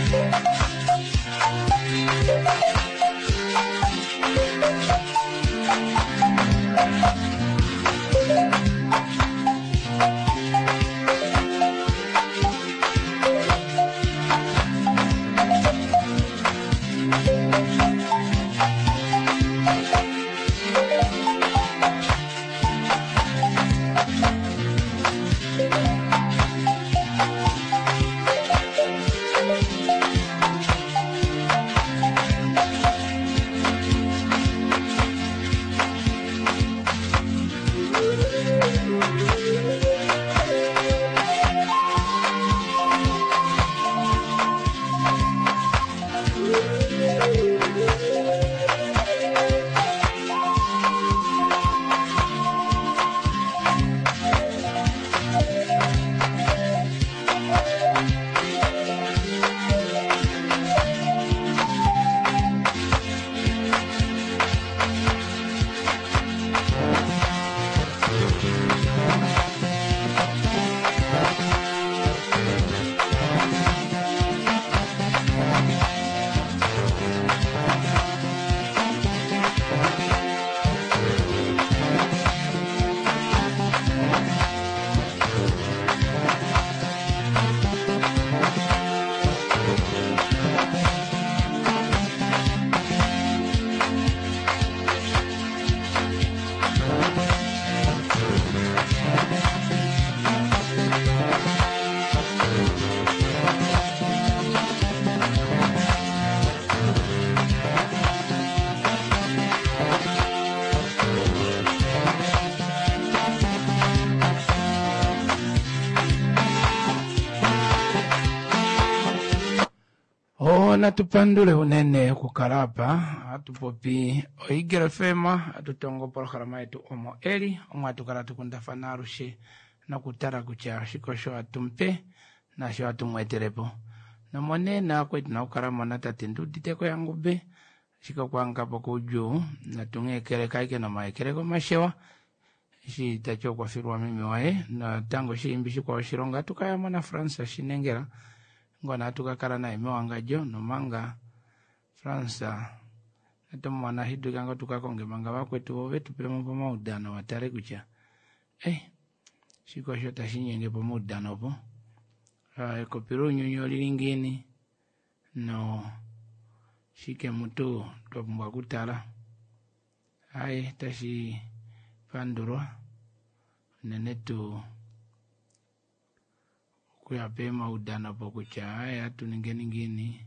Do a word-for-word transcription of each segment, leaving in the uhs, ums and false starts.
na tupandule unene kukarapa atupopi oigera fema atutongo programa yetu omo eli omwatukala tukundafana arushe na kutara kucha shikosho atumpe na sho atumweterepo na monena kwetu na ukarama na tatindu diteko yangu be shika kwanga poko juu na tungekere kaike na maekere kwa mashewa shi tacho kwa firwa mimi wae na tango shi imbishi kwa shironga tukaya mwana Fransa shinengera ngona tukakara na ime wangajo no manga Fransa nato mwana hidu kango tukakonge manga wakwetu wowe tupema pa maudano watare kucha eh shiko shota shinyenge pa maudano po uh, kopiru nyunyo lingini no shike mutu topumwa kutala ai tashi pandurwa nenetu kuya pema udana pokucha ai atu ningeni ngini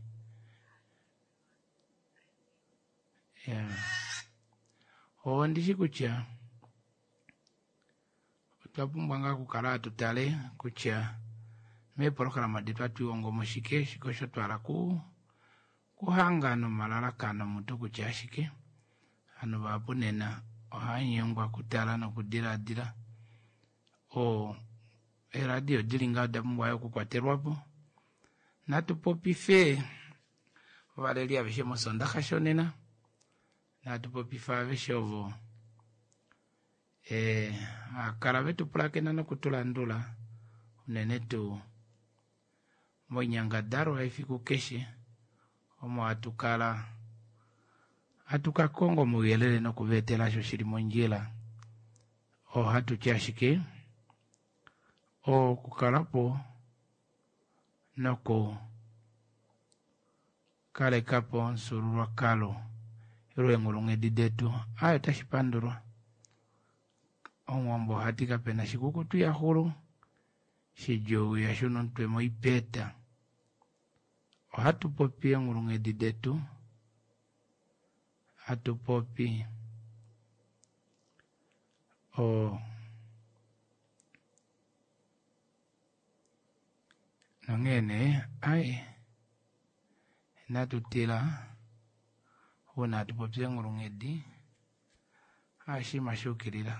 ya o ndishi kucha utapumwanga kukala tutale kucha me programa ditatu ongo moshike shiko shotwala ku kuhanga no malala kana mutu kucha shike ano bapunena ohanyengwa kutala no kudira dira o eradio dilinga damwa yo kukwaterwapo natupopi fe valeria vishemo sonda khashonena natupopi fa vishovo eh akara vetu plakena no kutulandula unenetu monyanga daro haifiku keshe omo atukala atuka Kongo muyelele no kuvetela sho shiri monjela o hatu chashike o kukalapo noko kale kapo surura kalo ruwe ngulunge didetu ayo tashipandurwa omwambo hatika pena shikuku tu ya huru shijogu ya shuno ntwemo ipeta o hatu popi ya ngulunge didetu hatu popi o nangene ai natutila una hatu popi ya ngulunge di ashi mashukirila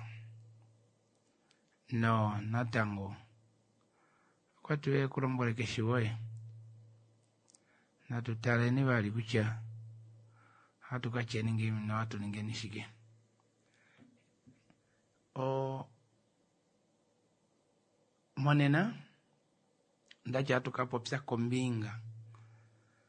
no natango kwa tuwe kulombole keshiwoye natutale ni bali kucha hatu kache ningi na watu ninge nishike o monena ndacha hatu kapopisa kombinga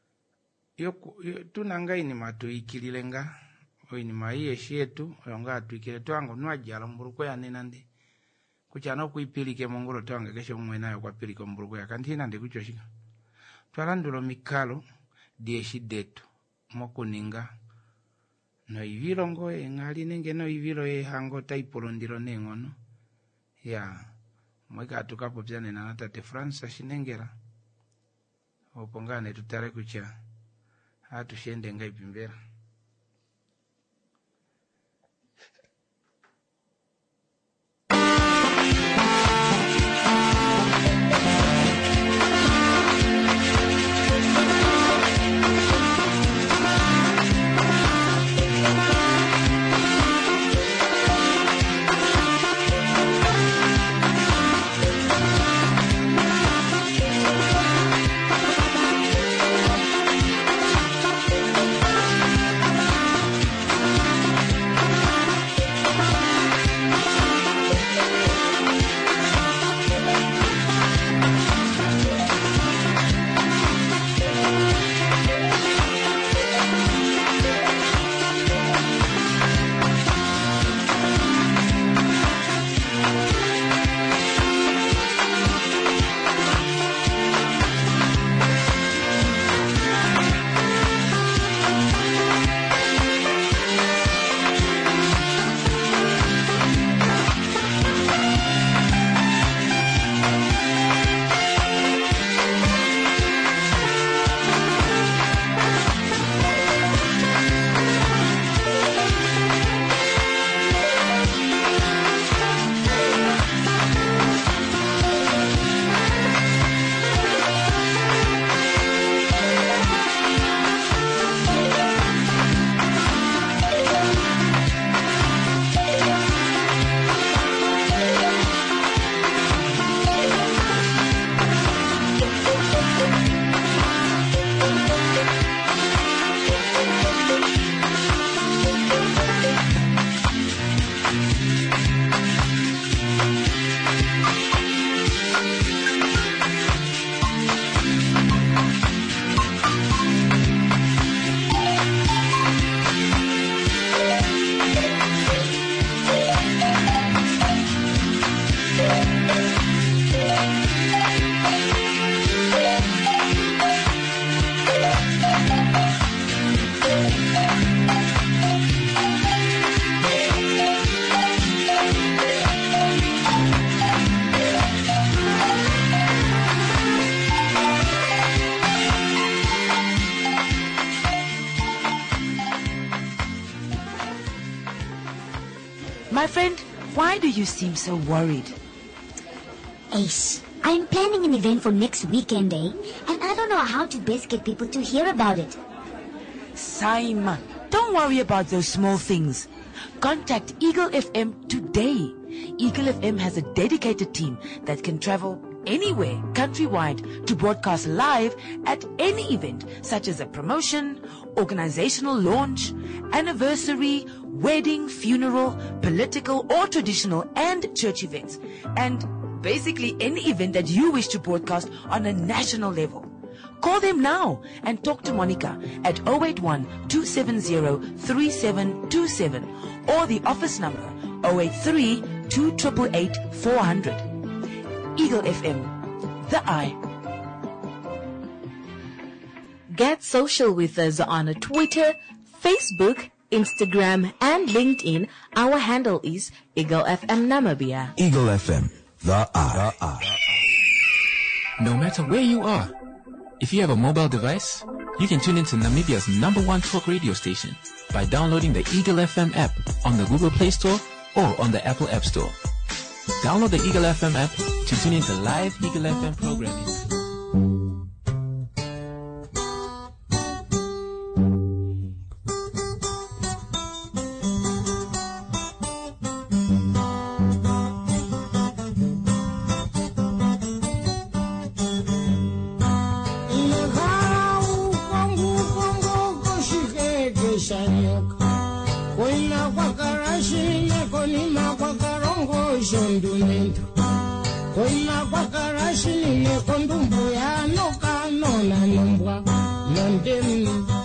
yoku tunanga ini matu ikililenga oini maiye shetu yonga tuikile twango nwajala mburuko ya ninandi kuchano kuipilike mongolo twange kesho mwenayo kwa piliko mburuko ya kantina ndi kuchoshika twalandulo mikalo dieshi detu mokuninga no iviro ngoe ngali nenge no iviro ye hango taipolo ndilo nengono ya mweka tukapo pyane na natate Fransa shinengera opongane tutare kucha hatu shende ngai pimbera. My friend, why do you seem so worried? Ace, I'm planning an event for next weekend, eh? And I don't know how to best get people to hear about it. Simon, don't worry about those small things. Contact Eagle F M today. Eagle F M has a dedicated team that can travel anywhere countrywide to broadcast live at any event, such as a promotion, organizational launch, anniversary, wedding, funeral, political or traditional and church events, and basically any event that you wish to broadcast on a national level. Call them now and talk to Monica at zero eight one, two seven zero, three seven two seven or the office number zero eight three, two eight eight, four hundred. Eagle F M, the eye. Get social with us on Twitter, Facebook, Instagram, and LinkedIn. Our handle is Eagle F M Namibia. Eagle F M, the eye. The eye. No matter where you are, if you have a mobile device, you can tune into Namibia's number one talk radio station by downloading the Eagle F M app on the Google Play Store or on the Apple App Store. Download the Eagle F M app to tune into live Eagle F M programming. Koina kwakarashi nine kondumbu ya noka nona nombwa nandem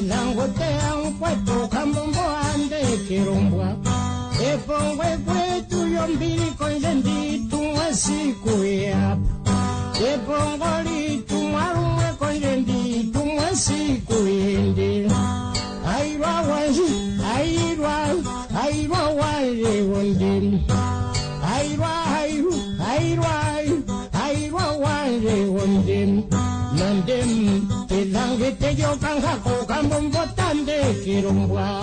Tilangotea mkwetu kambombo ande kirumbwa. Epongwe kwetu yombili konje nditu mwesiku yapa. Epongoli tumarumwe konje nditu mwesiku yende. Airwa wanji, airwa, airwa wale wondeni. Airwa, airwa, airwa, airwa wale wondeni. Mandem, telange teyo kanjako kambombo tande kirumbwa.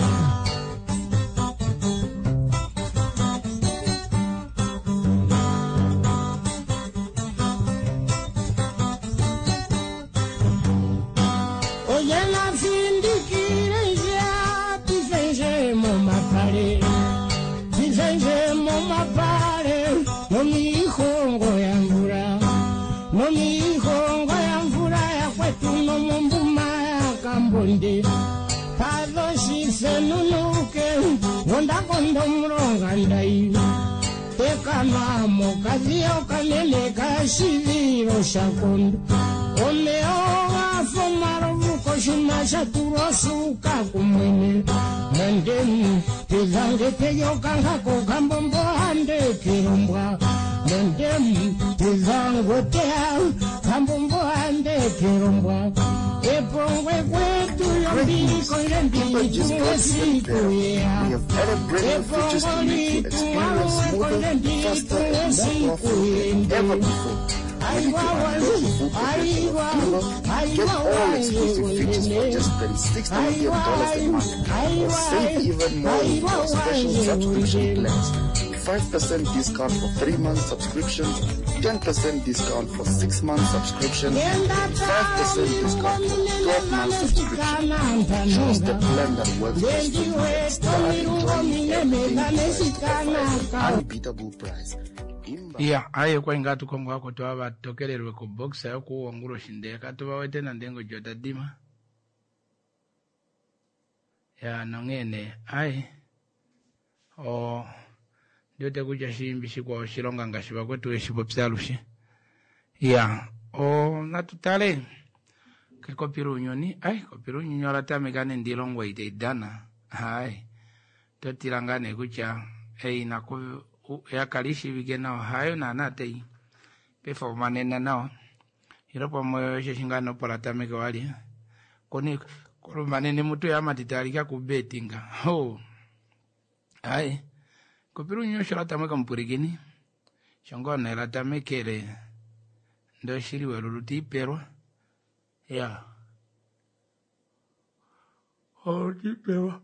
Oye la sindikire ya, tifenje mo mapare. Tifenje mo mapare, no mi hijo ngo yambura. No mi hijo ngo yambura ya kwetu no mumbuma ya kambonde. Pado shise nunuke, wonda kondo mronga ndai. Tekama mo kazio kanene kashiviro shakondo. Omeo afomaro vuko shumasha turosuka kumwene. Mendemu, tizange teyo kankako kambombo hande kirumbwa. Mendemu, tizango tea kambombo hande kirumbwa. Epongwe kwetu yombili konje nditu mwesiku ya. Epongoli tumarumwe konje nditu mwesiku yende. Aiwa wanzi, aiwa, aiwa wanzi wendene. Aiwa, aiwa, aiwa wanzi wendene. five percent discount for three months subscription, ten percent discount for six months subscription, five percent discount for twelve months subscription. Choose the plan that works best for you. Start enjoying everything for unbeatable price. Yeah, aye kwa ingatu kongo wako tuwa batokelelwe ku box ya kuwonguro shindeka tuwa wete na ndengo jota dima. Ya nangene aye o yote kuja shimbishi kwa shilonga ngashiba kwetu eshibo psalushi. Ya o natutale ke kopiru nyoni ay kopiru nyoni alata megane ndilongwa ite dana ay totilangane kucha ei nako ya kalishi vigena hayo na natei pefo manena nao iropo moyo shingano polata megawali koni koro manene mutu ya matitalika kubetinga ho ay kopiru nyoni shalata meka mpurigini shongona lata mekere ndo shiri weruruti pero ya oh ti pero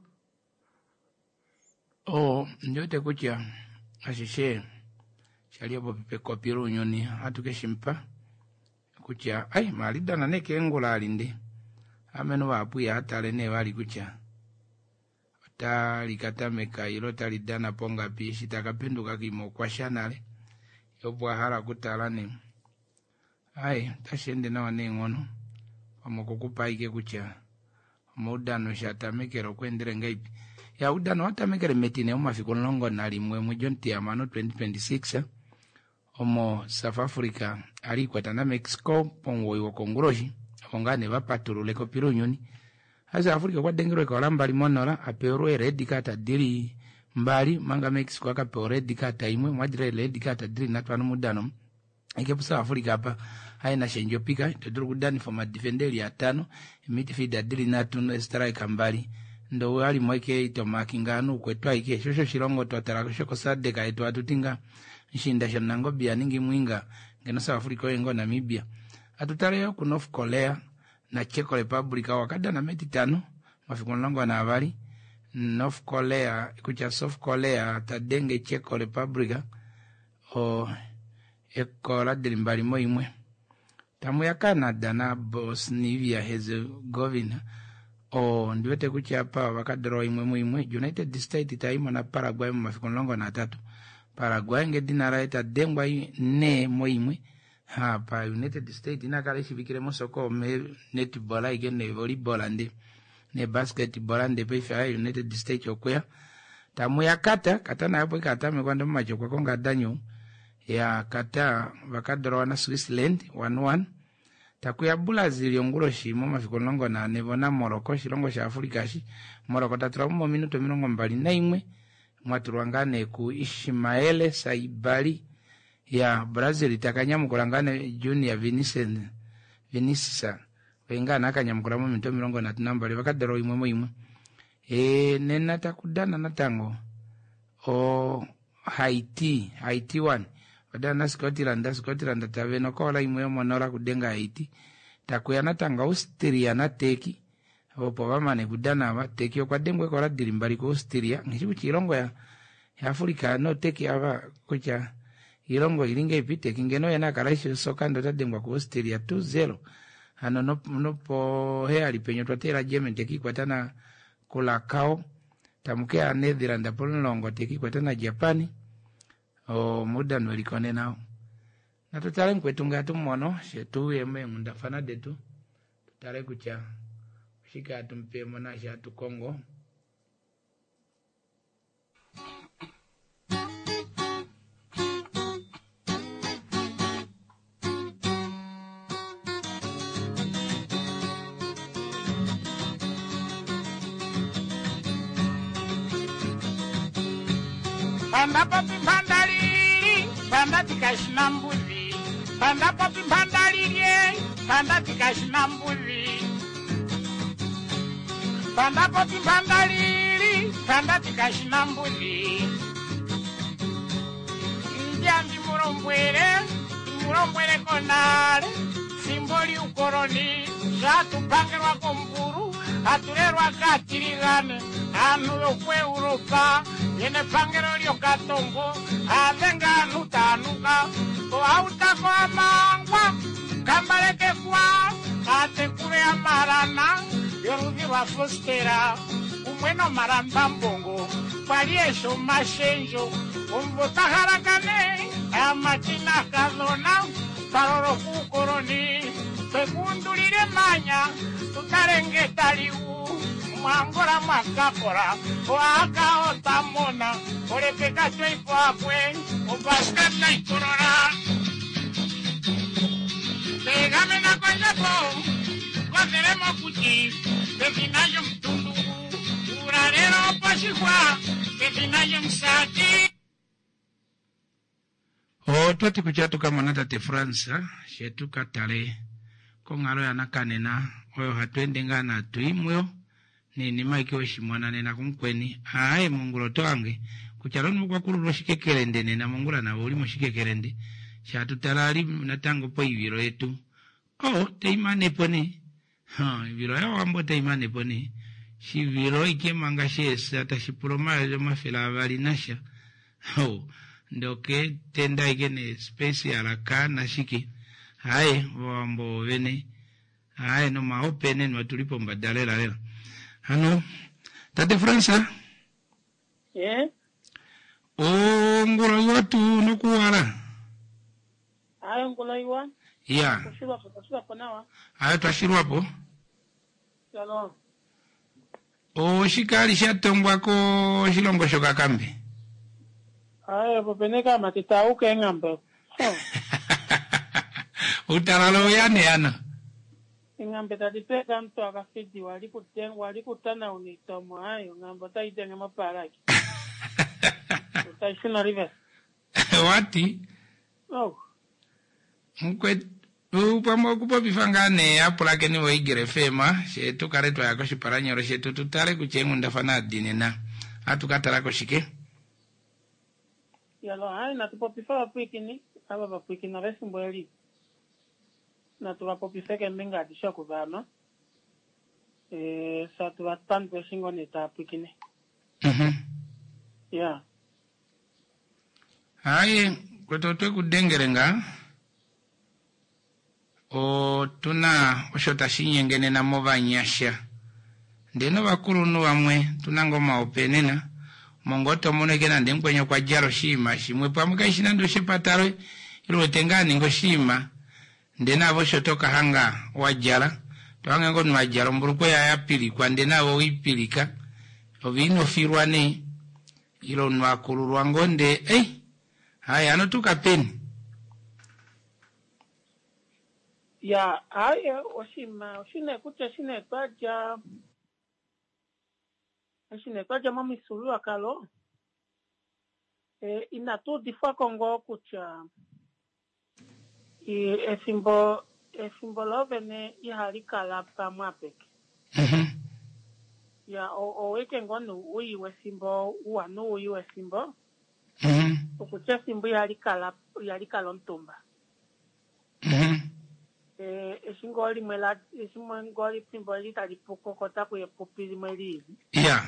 oh njote kucha ashishe shalia bo pepe kopiru nyoni atuke shimpa kucha ai malida na neke ngola alinde ameno wapu ya atale ne wali kucha tali katameka ilo tali dana ponga pishi takapenduka kimo kwa shanale yobwa hara kutalane ai tashende na wane ngono amokukupa ike kucha mudano shatamekero kwendere ngaipi ya udano watamekere metine umafiko longo nali mwe mjonti ya mano twenty twenty-six omo South Africa alikuwa tana Mexico pongo iwo konguroshi ongane vapaturule kopiru nyoni hasa Afrika kwa dengero kwa lambali monora apeoro red kata diri mbali manga Mexico akapeoro red kata imwe mwadire red kata diri natwanu mudano ike South Africa hapa haina shenjo pika toduru kudani for defenderi ya tano midfielder diri natu strike mbali ndo wali mweke ito makingano kwetwa ike shosho shirongo twatara shoko sadeka ito atutinga nshinda shanango bia ningi mwinga ngena South Africa yengo Namibia atutare ku North Korea na Czech Republic wakada na meti tano mafikonlango na habari North Korea kucha South Korea tadenge Czech Republic o ekola dilimbali moimwe tamu ya Canada na Bosnia Herzegovina o ndiwete kuchapa wakadro imwe muimwe United States taimo na Paraguay mafikonlango na tatu Paraguay nge dinara eta dengwa ne muimwe hapa United States inakale shibikire mosoko me netball ige ne volleyball ande ne basketball ande pefa United States okwea tamu ya kata kata na hapo kata mekwanda macho kwa konga danyo ya kata wakadro na Switzerland one one takuya Brazil ngulo shimo mafikolongo na nebona Morocco shilongo sha Afrika shi Morocco tatula mu minuto mirongo mbali na imwe mwatulwangane ku Ismael Saibali ya Brazil takanyamukulangane Junior Vinicius Vinicius wengana akanyamukula mu minuto mirongo na nambali bakadero imwe mu imwe e nena takudana natango o Haiti Haiti one badana Scotland Scotland taveno kola imwe monora kudenga Haiti takuya natanga Austria na Turkey opo bamane kudana ba Turkey okwadengwe kola dirimbali ko Austria ngichibu chirongo ya ya Afrika no Turkey aba kucha irongo ilinga ipite kingeno yana karaisho soka ndo tadengwa ko Austria two zero ano no no po he alipenyo twatera Yemen Turkey kwatana Kulakao tamukea Netherlands polongo Turkey kwatana Japani o muda nwelikone nao na tutale mkwetunga tumono shetu yeme mundafana detu tutale kucha shika tumpe mona shatu Kongo Panda papi pandaliri, panda tikashina mbuzi. Panda papi pandaliri, panda tikashina mbuzi. Panda papi pandaliri, panda tikashina mbuzi. Njandi murombwere, murombwere konale. Simboli ukoroni, shatu pangerwa komburu, aturerwa katirigane. Anu yokwe Europa, yene pangero lyo katongo, avenga nutanuka, ko auta ko amangwa, kambaleke kwa, ate kure amarana, yorugi wa fostera, umweno maramba mbongo, paliesho mashenjo, umbota harakane, amatina kazona, paroro kukoroni, pekundulire manya, tutarenge taliu, mwangora mwakakora waka otamona olepeka twipo apwe obaska na ikorora pegame na konjapo kwaseremo kuti pekinayo mtundu urarero pashikwa pekinayo msati o twati kuchatu kama natate Fransa shetu katale kongalo yanakanena oyo hatwende ngana tuimwe ni ni maiki oshimwana nena kumkweni ae mungulo toange kuchaloni mukwa kuru shikekerende nena mungula na uli mushikekerende shatu talali natango po ibiro yetu oh teimane poni ha ibiro ya wambo teimane poni shiviro ike manga shesa tashipuroma yo mafela bali nasha oh ndoke tenda igene space alaka na shiki ae wambo vene ae no maopene no tulipo mbadalela lela Ano, tate Fransa? Eh? Oh, ngolo iwa tu nukuwala. Ayo ngolo iwa? Yeah. Kushiwa po, kushiwa po nawa. Ayo twashirwa po? Yalo. Oh, shikali shatongwa ko shilongo shoka kambi. Ayo, popeneka matita uke ngambe. Utaralo yane yana. Ngambe tadi peka mtu akafidi wali kuteng wali kutana unitomo ayo ngambe taitenge maparaki. Utaishuna river. Wati? Oh. Mkwe upamo kupo bifangane apula keni wa igere fema shetu kareto yako shiparanyoro shetu tutale kuchengu ndafana dinena atukatala ko shike. Yalo ayo natupopifa wapikini aba wapikini na vesi mbweli. Na tuwapopifeke minga adisha kuvano. Eh, sa tuwatan peshingo nita pikine. Mhm. Yeah. Aye, kwetotwe kudengerenga. O tuna oshota shinyengene na mova nyasha. Ndeno bakuru nu wamwe tunangoma openena. Mongoto monegena ndengwenyo kwa jaro shima shimwe pamuka ishina ndo shipataro ilo tengani ngo shima. Ndena abo shotoka hanga wajala twange ngo nwajala mburuko ya yapili kwa ndena abo wipilika ovino firwane ilo nwakururwa ngonde eh haya no tukapeni ya aye oshima oshine kucha shine twaja shine twaja mamisulu akalo e inatu difa kongo kucha i efimbo efimbo lovene ihalikala pamwe apeke Mhm. ya o weke ngono uyi wesimbo uwanu uyi wesimbo Mhm. okucha simbo ihalikala ihalikala ntumba Mhm. eh esingoli mwela esingoli simbo litalipuko kota kuyepupili mweli Yeah.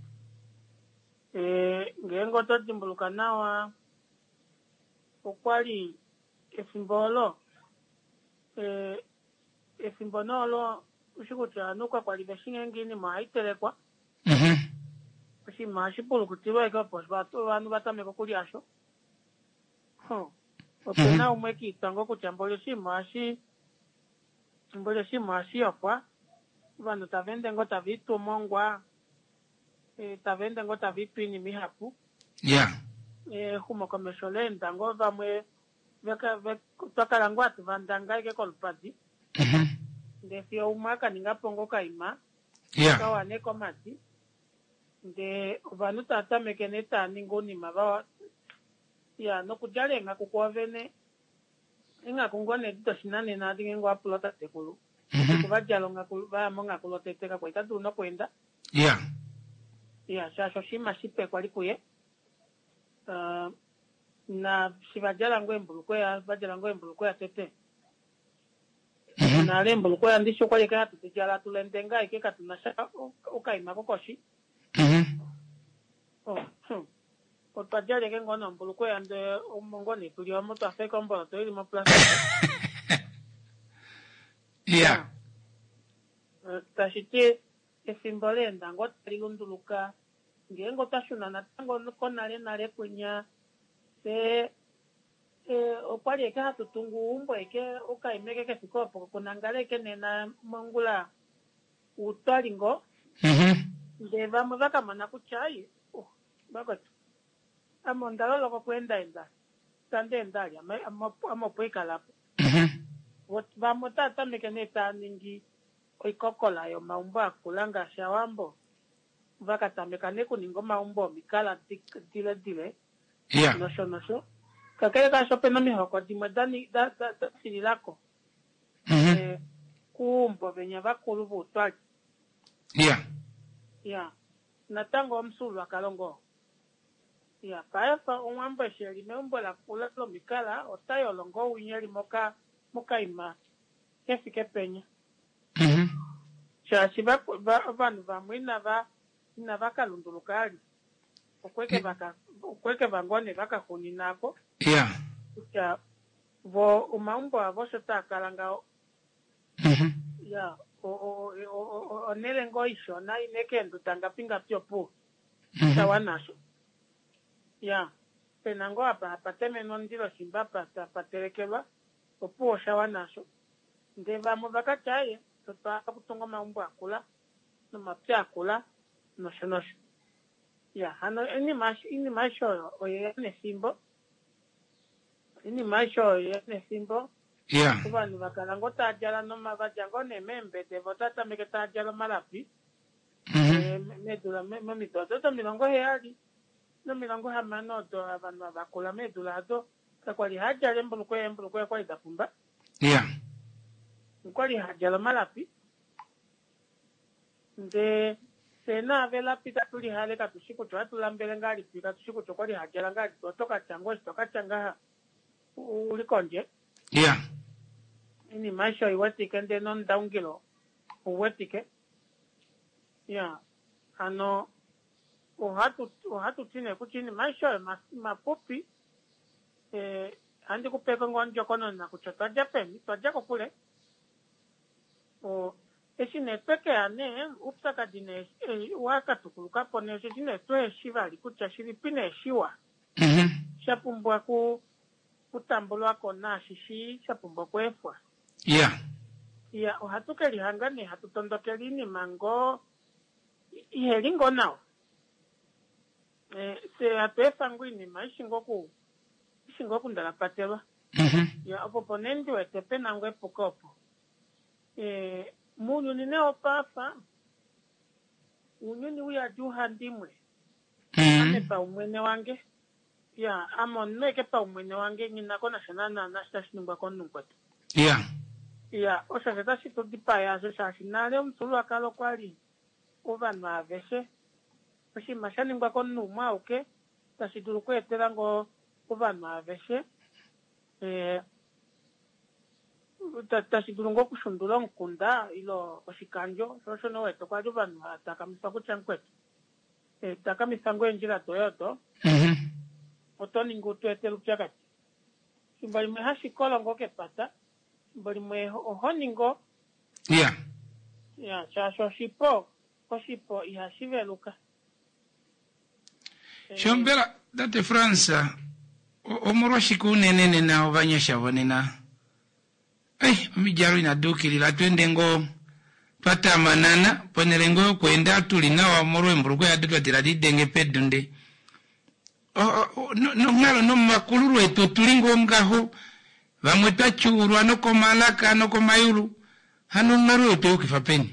eh ngengo totimbuluka nawa okwali efimbolo eh efimbonolo ushikuta nuka kwali beshingengini maitelekwa Mhm. ushima shipulukutilwe ko pos batu banu batameko kulyasho ho opena umwe kitango kuchambolo shima shi mbolo shima shi opwa banu tavende ngo tavitu mongwa eh tavende ngo tavipini mihapu Yeah. eh humo komeshole ndango vamwe veka veka ngwatu vandanga ke kolpadi Mhm. ndefio umaka ningapongo kaima Yeah. kawane komati nde vanu tata mekeneta ningoni mabawa ya nokujale nga kukwavene inga kungone dito shinane na dingo upload tekulu Mhm. kubajalo nga kuba monga kuloteteka kwa itatu no kwenda Yeah. ya shasho shima shipe kwali kuye uh, na shibajala ngwembulukwe ya bajala ngwembulukwe ya tete Mhm. na lembulukwe ya ndisho kwali kana tutijala tulendenga ikeka tunashaka ukaima kokoshi Mhm. oh hmm. Otwajale ke ngono mbulukwe ya nde umongoni tulio moto afeka mbola toili mo plus Yeah. tashite efimbole ndango talilunduluka ngengo tashuna na tango konale nale kunya se eh okwali ke hatutungu umbo eke ukaimeke ke sikopo kunangale ke nena mongula utalingo Mhm. nde vamwe vakamana kuchai oh bagoto amondalo loko kwenda enda tande ndali amopoikalapo Mhm. vamwe tata mekeneta ningi oikokola yo maumbo akulanga shawambo vakatameka nekuningo maumbo mikala dile dile Yeah. nosho nosho kakele kashope no mihoko dimwe dani da da da sililako Mhm. eh kumbo venye vakulu butwali Yeah. ya natango msulu akalongo ya kaefa umwambo sheli meumbo la kula lo mikala otayo longo unyeli moka moka ima kefike penya Mhm. shashi ba vanhu vamwe nava navakalundulukali okweke vaka okweke vangone vakakuni nako Yeah. ya vo umaumbo avo shotakalanga Mhm. ya o o o onele ngo ishona inekendo tangapinga pyopo Mhm. tawanasho ya penango apa apateme no ndilo simba pata patelekelwa opuo shawanasho ndevamo vakachaye tota kutonga maumbo akula no mapya akula no shonosho ya hano ini mash ini masho oye ne simbo ini masho oye ne simbo Yeah. vanhu vakalango tajala no mavajango ne membe de votata meketa jalo malapi Mhm. medula memidodo to milongo heali no milongo hamano do vanhu vakula medula do kakwali hajale mbulukwe mbulukwe kwa idapumba Yeah. kwali hajala malapi nde sena vela pita tuli hale ka tushiko to atulambele ngali pika tushiko to kwali hajala ngali to toka chango toka changa ulikonje Yeah. ini maisha iwatike nde non daungilo uwatike ya ano uhatu uhatu tine kuchini maisha mapopi eh andi kupeka ngonjo kono na kuchota japeni to jako kule o esine peke ane upsaka dine waka tukuluka pone esine to shiva likucha shilipine shiwa Mhm. shapumbwa ku kutambulwa kona shishi shapumbwa kwefwa Yeah. ya uhatuke lihangane hatutondoke lini mango ihelingo nao eh se apefa ngwini maishingo ku ishingo ku ndalapatelwa Mhm. ya opoponenti wetepe nangwe pukopo eh munyu nineo papa unyuni uya juha ndimwe ame pa umwene wange ya amon meke pa umwene wange ngina kona shanana na stashinungwa konungwa ya ya osha zeta shito dipa ya zo shashinale mtulu akalo kwali ovanhu aveshe oshi mashaningwa konumwa uke tashiduru kwetela ngo ovanhu aveshe eh tashiduru ngo kushundula nkunda ilo oshikanjo shosho no weto kwa vanhu atakamisa kuchankwetu eh takamisa ngo enjira toyoto mhm otoni ngutu etelu chakati simbali mwe hashikola ngo kepata simbali mwe ohoningo ya ya chasho shipo oshipo ihashiveluka shombera date Fransa omorwa shikunenene na obanyesha bonena ai omijaro inadukirira twende ngo twatamanana ponerengo kwenda tulina wa morwe mburugwa yadutwa tiradidenge pedunde oh no ngalo no makuluru eto tulingo ngaho bamwe tachurwa no komalaka no komayulu hano ngaro eto kifapeni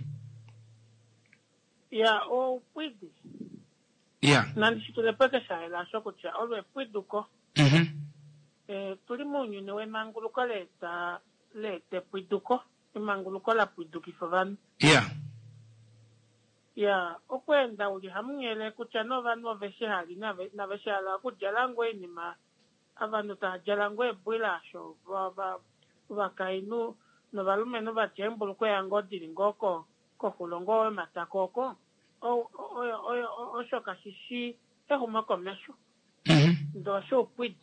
ya o pwidi ya nandi shitulepeke shaela shokucha olwe pwiduko mhm eh tuli munyu newe manguluko leta lete pwiduko imanguluko la pwiduki fovani ya ya okwenda uli hamngele kucha no vanhu veshe hali na na veshala kujalango enima abantu tajalango ebwilasho baba bakainu no valume no vajembulu kweyango dilingoko kokulongo matakoko o o o o shoka shishi ehuma komesho mhm ndo sho pwidi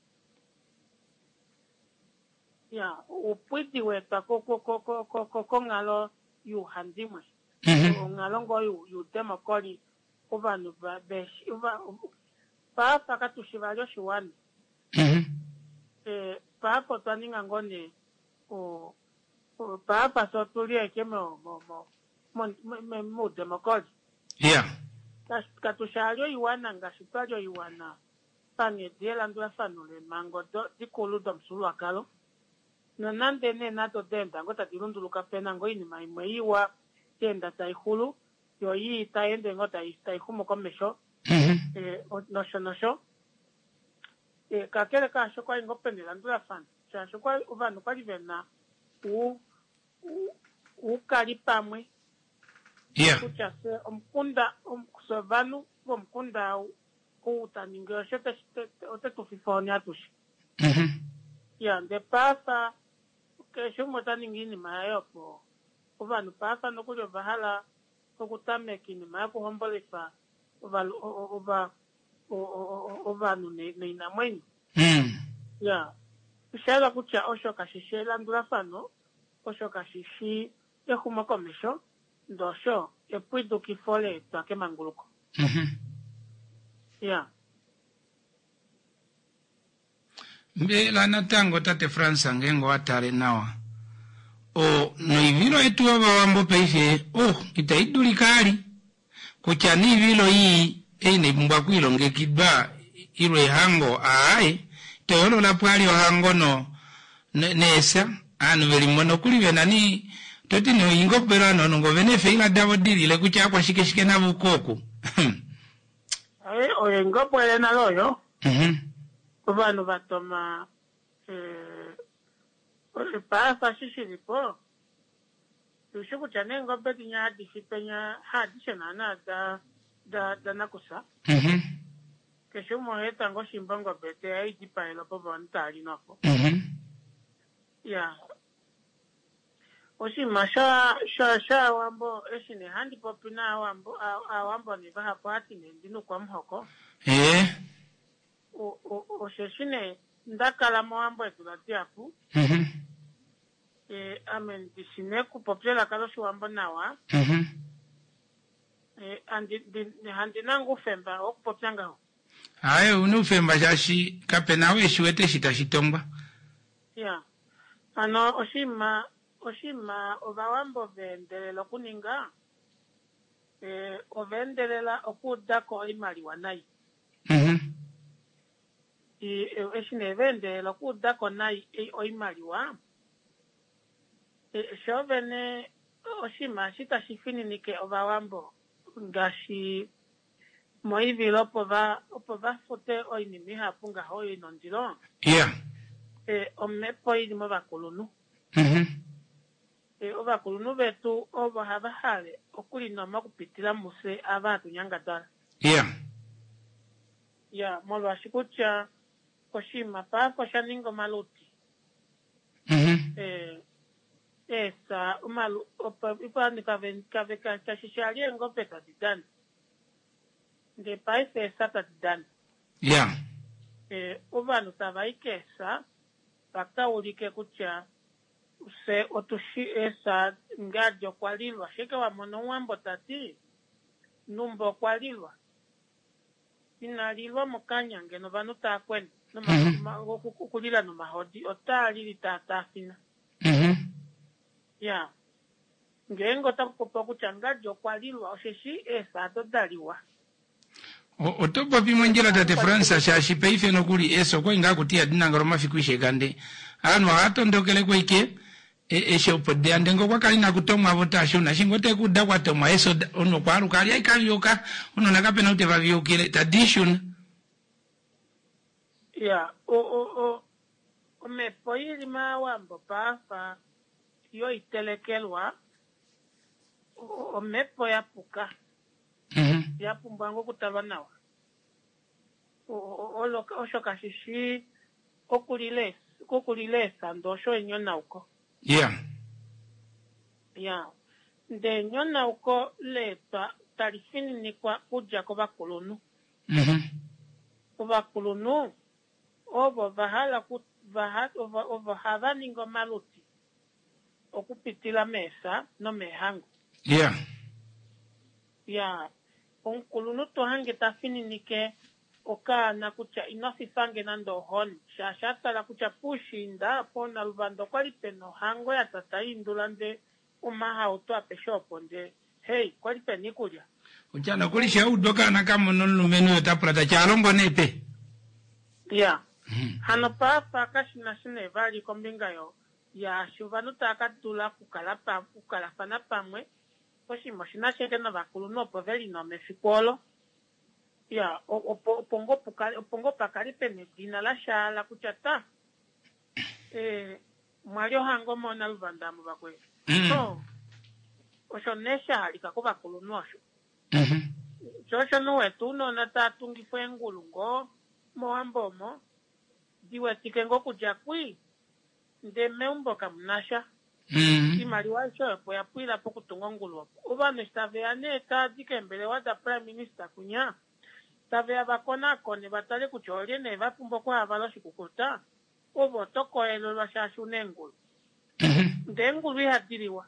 ya upwidi weta koko koko koko kongalo yu handimwe mhm ngalo ngo yu yu demokoli ovanhu va beshi uva pa pakatushivalo shiwani mhm eh pa potwaninga ngone o pa pa so tulieke mo mo mo mo demokoli ya katushalyo iwana ngashipalyo iwana pange diela ndo afanule mango do dikulu do msulu akalo na nande ne nato denda ngota dirunduluka pena ngo ini maimwe iwa tenda taihulu yo yi taende ngota taihumo komesho mhm eh nosho nosho eh kakele ka shokwa ingopendela ndula fan cha shokwa uvanu kwalivena u u kali pamwe ya kucha se omkunda omkusovanu omkunda kuutaningo shete ote tufifoni atushi mhm ya nde pasa kesho motaningini mayopo uvanu pasa nokulyo bahala okutamekini mayako hombolefa uvalu uva uvanu ne namwenyi mhm ya ushala kucha osho kashishela ndula fano osho kashishi ehuma komesho ndosho epwidu kifole twake manguluko mhm ya mbela natango tate Fransa ngengo atare nawa o noivilo etu abawambo peife oh itaidulikali kucha ni vilo hii ene mbwakwilo ngekidba ilo hango ai toyolo la pwali hango no nesa anu veli mono kulive nani toti no ingopera no ngo venefe ila davo dilile kucha kwa shike shike na bukoko ai o ingopere na loyo mhm vanhu vatoma eh pasa shishiripo ushikucha nengo beti nya disipenya hadishena na da da da nakusa mhm kesho moheta ngo shimbango bete ai dipailo po bontali nako mhm ya oshi masha sha sha wambo eshine handi popina wambo awambo ni baha pati ndinu kwa mhoko eh o o o sheshine ndakala mwambo etulatiapu mhm eh amen disine ku popela kalo shiwambo nawa mhm eh andi handi nangu femba okupopyanga ho aye unufemba jashi kapenawe shiwete shitashitomba ya ano oshima oshima obawambo vendelela kuninga eh ovendelela okudako imali wanai mhm e eshine vendela kudako nai oimaliwa e shovene oshima shita shifini nike ovawambo ngashi moivilo opova opova fote oinimi hapunga hoyo inondilo yeah e omepo ilimo bakulunu mhm e obakulunu betu obo habahale okulinoma kupitila muse abatu nyangadala yeah ya molwa shikucha koshima pa koshaningo maluti mhm eh esa umalu opa ipani kaven kaveka chashishalie ngope tadidani de paise esa tadidani yeah eh ubanu tavaikesa pakaulike kucha se otushi esa ngajo kwalilwa shike wa mono wambo tati numbo kwalilwa inalilwa mukanyange no banu takwenda no ma kulila no mahodi otali tatafina mhm ya ngengo takupopa kuchangajo kwalilwa osheshi esa todaliwa otopa pimwenjera tate Fransa shashipe ife no kuli eso kwa inga kutia dinangaro mafikwishe gande anu atondokele kwa ike e esho pode andengo kwa kalina kutomwa votasho na shingote kuda kwa tomwa eso ono kwa rukali ai kalioka ono nakapena uteva vyokile tradition ya o o o o me poili mawambo pafa yo itelekelwa o me poya puka mhm ya pumbango kutalwa nawa o o lo oshoka shishi kokulile kokulile sandosho enyona uko yeah ya de nyona uko leta tarifini ni kwa kuja kwa bakulunu mhm kwa bakulunu obo bahala ku bahat over over havani ngomaluti okupitila mesa no mehango yeah ya onkulunu to hange tafini nike oka na kucha inosifange nando hon shashata la kucha pushinda pona lubando kwali peno hango ya tata indulande umaha oto apeshopo nde hey kwali penikulia ujana kulisha udoka na kama nonu menu tapulata chalombo nepe ya mm. hano papa kashina shine vali kombinga yo ya shuvanu takatula kukalapa kukalafana pamwe oshimo shina sheke na bakulu no poveli no mefikolo ya opongo pukali opongo pakali pene dina la shala kuchata eh Mario hango mona lubandamu bakwe so oshonesha alika ko bakulu nosho mhm Joshua no etuno na tatungi fue ngulungo moambomo diwe tikengo kujakwi ndeme umboka mnasha mhm imaliwa isho po ya pwila po kutungo ngulu uba nestave ane ta dikembele wa da prime minister kunya tave abakona kone batale kucholie ne bapumbo kwa abalo shikukuta obo toko elo lwa shashune ngulu mhm ndengulu ihadiriwa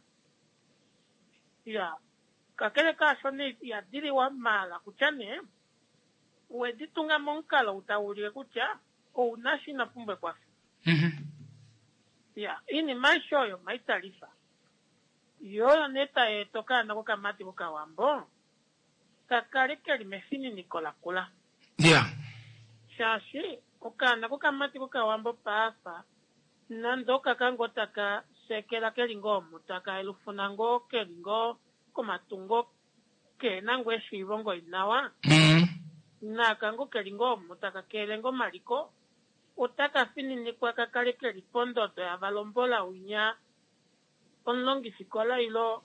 ya kakele ka shone ya diriwa mala kuchane ueditunga monkala utaulie kucha o unashina pumbe kwa mhm ya ini maisho yo maitarifa yo neta etoka na kwa mati kwa wambo kakale ke limefini nikola kula yeah shashi okana kwa mati kwa wambo papa nando kakango taka sekela ke lingomu taka elufuna ngo ke lingo komatungo ke nangwe shibongo inawa mhm na kango ke lingomu taka kelengo maliko utaka fini ni kwa kakale ke lipondo to ya balombola unya onlongi sikola ilo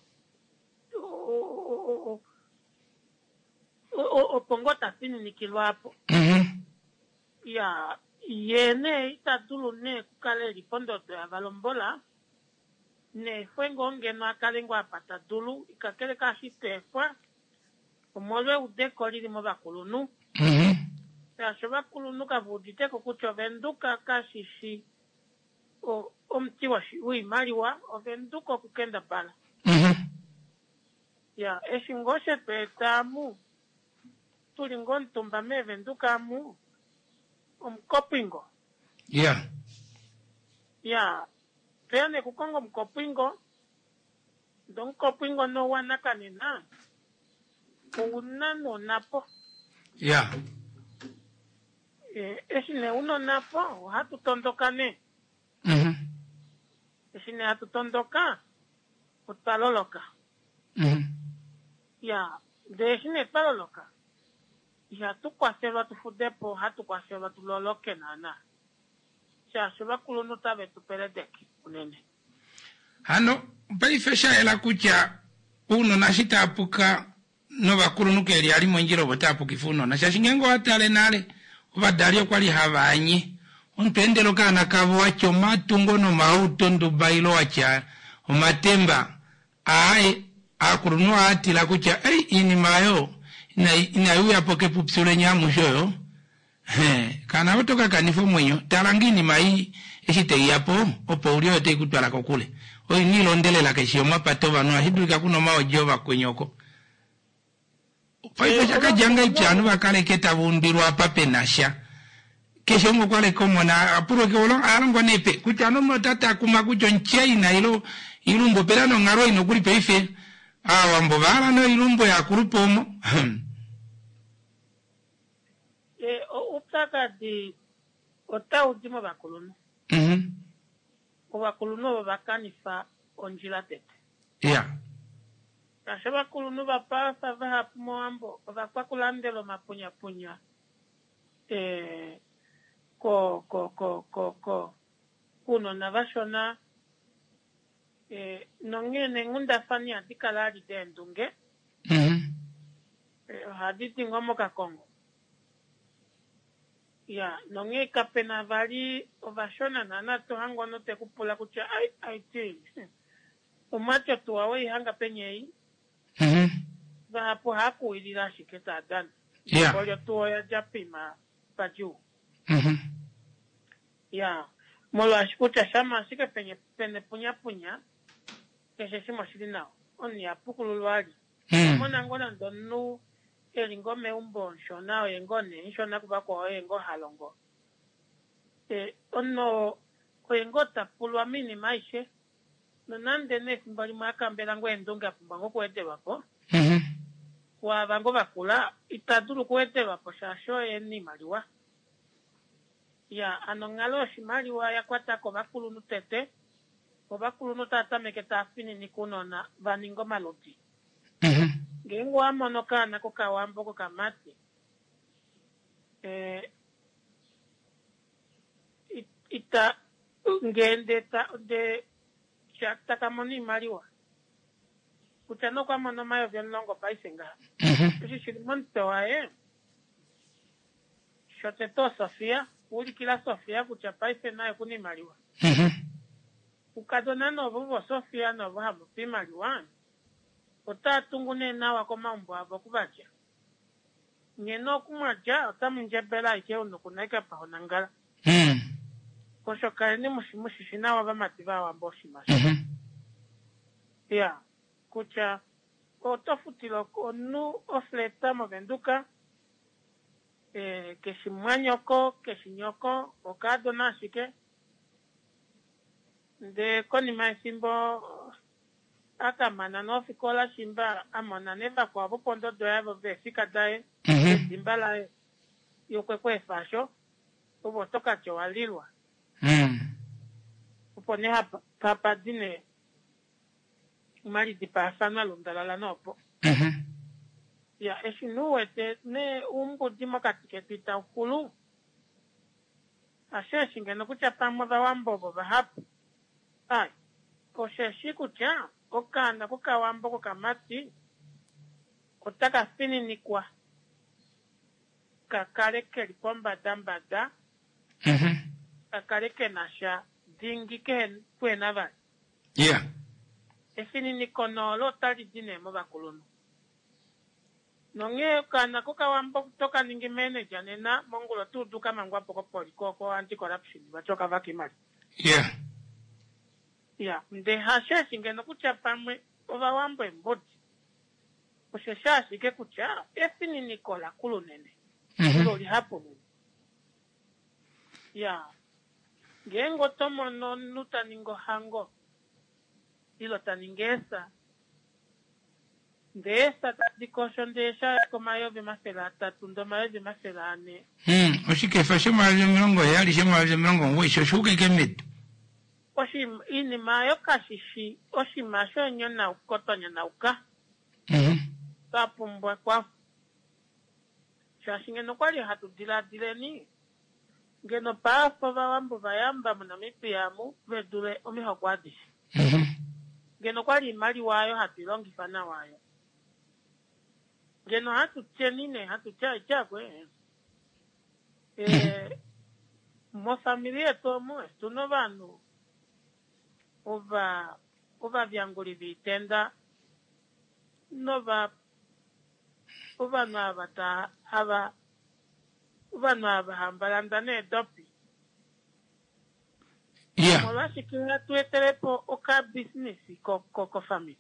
o o o pongota fini ni kilwapo mhm ya yene itatulu ne kukale lipondo to ya balombola ne fwengo ngeno akalengo apata dulu ikakele kashi tefwa omolwe udekoli limo bakulunu mhm ya shoba kulunu kabudite kukucho venduka kashishi o omti washi ui maliwa o venduka kukenda pala mhm ya eshingoshe petamu tulingo ntumba me venduka mu omkopingo yeah ya peane kukongo mkopingo don kopingo no wanaka nena unano napo yeah eh esine uno napo hatu tondokane mhm esine hatu tondoka utaloloka. Mhm. Ya, deshine taloloka. Ya tukwaselwa tufudepo hatukwaselwa tuloloke nana. Cha sheba kulunu tabe tuperedeki unene. Hano paifesha ela kucha uno nashitapuka no bakulu keri ali mwenjiro botapuka ifuno na shashingengo atale nale ubadalio kwali habanyi untendelo kana kabwacho matungo no mauto ndo bailo acha umatemba ai akurunu atila kucha ei ini mayo na ina uya poke pupsule nyamu shoyo he kana otoka kanifo mwenyo talangini mai eshite yapo opo ulio te kutwala kokule oi nilo ndele la keshio mapatova no hiduka kuno mao jova kwenyoko Fai chaka janga ipianu wakale keta wundirwa pape nasha. Kesho mwa kwale komo na apuro ke olong alang kwa nepe. Kuchano mwa tata kumakucho nchei na ilo ilumbo pelano ngaro ino kuri peife. Awa mbovara no ilumbo ya kurupo mo. E uptaka di ota udimo bakuluno. Mhm. Bakuluno bakanifa onjila tete. Yeah. Kashaba kulunu bapasa vaha mwambo vapakulandelo mapunya punya eh ko ko ko ko ko kuno na vashona eh nongene ngunda fani atikalari dendunge Mhm. eh haditi ngomo ka Kongo ya nonge kapena vali ovashona nana to hango no te kupula kucha ai ai ti umacho tuwawe hanga penyei. Mhm. Vahapo haku ilila shiketa adan. Yeah. Kwa tuwa ya japima paju. Mhm. Ya. Molo ashikucha shama shike penye pene punya punya. Keshe shimo shili nao. Oni ya pukululwali. Mhm. Mona ngona ndonu elingo me umbo nsho nao yengone. Nsho na kubako wa yengo halongo. E, ono kwa yengo tapulwa mini maishe. Nonande nesi mbali mwaka mbela ngwe ndunga pumbango kuwete wapo. Mhm. Kwa bango bakula itaduru kuwete wapo shasho eni maliwa. Ya anongalo shimaliwa ya kwata ko bakulu nutete. Ko bakulu nutata meketa afini nikunona baningo maloti. Mhm. Gengo amonoka na kukawambo kukamati. Eh, it, ita ngende ta de chakta kamoni maliwa. Kuchano kwa mono mayo vyenlongo paisenga. Mhm. Kuchi shilimonte wa e. Shote to Sofia. Uli kila Sofia kucha paise na kuni maliwa. Mhm. Ukadona no vuvo Sofia no vahamu pi maliwa. Ota tungune na wako mambo abo kubacha. Nyeno kumaja otamu njebela ike unukunaika pahonangala. Mhm. Kosho kaini mushimushi shina waba matiba wamboshi mashi. Mhm. Ya. Kucha otofutilo onu ofleta movenduka eh keshimwanyoko keshinyoko okado nashike de koni masimbo aka mana no fikola shimba amona neva kwa bopondo do yavo vesika dae simba la yokwekwe fasho ubo toka chowalilwa Mhm. upone hapa papa dine mari di pasana lundalala nopo. Mhm. Ya eshinuwete ne umbu dimo katiketita ukulu. Ashe shinge no kucha pamwa ba wambobo ba hapu. Ai. Koshe shiku cha okana kuka wambo kukamati. Kotaka fini ni kwa. Kakare ke lipomba damba da. Mhm. Kakare ke nasha dingi ke kwe nava. Yeah. Efini ni kono lo tali dine mo bakuluno. Nonge kana kuka wambo kutoka ningi manager nena mongulo tu duka mangwa poko poli koko anti corruption bachoka vakimali. Yeah. Ya, nde hashe shinge no kucha pamwe ova wambo embodi. Kushesha shige kucha efini ni kola kulu nene. Mhm. Loli hapo nene. Ya. Gengo tomo no nuta ningo hango. Ilo taningesa. De esta dikoshon de sha komayo bimasela tatu ndo mayo bimasela ane. Mhm. Oshike fashe mwaje mrongo yali she mwaje mrongo we shoshuke kemet. oshi ini mayo kashishi oshi masho nyona ukotonya na uka Mhm. tapumbwa kwa shashingeno kwali hatudila dileni ngeno paafo bawambo bayamba mu Namibia mu bedule omiho kwadi Mhm. ngeno kwali imali wayo hatilongifa na wayo ngeno hatutye nine hatutya chakwe eh mo familia tomo tuno bantu uva uva vyanguli vitenda nova uva navata ava uva navahambala ne dopi Yeah. molwashikila tuetelepo oka business ko ko ko family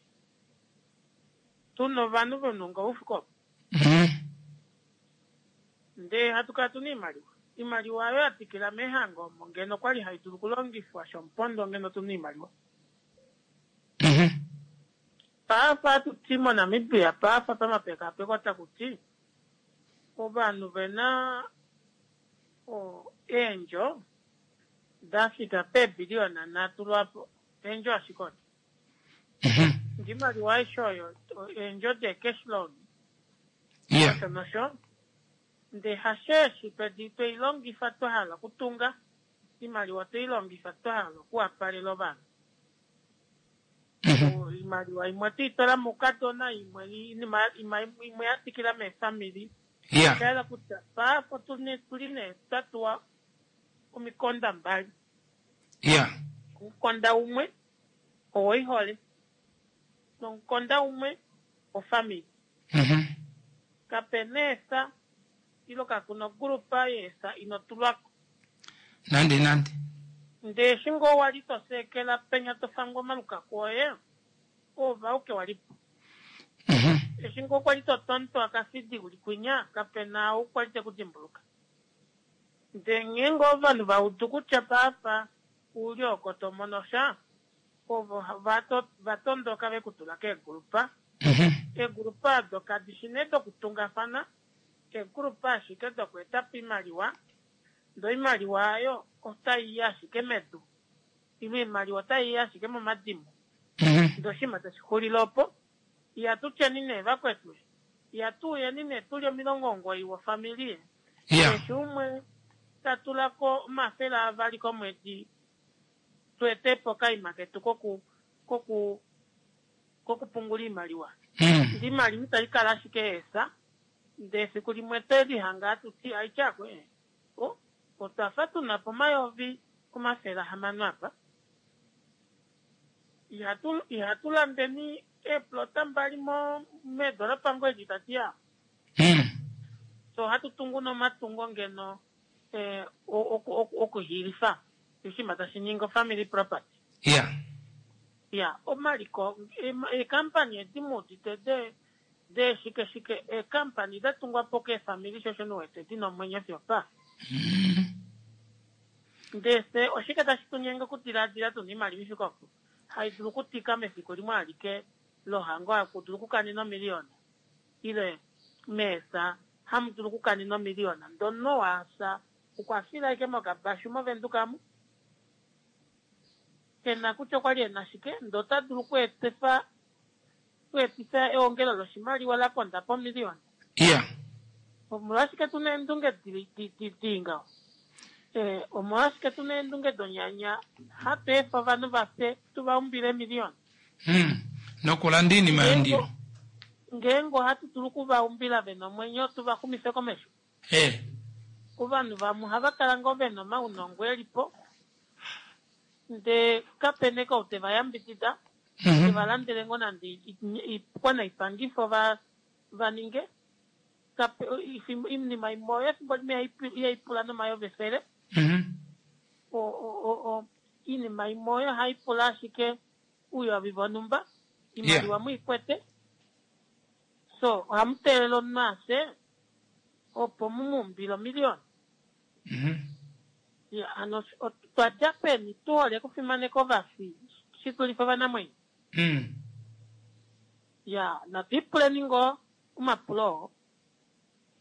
tuno vanhu vononga ufuko Mhm. nde hatukatu ni imaliwa imaliwa yo atikila mehango ngeno kwali haitulu kulongifwa shompondo ngeno tuni imaliwa Mhm. paafa tutimo Namibia paafa pamapeka pekota kuti obantu vena o enjo dafika pe biliona natulwapo enjo ashikota Mhm. ndimaliwa ishoyo enjo de cash loan Yeah. nosho nde hasheshi pedi toilongifa tohala kutunga imaliwa toilongifa tohala kuwapalelo bantu Mhm. imaliwa imwe tiitola mukatona imwe inima- ima- imwe yatikila mefamili Yeah. kala kuti paafo tuli tuline tatuwa umikonda mbali Yeah. umukonda umwe owoihole nomukonda umwe ofamili Mhm. kapenesa ilo kakuno grupa yesa inotulwako Nandi nandi. ndeshingo walitosekela penya tofango maluka kwoye ova uke walipo Mhm. eshingo kwalitotonto akafidi ulikwinya kapena ukwalite kudimbuluka ndengengo vanhu vautukutya papa uli okotomonosha ovo vato vatondoka vekutulaka egrupa Mhm. egrupa dokadishine dokutunga fana egrupa ashike dokwetapo imaliwa ndo imaliwa ayo otayiya ashike medu imwe imaliwa otayiya ashike momadimu Mhm. ndo shima tashihulilopo yatutya nine vakwetwe yatuye nine tuli omilongo omugoyi wa familia Yeah. eshi umwe tatulako omafela avali komwedi twetepo kayima ketu koku koku kokupungula imaliwa Mhm. ndi imaliwa italikala ashike esa nde siku limwe telihanga atuti aichakwe o otafa tunapo mayovi kumafela hamano apa ihatu ihatulandeni eplota mbali mo medoropa ngweji tatia Mhm. so hatutungu no matungo ngeno eh okuhilifa ishima tashiningo family property Yeah. ya omaliko e company etimuti tede de shike shike e company datungwa poke family shosho nuwete tino mwenye fyopa Mhm. ndese oshike tashitunyenga kutiladila tuni mali bifikopo haidulu kutika mefiko limwe alike lohango akudulu kukanino miliona ile mesa hamdulu kukanino miliona ndono wasa ukwafila ike mokabashu movendukamu kena kucho kwali enashike ndota dulu kwetefa kwetisa eongelo loshimaliwa lakondapo miliona Yeah. omulashike tunendunge dinga eh omulashike tunendunge donyanya hapefa vanhu vafe tuvaumbile milioni Mhm. Nokulandini mayandiro. ngengo hatu tuli kuvaumbila veno mwenyo tuvakumise komesho Eh. kuvanhu vamu havakalanga veno maunongo elipo nde kapeneka ute vayambitida Mhm. tevalandelengo nandi kwana ipangifo va vaninge kape imnima imoyo fimbo limwe yaipula nomayo vefele Mhm. o o o inima imoyo haipula ashike uyo avivonumba imaliwa muikwete so hamutelelo nase opo mumumbilo milioni Mhm. ya ano twadya peni tuole kufimaneko vafi shitulife vanamwenyo Mhm. ya na tipuleningo umapulo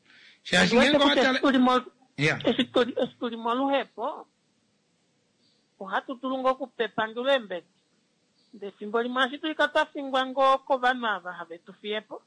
Shashingengo atale. esitulimo Yeah. esituli esitulimo luhepo uhatu tulungo kupepandule mbeti de simboli masitu ikatafingwa ngoko vanu ava havetufiepo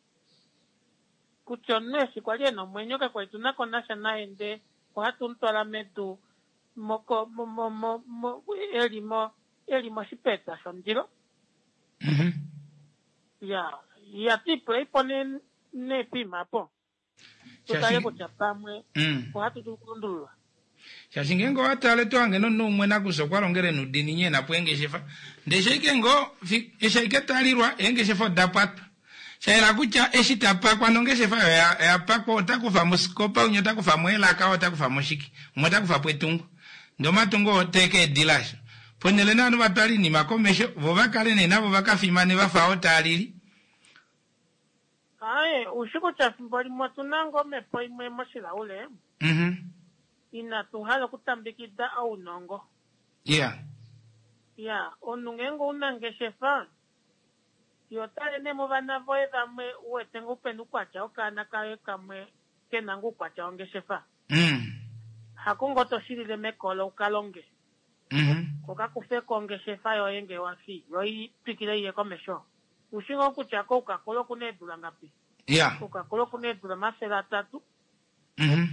kuchonesi kwalieno mwenyoka kwaitunako nasha naende uhatu ntwala metu moko mo mo mo mo elimo elimo sipeta sondilo mhm ya ya tipo ipone ne pima po tutale kuchapamwe mm uhatu tukundulwa Chashingengo atale twange no numwe nakuso kwalongere nudini nye na pwenge shefa ndesheke ngo esheke talirwa enge shefa dapat shaira kucha eshitapa kwanonge shefa ya, ya pako otakufa muskopa unyo takufa mwela ka otakufa mushiki umwe pwetungu ndo matungo teke dilash ponele nanu batali ni makomesho vovakale ne nabo bakafimane bafa otaliri ae ushiko cha simboli mwatunango mepo imwe moshila ule mhm inatuhala kutambikida au nongo yeah ya onungengo unangeshefa yotale nemo bana voeda mwe uetengo penu kwacha okana kae kamwe kenangu kwacha ongeshefa mm hakungo toshilile mekolo ukalonge mhm koka kufe kongeshefa yo yenge wafi yo pikile iye komesho ushingo kuchako ukakolo kunedula ngapi yeah ukakolo kunedula masela tatu mhm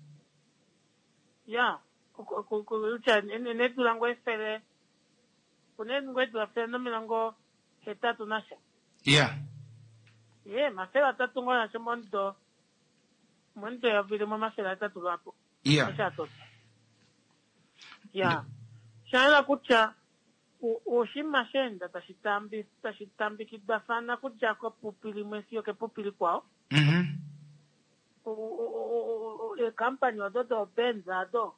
ya kucha nedula ngo efere kunedula edula fere no milango hetatu nasha yeah ye masela tatu ngo nasha mondo mondo ya vile mo masela tatu lapo yeah ya shana kucha ushima shenda tashitambi tashitambi kidafana kucha ko pupili mwesio ke pupili kwao mhm e company ododo benza do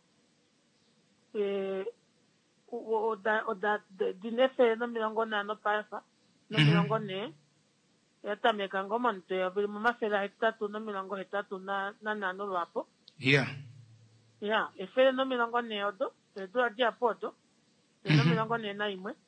e o da o da dinefe no milongo na no pasa no milongo ne yata meka ngoma nto ya vile mama fela hetatu no milongo hetatu na na na no lapo yeah ya efe no milongo ne odo e do adia poto no milongo ne na imwe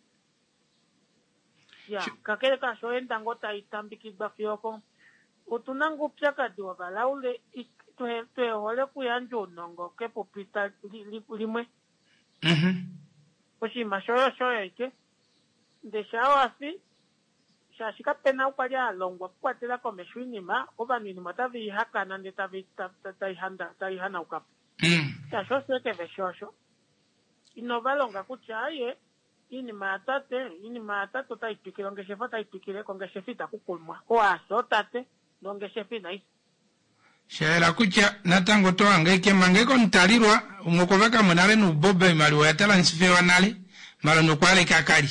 ya kakele ka shoenda ngota itambiki bafyoko utunangu pyaka diwa balaule tuhe tuhe hole kuyanjo nongo ke popita limwe mhm oshi mashoyo shoyo ike de shawafi shashika pena ukwaja longwa kwatela komeshwini ma oba nini matavi haka na ndetavi taihanda taihana ukap mm shasho seke veshosho inovalonga kuchaye ini matate ini matate taipikile ongeshefa taipikile kongeshefita kukulmwa oaso tate nongeshefa isi shaira kucha natango to angeke mangeko ntalirwa umukoveka munale nubobe mali yatala nsifewa nale malo nokwale kakali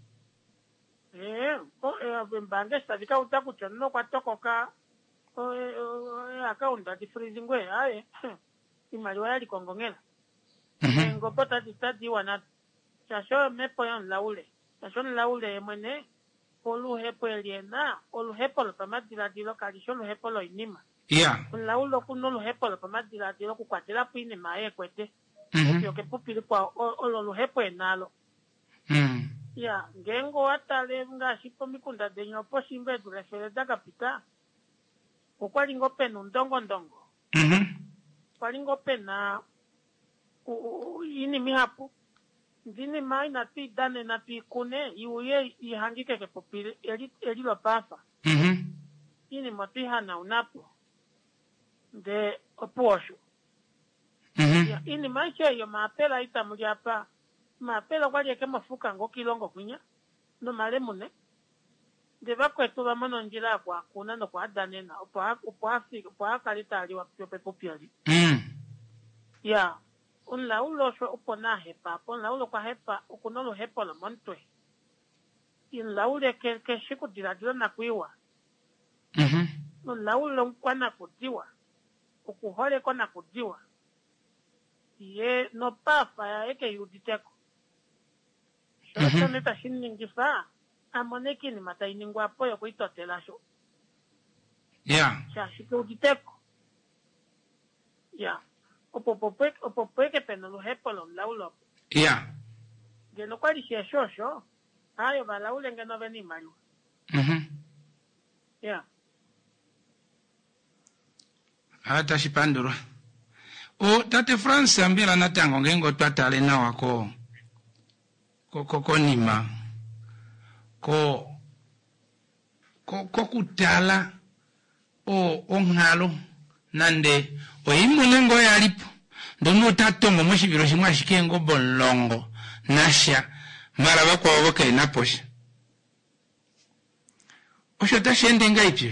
eh o e mbange sadika utakucha no kwatokoka o e akaunda di freezing we aye imali yali kongongela mhm ngopo tati tati wana chasho mepo yon laule chasho laule mwene olu hepo eliena olu hepo lo pamadila dilo kalisho lo hepo lo inima yeah laulo kuno lo hepo lo pamadila dilo kukwatela pine mae kwete mhm yo ke pupili kwa olo lo hepo enalo mhm ya ngengo atale nga shipo mikunda denyo po shimbe du referenda kapita okwali ngope ndongo ndongo mhm kwali ngope na ini mihapu ndini mai na ti dane na ti kune iuye ihangike ke popile eli eli lo pasa mhm ini motiha na unapo de oposho mhm ya ini maisha yo mapela itamuli hapa mapela kwali ke mafuka ngo kilongo kunya no malemune de bakwetu ba mono njira kwa kuna no kwa dane na opo opo afika opo akalita ali wa pyope popiali mhm ya un la ulo sho upona hepa pon la ulo kwa hepa ukuno hepa lo montwe in la ule ke ke shiku diradilo na kuiwa mhm un la ulo kwa na kudiwa ukuhole kwa na kudiwa ye no pafa ya eke yuditeko shoto neta shiningifa amoneki ni matainingwa apoyo kuitotela sho yeah shashike uditeko ya opopopek opopeke peno lo hepolo laulo yeah geno kwali shosho ayo balaule ngeno beni malu mhm ya hata shipanduro o tate France ambira natango ngengo twatale na wako ko ko konima ko ko ko kutala o ongalo nande o imunengo yalipo ndono tatongo mushibiro shimwa shikengo bolongo nasha mara bako oboke naposha osho tashende ngaipyo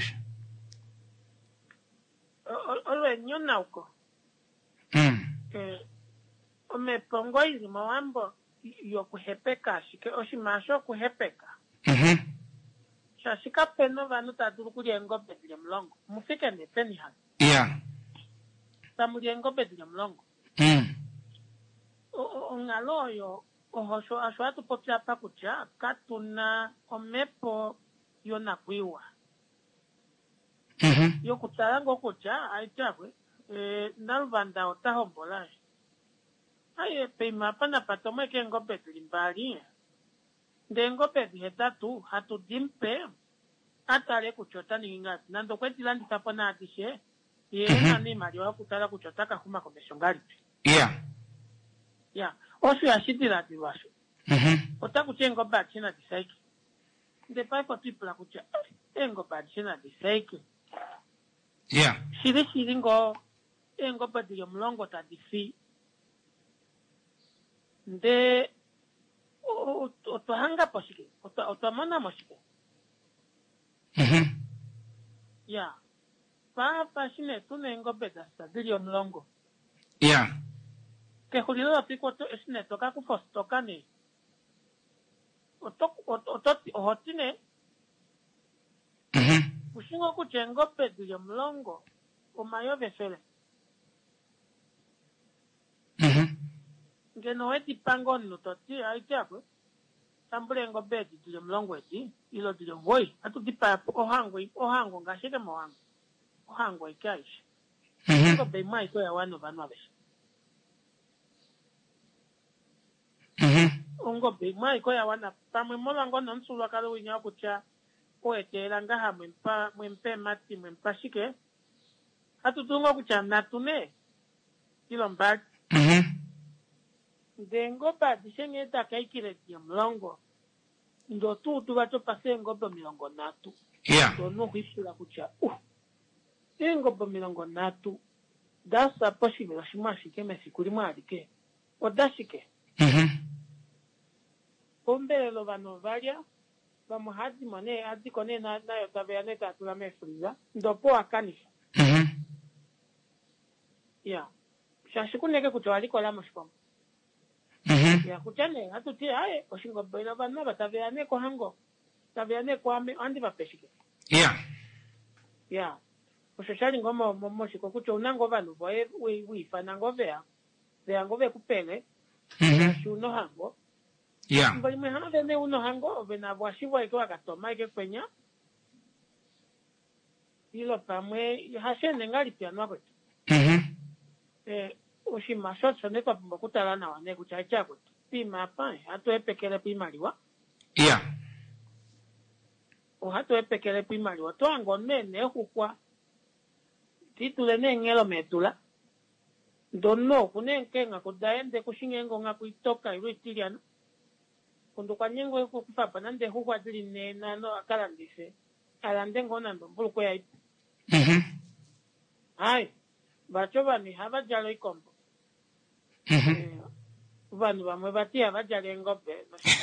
olwe nyona uko mm eh ome pongo izimo wambo yokuhepeka shike oshimasho kuhepeka mhm shashika peno vanu taturu kuliengo bedile mlongo mufike nepeni hano yeah tamuliengo bedile mlongo mm ongaloyo ohosho ashwatu popya pakucha katuna omepo yona kwiwa mhm yokutala ngokucha aitakwe eh nalvanda otahombola aye pema pana patoma ke ngope limbali ndengo pedi hetatu hatu dimpe atale kuchota ninga nando kwetila nditapona atishe ye nani mali wa kutala kuchota kahuma komeshongali yeah yeah osho ashitira diwasho mhm otakuchengo bachina disaiki nde pai kwa tipla kucha engo bachina disaiki yeah shiri shiri ngo engo badi mlongo tadifi nde otohanga poshike otomona moshike mhm ya pa pa shine tunengo beda sadilio mlongo yeah ke hulilo piko to shine toka ku fostoka ne otok ototi ohotine mhm ushingo kuchengo pedilio mlongo omayo vefele mhm ngeno eti pango nutoti aityako tambulengo bedi dilio mlongo eti ilo dilio ngoi atu dipa ohango ohango ngashike mohango ohango ikaishi mhm ngo be mai ko ya wano vanu abeshi mhm ngo be mai ko ya wana pamwe molango nonsulwa kalo winya kucha oetela ngaha mwempa mwempe mati mwempa shike atu tungo kucha natune ilo mbaki mhm ndengo pa disenge takaikire dia mlongo ndo tu tu bato pase ngobo milongo natu yeah ndo no hishira kucha uh ngobo milongo natu dasa possible shimashi keme sikuri malike odashike mhm pombe lo vano valia vamos hadi mane hadi kone na na yotaveane tatula mefriza ndo po akani mhm yeah shashikuneke kutoaliko la moshpom mhm ya kuchane hatuti aye oshingo bela bana bataveane ko hango taveane kwa ame andi bapeshike yeah ya oshoshali ngoma momo shiko kucho unango banu boye we we fana ngovea vea ngove kupele mhm shuno hango yeah mbali me hana vene uno hango vena bwashibwa iko akatoma ike kwenya ilo pamwe hashene ngali piano hapo mhm eh oshima shotso ne kwa kutala na wane kuchacha kwa pima pa hatu epekele pima liwa yeah o hatu epekele pima liwa to ango nene hukwa titule ne ngelo metula donno kunenke nga kudaende kushingengo nga kuitoka iru itiliana kundu kwa nyengo yuko kufapa nande hukwa dili ne nano akalandise alande ngona mbulu kwa ya mhm hai bacho bani haba jalo ikombo mhm vanhu vamwe vatia vajale ngobe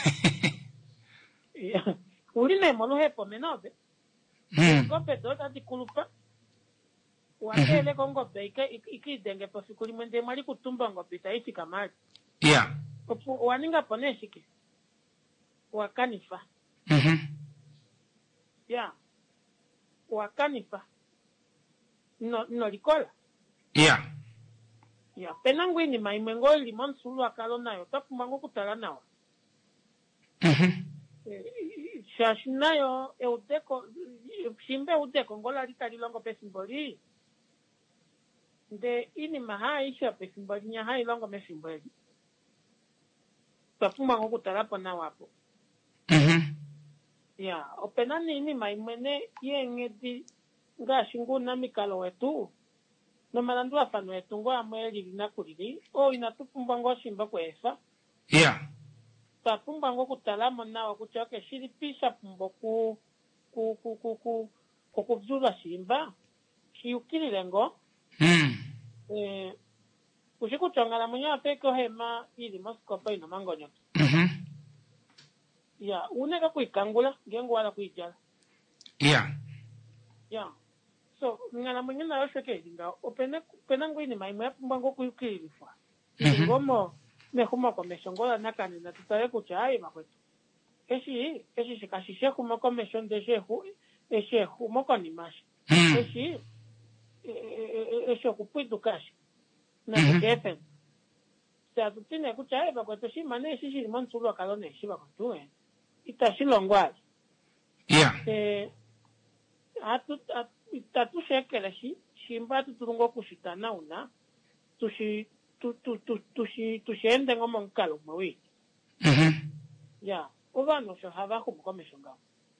uline mono hepo menobe ngobe dota tikulupa wakele kongobe ike ikidenge posikuli mwende mali kutumba ngobe taishi kamali yeah opu waninga poneshike wakanifa mhm yeah wakanifa no no likola yeah ya penangu ini maimengo limon sulu akalo nayo tapumango kutala nawa mhm shashinayo euteko shimbe uteko ngola likali longo pesimboli nde ini mahaisha pesimboli nya hai longo mesimboli tapumango kutala pona wapo mhm ya openani ini maimene yengedi ngashingu na mikalo wetu no malandu afano etungo amweli linakulili o inatupumba ngo shimba kwesa yeah twapumba ngokutalamu nawo kuti okay shilipisha pumbo ku ku ku ku ku kukuvyulwa shimba shiyukilile ngo mm. eh kushikuchongala mwenyewe peke hema ili mosikopa ino mangonyo mhm ya uneka kuikangula ngengo wala kuijala yeah ya so ngala mwenyewe na yosheke linga opene pena ngwini maimwe pumba ngokuyukilifwa Mhm. ngomo mehuma komeshongola nakani na tutale kuchayi makwetu eshi eshi shikashishe kuma komeshon de shehu eshi humoko ni mashi Mm. eshi eshi okupwidu kashi na Mhm. tekepen sa tutine kuchayi makwetu shi mane eshi shi monsulo kalone eshi makwetu eh itashilongwali yeah eh atu tatu shekele shi shimba tutulungo kushitana una tushi tu tu tu tushi tushende ngomo nkalo mawi mhm ya ubano sho hava kumkomesho ngao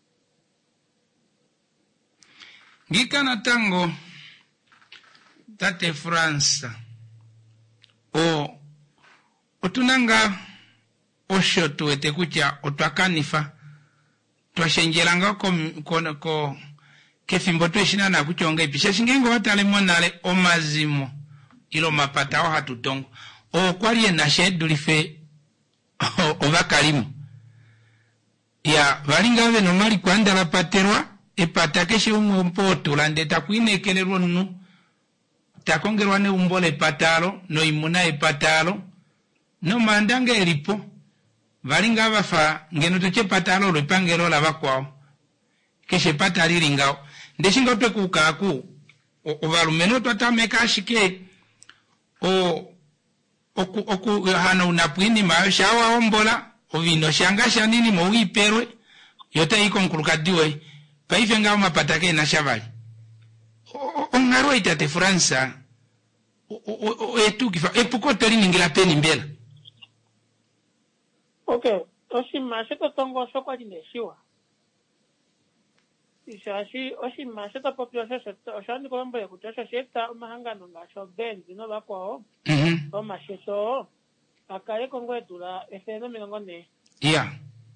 ngikana tango tate France o otunanga osho tuwete kucha otwakanifa twashenjelanga ko ko ko kefimbo tweshina na kuchonga ipisha shingengo watale monale omazimo ilo mapata wa hatutongo o kwali na shedulife obakalimu ya valinga ve nomali kwanda la paterwa epata keshe umwe mpoto lande takuinekelero nnu takongerwa ne umbole patalo no imuna epatalo no mandanga elipo valinga bafa ngeno tuche patalo lo pangero la bakwao keshe patali lingao ndeshinga twe kukaku ovalumeno twatameka ashike o oku oku hana unapwini mayo shawa ombola ovino shanga shanini mo wiperwe yote iko nkulukadiwe paife ngao mapatake na shavali ongarwa itate Fransa o etu kifa epuko toli ningila peni mbela okay oshima sheto tongo shokwa lineshiwa ishashi oshima sheto population sheto oshani kolombo ya kutosha sheta omahangano ngasho benzi no bakwao mhm omasheto akale kongo edula efeno milongo ne yeah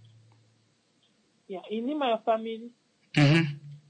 ya inima ya family mhm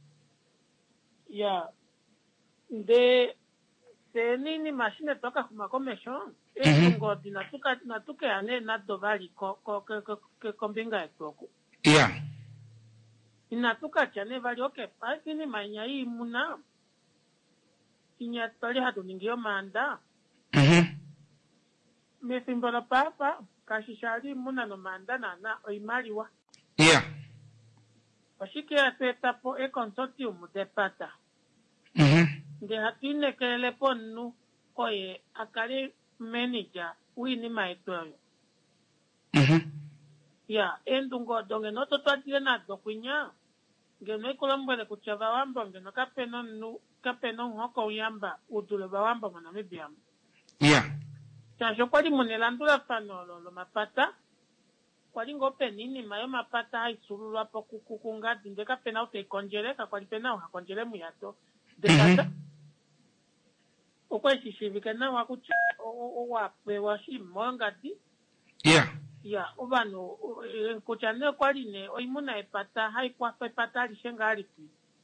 ya de senini mashine toka kumakomesho Mhm. etungo dinatuka natuke ane na dovali ko ko ko kombinga etoko yeah inatuka chane vali okay pasini manya hii muna inya tali hatu ningio manda mhm mefimbo la papa kashishali muna no manda na na oimaliwa yeah oshike ateta po e consortium de pata mhm nde hatine kele ponu oye akali manager wini maitoyo mhm ya endungo donge no to twatile na dokunya ngeno ikolambwele kuchava wamba ngeno kapeno nu kapeno hoko uyamba udule bawamba mwana mibiam yeah chanjo kwali munelandula fanolo lo mapata kwali ngope nini mayo mapata haisululwa po kukungadi ndeka pena ute konjeleka kwali pena uhakonjele muyato dekata Mhm. okwe shishivike na wakucha owape washimo ngadi yeah ya ubano kuchane kwaline oimuna epata haikwa epata lishenga alipi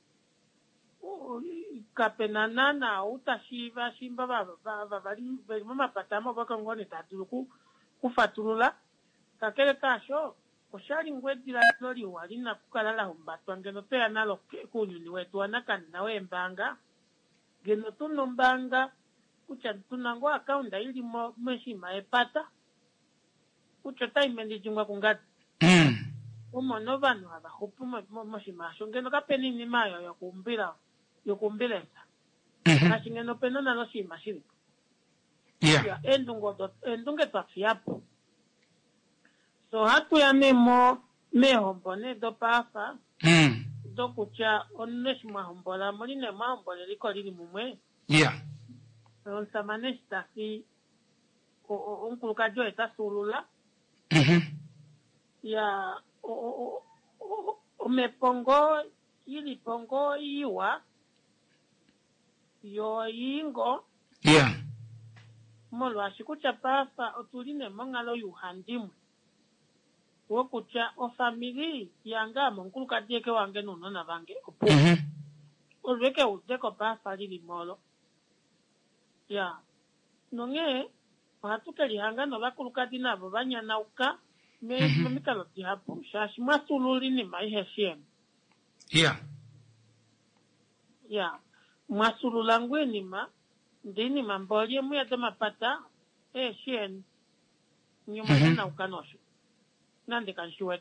kapenana na utashiva shimba baba bali bali mama patamo baka ngone tatuku kufatulula kakele kasho oshali ngwedira lori wali na kukalala humbatwa ngeno pea nalo kunyuni wetu anakani nawe mbanga ngeno tuno mbanga kucha tunango akaunda ili mo meshima epata kucha time ndijungwa kungati mm umono bano abahupuma moshima shongeno kapeni ni mayo yokumbira yokumbileza mhm kashingeno peno nalo shima shiri yeah ya endungo do endunge twafiapo so hatu ya nemo mehombone do pafa mm do kucha oneshi mahombola moline mahombola liko lili mumwe yeah on samane staki o o unkuluka jo eta sulula mhm ya o o o o me pongo ili pongo iwa yo ingo wokucha o family yanga monkuluka dieke wange nuno na bange opo Mhm. olweke uteko pa fali limolo ya nonge watukeli hanga no bakuluka dinabo banyana uka me mikalo hapo shashi masululi ni maiheshem Yeah. ya masulula ngweni ma ndini mambolie muya de mapata eh shen nyuma Mhm. na ukanosho nande kanshuet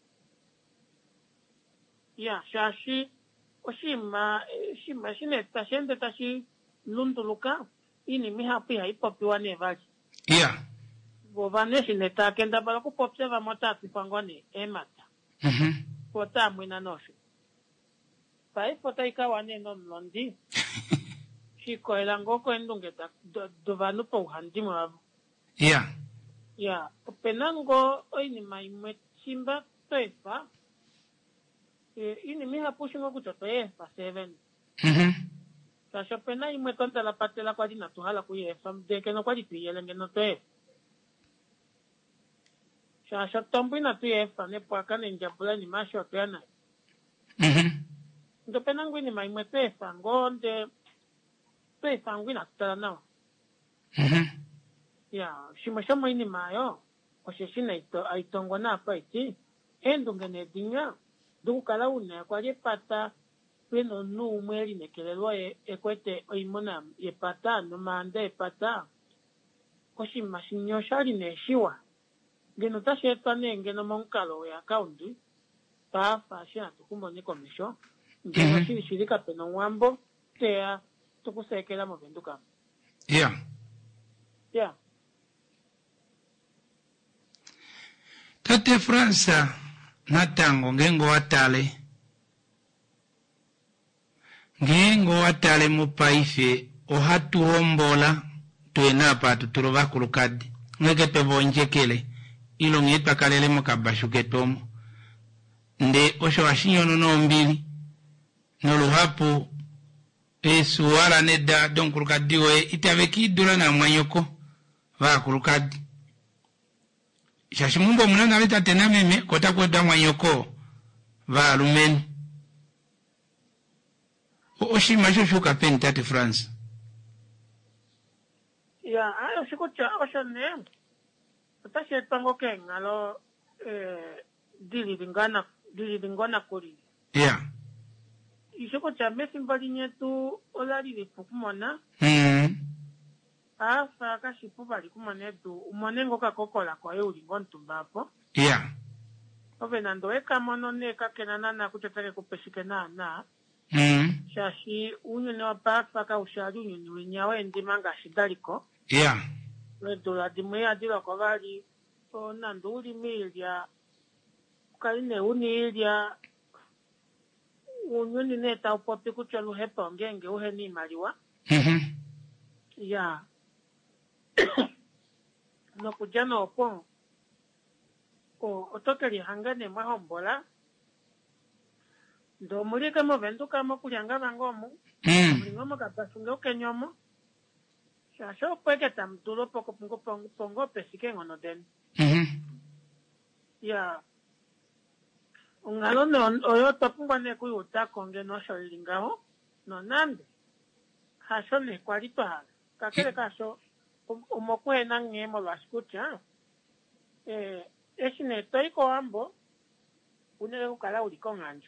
ya shashi oshima eh, shima shine tashende tashi lunduluka ini mihapi haipopiwa ne vali Yeah. bovane shine takenda bala kupopseva motatu pangone emata Mhm. pota mwina nosho pai pota ikawane no londi shiko elangoko endungeta dovanu po handimo abo Yeah. ya penango oini maimwe chimba toefa e ini miha pushingo kutoto efa seven Mhm. kasho pena imwe tonta la patela kwa dina tuhala kuyefa mdeke no kwa dipiyele ngeno toefa shasho tombu ina tuyefa ne pwaka ne njabula ni masho tuyana Mhm. ndo penango ini maimwe toefa ngonde toefa ngwina tutala nao Mhm. ya shimoshomo ini mayo osheshina ito aitongo na apa iti endunge ne dinya dukala une kwa pata peno nu mweli nekelelwa e, ekwete oimona ye pata no mande pata oshima shinyo shali ne shiwa geno tashetwa ne ngeno monkalo ya kaundi pa fa shia tukumone komisho ngeno Mhm. shiri shirika peno wambo tea tukusekela mo venduka Yeah. ya Tate Fransa natango ngengo watale ngengo watale mu paife ohatu hombola tuena patu turoba kulukadi ngeke pebo njekele ilo ngeta kalele mu kabashuke tomo nde osho washinyo no mbili no luhapu esu wala neda don kulukadi we itaveki dura na mwanyoko va kulukadi shashimumbo munana leta tena meme kota kweda mwanyoko va lumeni oshi masho shuka pen tati France ya ayo shikucha osho ne tashetwa ngoke ngalo eh dili lingana dili lingana kuri yeah ishikucha mesimbali nyetu olali lipukumona mm afa kashipu bali kumone du umone ngoka kokola kwa yo ulingo ntumbapo yeah ove nando eka mono ne kakena na kutetake kupeshike na na mm shashi unyu ne wapaka ka ushari unyu ni wenyawe ndimanga shidaliko yeah wedo la dimwe adilo kwa bali o nando uli milya kaline uni ilya unyu ni neta upopi kuchelu hepa ngenge uhe ni maliwa mhm ya no kujana opo o otokeli hangane mahombola ndo mulika mo vendu kama kulyanga bangomu mm mulingomo kapasunga kenyomo shasho kweke tamtulo poko pungo pongo pongo pesike ngono den mhm ya ungalo no oyo topungwa ne kuyuta konge no sholingaho no nande hasho ne kwalito hala kakele kasho umokwe na ngemo lwasikucha eh esine toiko ambo unele kukala uliko nganjo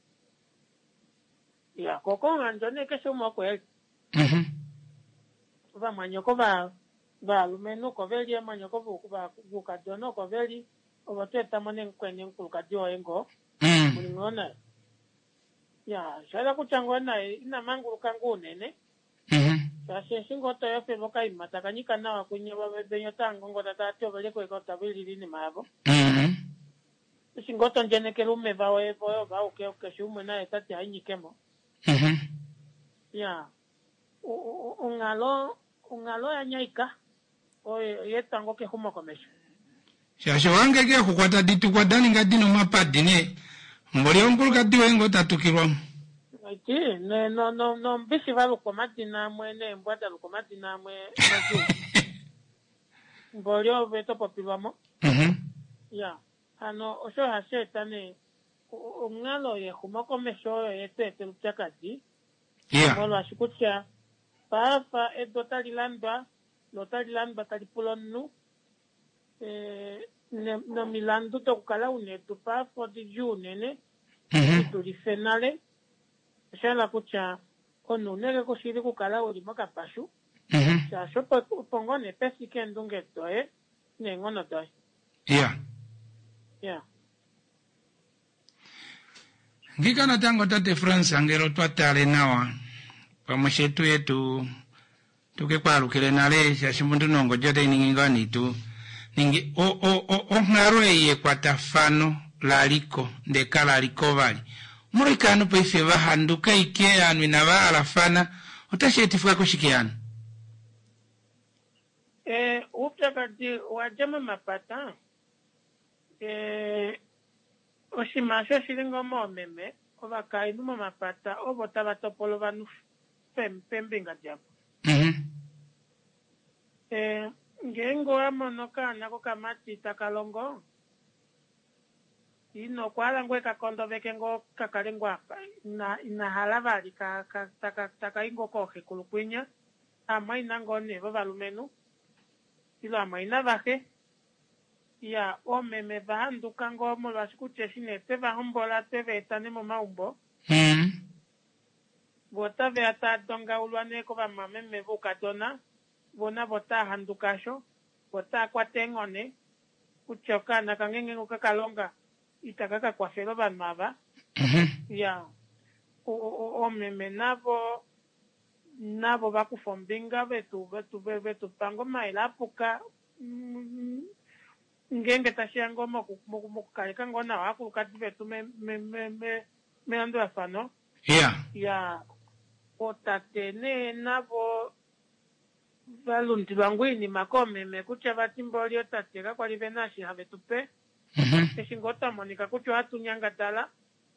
ya koko nganjo ne kesho umokwe mhm va manyoko va va lumeno ko veli manyoko va buka dono ko veli obateta mane kwenye nkuluka dio engo mm mulingona ya shala kuchangwa na ina mangulu kangu nene mhm sasa singoto yote boka imatakanyika na wakunye babenyo tango ngota tatyo bale ko ikota bili ni mabo mhm singoto njene kelume bawe boyo ba uke uke shumwe na etati anyikemo mhm ya ungalo ungalo yanyaika o yetango ke humo komesho shasho wange ke kukwata ditu kwa dani ngadino mapadine mboli onkulu kadiwe ngo tatukirwa ati ne no no no mbisi va lukomati na mwene mbwata lukomati na mwe mboli oveto popilwamo mhm ya ano osho hashetane ongalo ye humoko mesho yete telukakati Yeah. molo ashikucha pafa edotalilandwa lotalilandwa talipulonu eh no milandu tokukala unetu pafa di junene Mhm. tuli fenale shala kucha onunele kushiri kukala uli makapashu Mhm. cha shopo pongone pesi kendunge toye nengono toye Yeah. yeah Ngikana tango tate France angelo twatale nawa pamushetu yetu tukekwarukile nale shashimundu nongo jote ningingani tu ningi o o o o ngaro eye kwatafano laliko ndekala aliko bali murikano peife bahanduka ike anu inaba alafana utashetifuka kushikiana eh uptakati wajama mapata eh oshimasho shilingo momeme obaka inumo mapata obota batopolo banu fem pembinga japo Mhm. eh ngengo amonoka nako kamati takalongo ino kwala ngwe kakondo bekengo kakalengwa apa na ina halabali ka ka taka taka ingo kohe kulukwinya ama inangone babalumenu ilo ama inabaje ya omeme bahanduka ngomo lwasikuche shinete bahombola teve etane mu maumbo Mhm. bota beata donga ulwane ko bamameme bukatona bona bota handukasho bota kwatengone kuchoka na kangenge ukakalonga itakaka kwa fero banmaba Mhm. ya o o o meme nabo nabo bakufombinga betu betu betu pango maila puka mm, ngenge tashiango moku moku kalika ngona wako kati betu me me me me me ando afano Yeah. ya otatene nabo balundi bangwini makome mekucha batimboli otateka kwa libenashi habetupe Mhm. eshingota monika kucho hatu nyangatala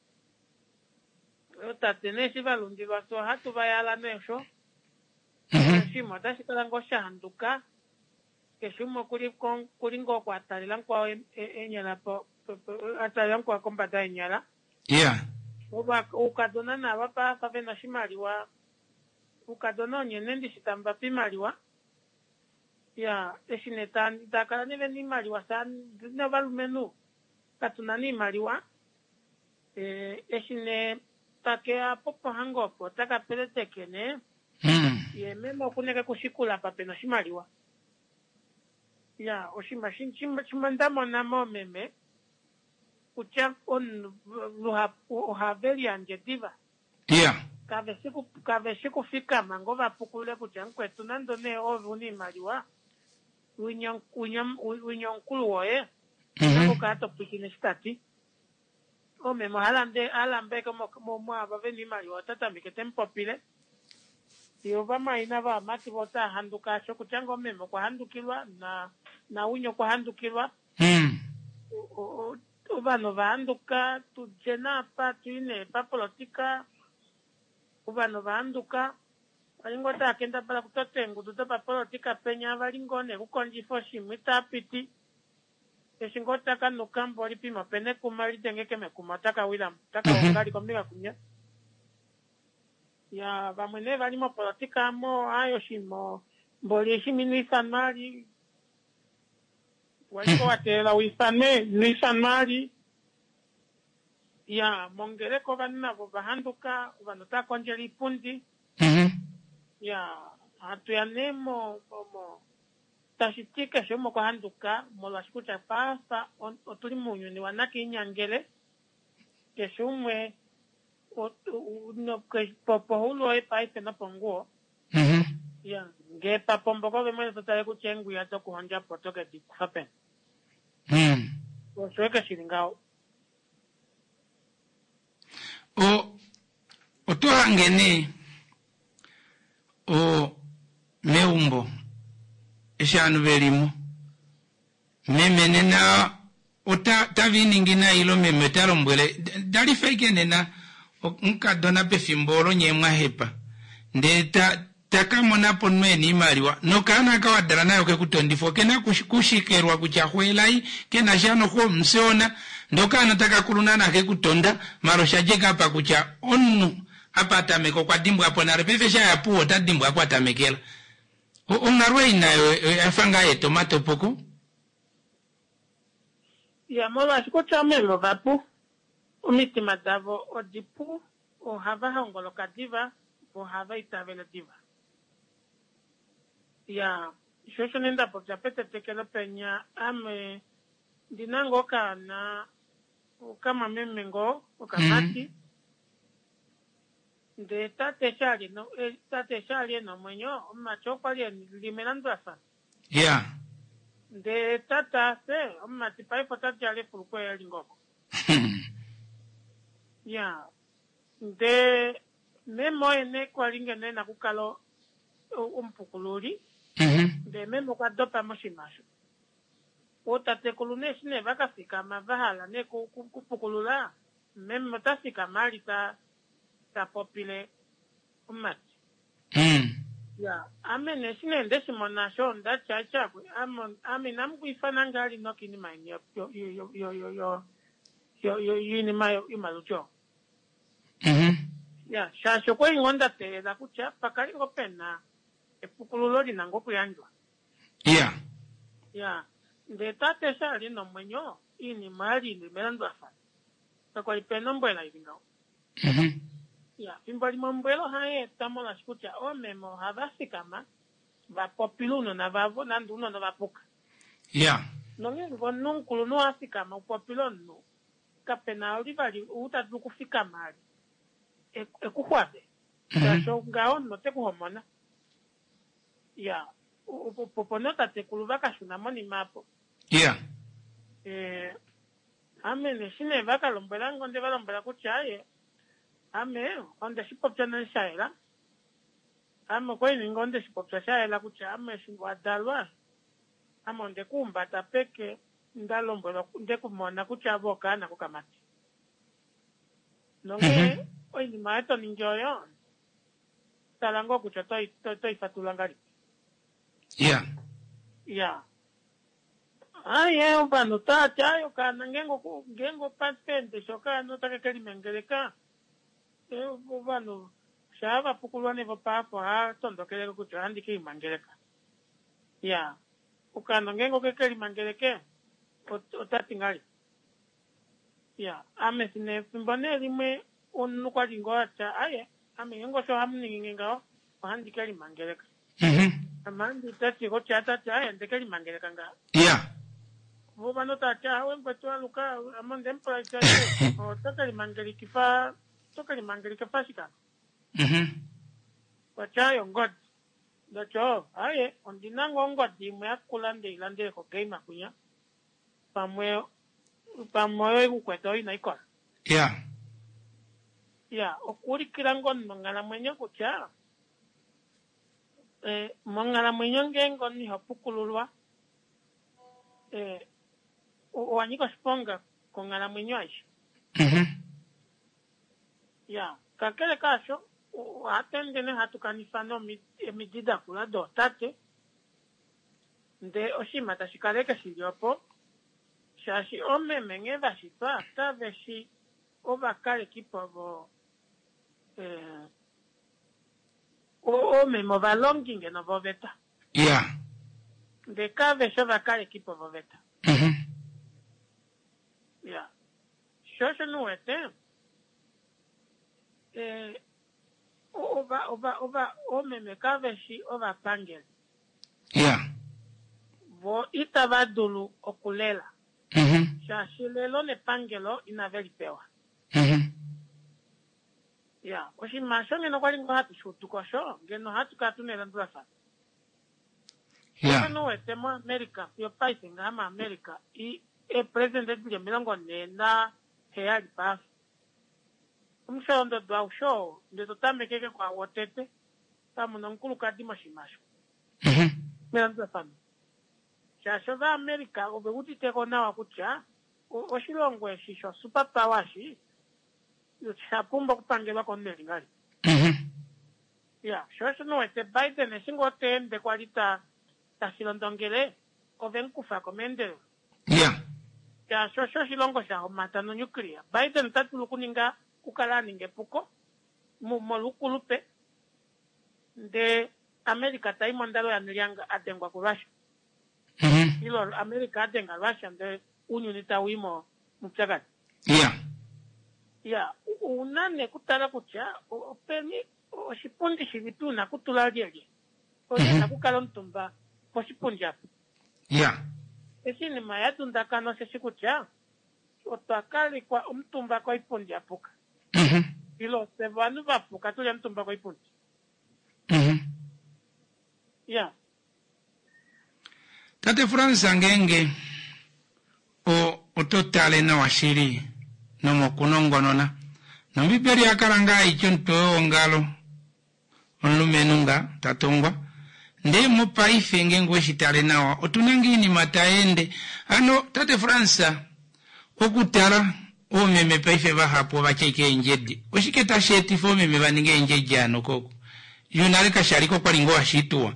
otatene shi balundi baso hatu bayala nesho Mhm. shimo tashikala ngosha handuka keshumo kuli kon kulingo kwa talila kwa enyala po atalila kwa kombata enyala Yeah. uba ukadona na bapa pavena shimaliwa ukadona nyene ndishitamba pimaliwa ya eshineta ndakala neve ni maliwa san na balumenu katuna ni maliwa eh eshine takea popo hangopo takapeletekene Mhm. ye memo kuneka kushikula papena shimaliwa ya oshima shinchimba chimandamo na momeme kucha on luha uhaveli anje diva Yeah. kavesiku kavesiku fika mango vapukule kucha nkwetu nando ne ovuni maliwa winyon winyon winyon kuluoye nako Mhm. kato pikine stati o me mahalande alambe como mo mo aveni maliwa tata mikete mpopile yo vama ina va mati vota handuka sho kuchango memo kwa handukilwa na na unyo kwa handukilwa Mhm. uvano vahanduka tujena pa tuine pa politika uvano vahanduka valingota akenda pala kutotengu tuto pa politika penya valingone kukonjifo shimwe tapiti eshingota kanuka mboli pima pene kumali tengeke mekuma taka wila taka ungali komika kunya ya vamwene valimo politika mo ayo shimo mboli shimini sanmali waliko watela wisane nisanmali ya mongereko vanina vo vahanduka vanota konjela ipundi Mhm. ya hatu ya nemo mo tashitika shomo kuhanduka mola shikucha pasa otuli munyu ni wanaki inyangele keshumwe no ke popo hulo e paise na pongo Mhm. ya nge papombo ko vemwe totale kuchengu ya to kuhonja potoke di happen Mhm. osweka shilingao O otohangene o meumbo eshanu belimu memene na ota taviningi na ilo meme talombwele dali fake nena nkadona pe fimbolo nyemwa hepa ndeta takamo napo mweni imaliwa no kana kawadala nayo ke ku twenty-four kena kushikerwa kuchahwelai kena jano ho mseona ndoka anataka kulunana ke kutonda marosha jeka pa kucha onu apata meko kwa dimbu hapo na repefesha ya puo ta dimbu hapo atamekela unarwe inayo afanga ye tomato poko ya mola sikucha melo vapu umiti madavo odipu o hava hongoloka diva o hava itavela diva ya shosho nenda po japete tekelo penya ame dinango kana kama memengo ukamati mm-hmm. De tate shali no eh, tate shali no mwenyo macho pale limelando asa yeah de tata se mati pai potati ale fulko ya lingoko yeah de memo ene kwa lingene na kukalo umpukuluri mhm de memo kwa dopa moshimasho otate kulune sine vakafika mavahala ne kupukulula memo tafika mali ta ta popile umati mm ya amene sine ndesi monasho ndacha chakwe amon amina mkuifana ngali nokini mani yo yo yo yo yo yo yo yo yini mayo imalucho mhm ya shasho kwa ingonda te la kucha pakali ngopena epukululo linango kuyanjwa yeah ya de tate shali no mwenyo ini mali ni melandwa fa kwa ipeno mbwela ibingao mhm ya fimbali mbwelo hae tamo la escucha o memo havasicama va populuno na vavo na nduno na vapuka yeah no ngi non kulo no asicama populono kapena olivali uta dukufika mali e e kuhwabe ya so ngao no te kuhomona ya o poponota te kuluvaka shuna moni mapo yeah eh amene shine vaka lombela ngonde valombela kuchaye ame onde sipopcha na shaela ame kwa ni ngonde sipopcha shaela kucha ame shwadalwa ame onde kumba tapeke ndalombo nde kumona kucha boka na kukamati nonge oyi maeto ninjoyo talango kucha toi toi toi fatulangari yeah yeah aye ubano tata yo kana ngengo ngengo patente shoka no takakali mengeleka eu ubano shava pukulwane vapapo ha tondokele kucha andike imangeleka yeah ukana ngengo kekeli mangeleke otatingali yeah ame sine fimbane limwe onu kwa lingoacha aye ame ngengo so hamni ngengao andike imangeleka mhm amandi tati ko chata cha ndekeli mangeleka nga yeah vuba no tacha wengo to aluka amande mpra cha o takali mangeliki fa takali mangeliki fa shika mhm kwa chayo god da cho aye ondinango ngodi mwe akulande ilande ko game akunya pamwe pamwe ukweto ina ikola yeah yeah okuri kirango ngala mwenye kucha eh mongala mwenye ngengo ni hapukululwa eh wanyiko sponga kongala mwenye aishi mhm ya kakele kasho atende ne hatukanifano midida kula do tate nde oshima tashikaleke siliopo shashi ome mengeva shipa taveshi ovakale kipovo eh o me mo valonginge no voveta yeah de kave shova kale kipo voveta mhm yeah shosho no ete eh ova ova ova o me me kave shi ova pangel yeah vo itava dulu okulela mhm shashi lelo ne pangelo inavelipewa mhm yeah oshima shonge no kwali ngo hatu shutuko sho ngeno hatu katunela ndwasa yeah no ete mo America yo país ngama America i e president de milongo nena heali pas umshondo dwa usho ndeto tamekeke kwa wotete tamu nonkulu kadi mashimasho mhm melando fami shasho za America obe utiteko nawa kucha oshilongwe shisho super power shi yo chapumba kupangelwa konne ngali mhm ya shosho no este Biden singo tende qualita ta silondongele o venkufa komende ya ya shosho silongo sha mata no nuclear Biden tatulu kuninga kukala ninge puko mu molukulupe de America tai mandalo ya nilianga atengwa ku Russia mhm ilo America atenga Russia de unionita wimo mupchagati ya ya unane kutala kucha openi oshipundi shibituna kutulalyelye oyena kukala ntumba poshipundi apo ya esini mayatunda kano seshikucha otwakali kwa umtumba kwa ipundi apuka mhm ilo sevanu bapuka tulya mtumba kwa ipundi mhm ya tate Fransa ngenge o ototale na washiri no mokunongonona no biberi akaranga ichonto ngalo onlumenunga tatongwa nde mo paife ngengwe shitale nawa otunangi ni mataende ano tate Fransa okutara o meme paife ba hapo bacheke njedi oshiketa sheti fo meme baninge njejano koko yunale kashariko kwa lingo ashitwa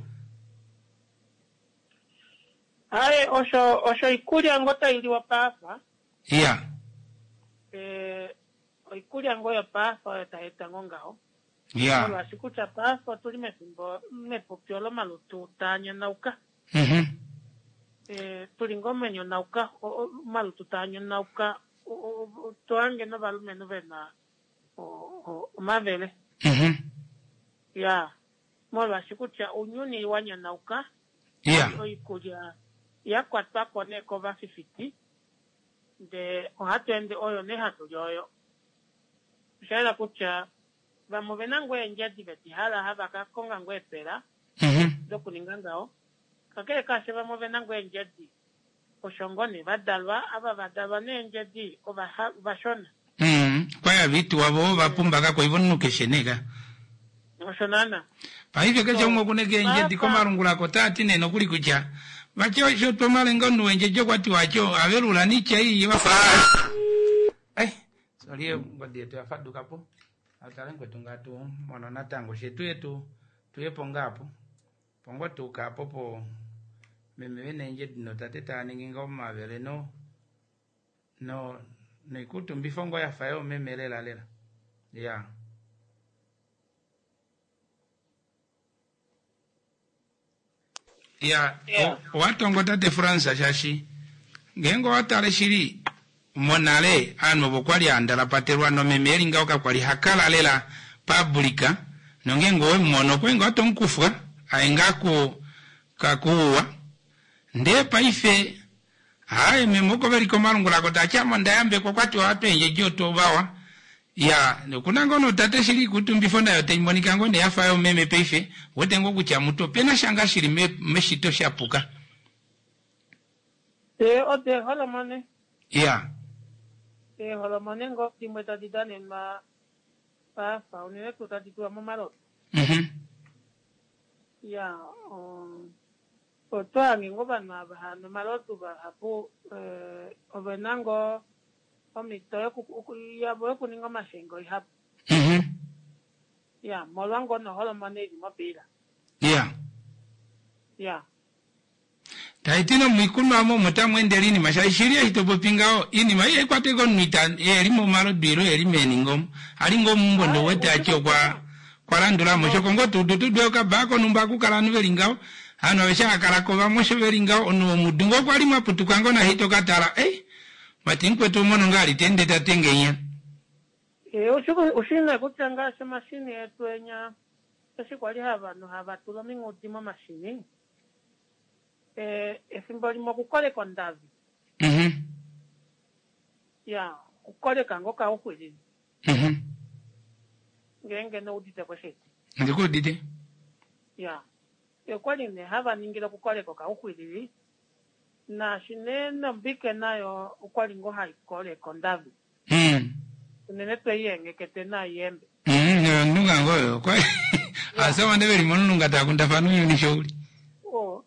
ae osho osho ikulia ngota iliwa papa ya eh ikulia ngoya papa etaeta ngongao ya Ola sikucha papa tulime simbo mepopiolo malutu tanya nauka mhm eh tulingomenyo nauka malutu tanya nauka toange no balume no bena o mavele mhm ya mola sikucha unyuni wanya nauka ya oikulia ya kwatpa kone kova fifty de ohatende oyo ne hatu yoyo shala kucha vamo venangwe njadi beti hala hava kakonga ngwe pera mhm doku ningangao kakele kashe vamo venangwe njadi oshongone vadalwa aba vadalwa ne njadi oba vashona mhm kwa ya vitu wabo bapumbaga kwa hivyo nukeshenega oshonana pa hivyo kecha ungo kunege njadi kwa marungula kotati neno kuli kucha Wacho sho tomale ngono wenje jogwa ti wacho averula ni chai wafa. Eh, sorry ngodi tu afadu kapo. Atalengo tungatu mwana natango shetu yetu tuyepo ngapo. Pongo tu kapo po meme wene nje dino tateta ninginga mavele no. No nikutu mbifongo ya fayo meme lela lela. Yeah. Ya, yeah. Watu ngotate Fransa shashi. Gengo watale shiri monale ano bokwali andala paterwa no memeri ngauka kwali hakala lela publica nongengo we mono kwengo ato nkufwa aengako kakuwa nde paife hae memoko beri komarungula kota chama ndayambe kwa kwati wa watu enje joto bawa ya kunango no tate shiri kutumbifonda yote imbonika ngone yafa yo meme paife wote ngo kucha muto pena shanga shiri me meshito shapuka e ote hola mane ya e hola mane ngo timeta didane ma pa fa unene tutatitua mamaro mhm ya um otwange ngoba na bahano marotu ba hapo eh obenango omito ku ya bo ku ningo mashengo ihap mhm ya molwango no hola mane di mapira ya ya taitino mwikuno amo mutamwende lini mashashiria hitopopingao ini mai kwate ko nwita elimo malo biro elimeningom alingo mbondo wete acho kwa kwa landula mo shokongo tututu doka bako numba kukala nuvelingao ano besha kala ko bamoshe velingao ono mudungo kwa lima putukango na hito katala eh matinkwe to mono ngali tende tatengenya e oshuko ushina kutanga se mashini yetu enya esi kwali haba no haba tulami ngudima mashini eh esimboli mo kukole kondavi mhm ya kukole kango ka ukweli mhm ngenge no udite ko sheti ndiko dide ya e kwali ne haba ningira kukole ko ka ukweli na shinena mbike nayo ukwali ngo haikole kondavi mhm nene tuyenge ketena yembe mhm nunga ngoyo kwa asema ndeveli monunga takundafanu yuni shauri oh